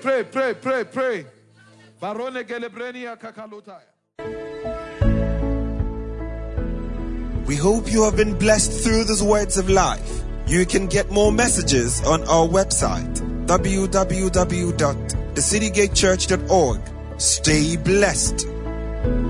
We hope you have been blessed through these words of life. You can get more messages on our website, www.thecitygatechurch.org. Stay blessed.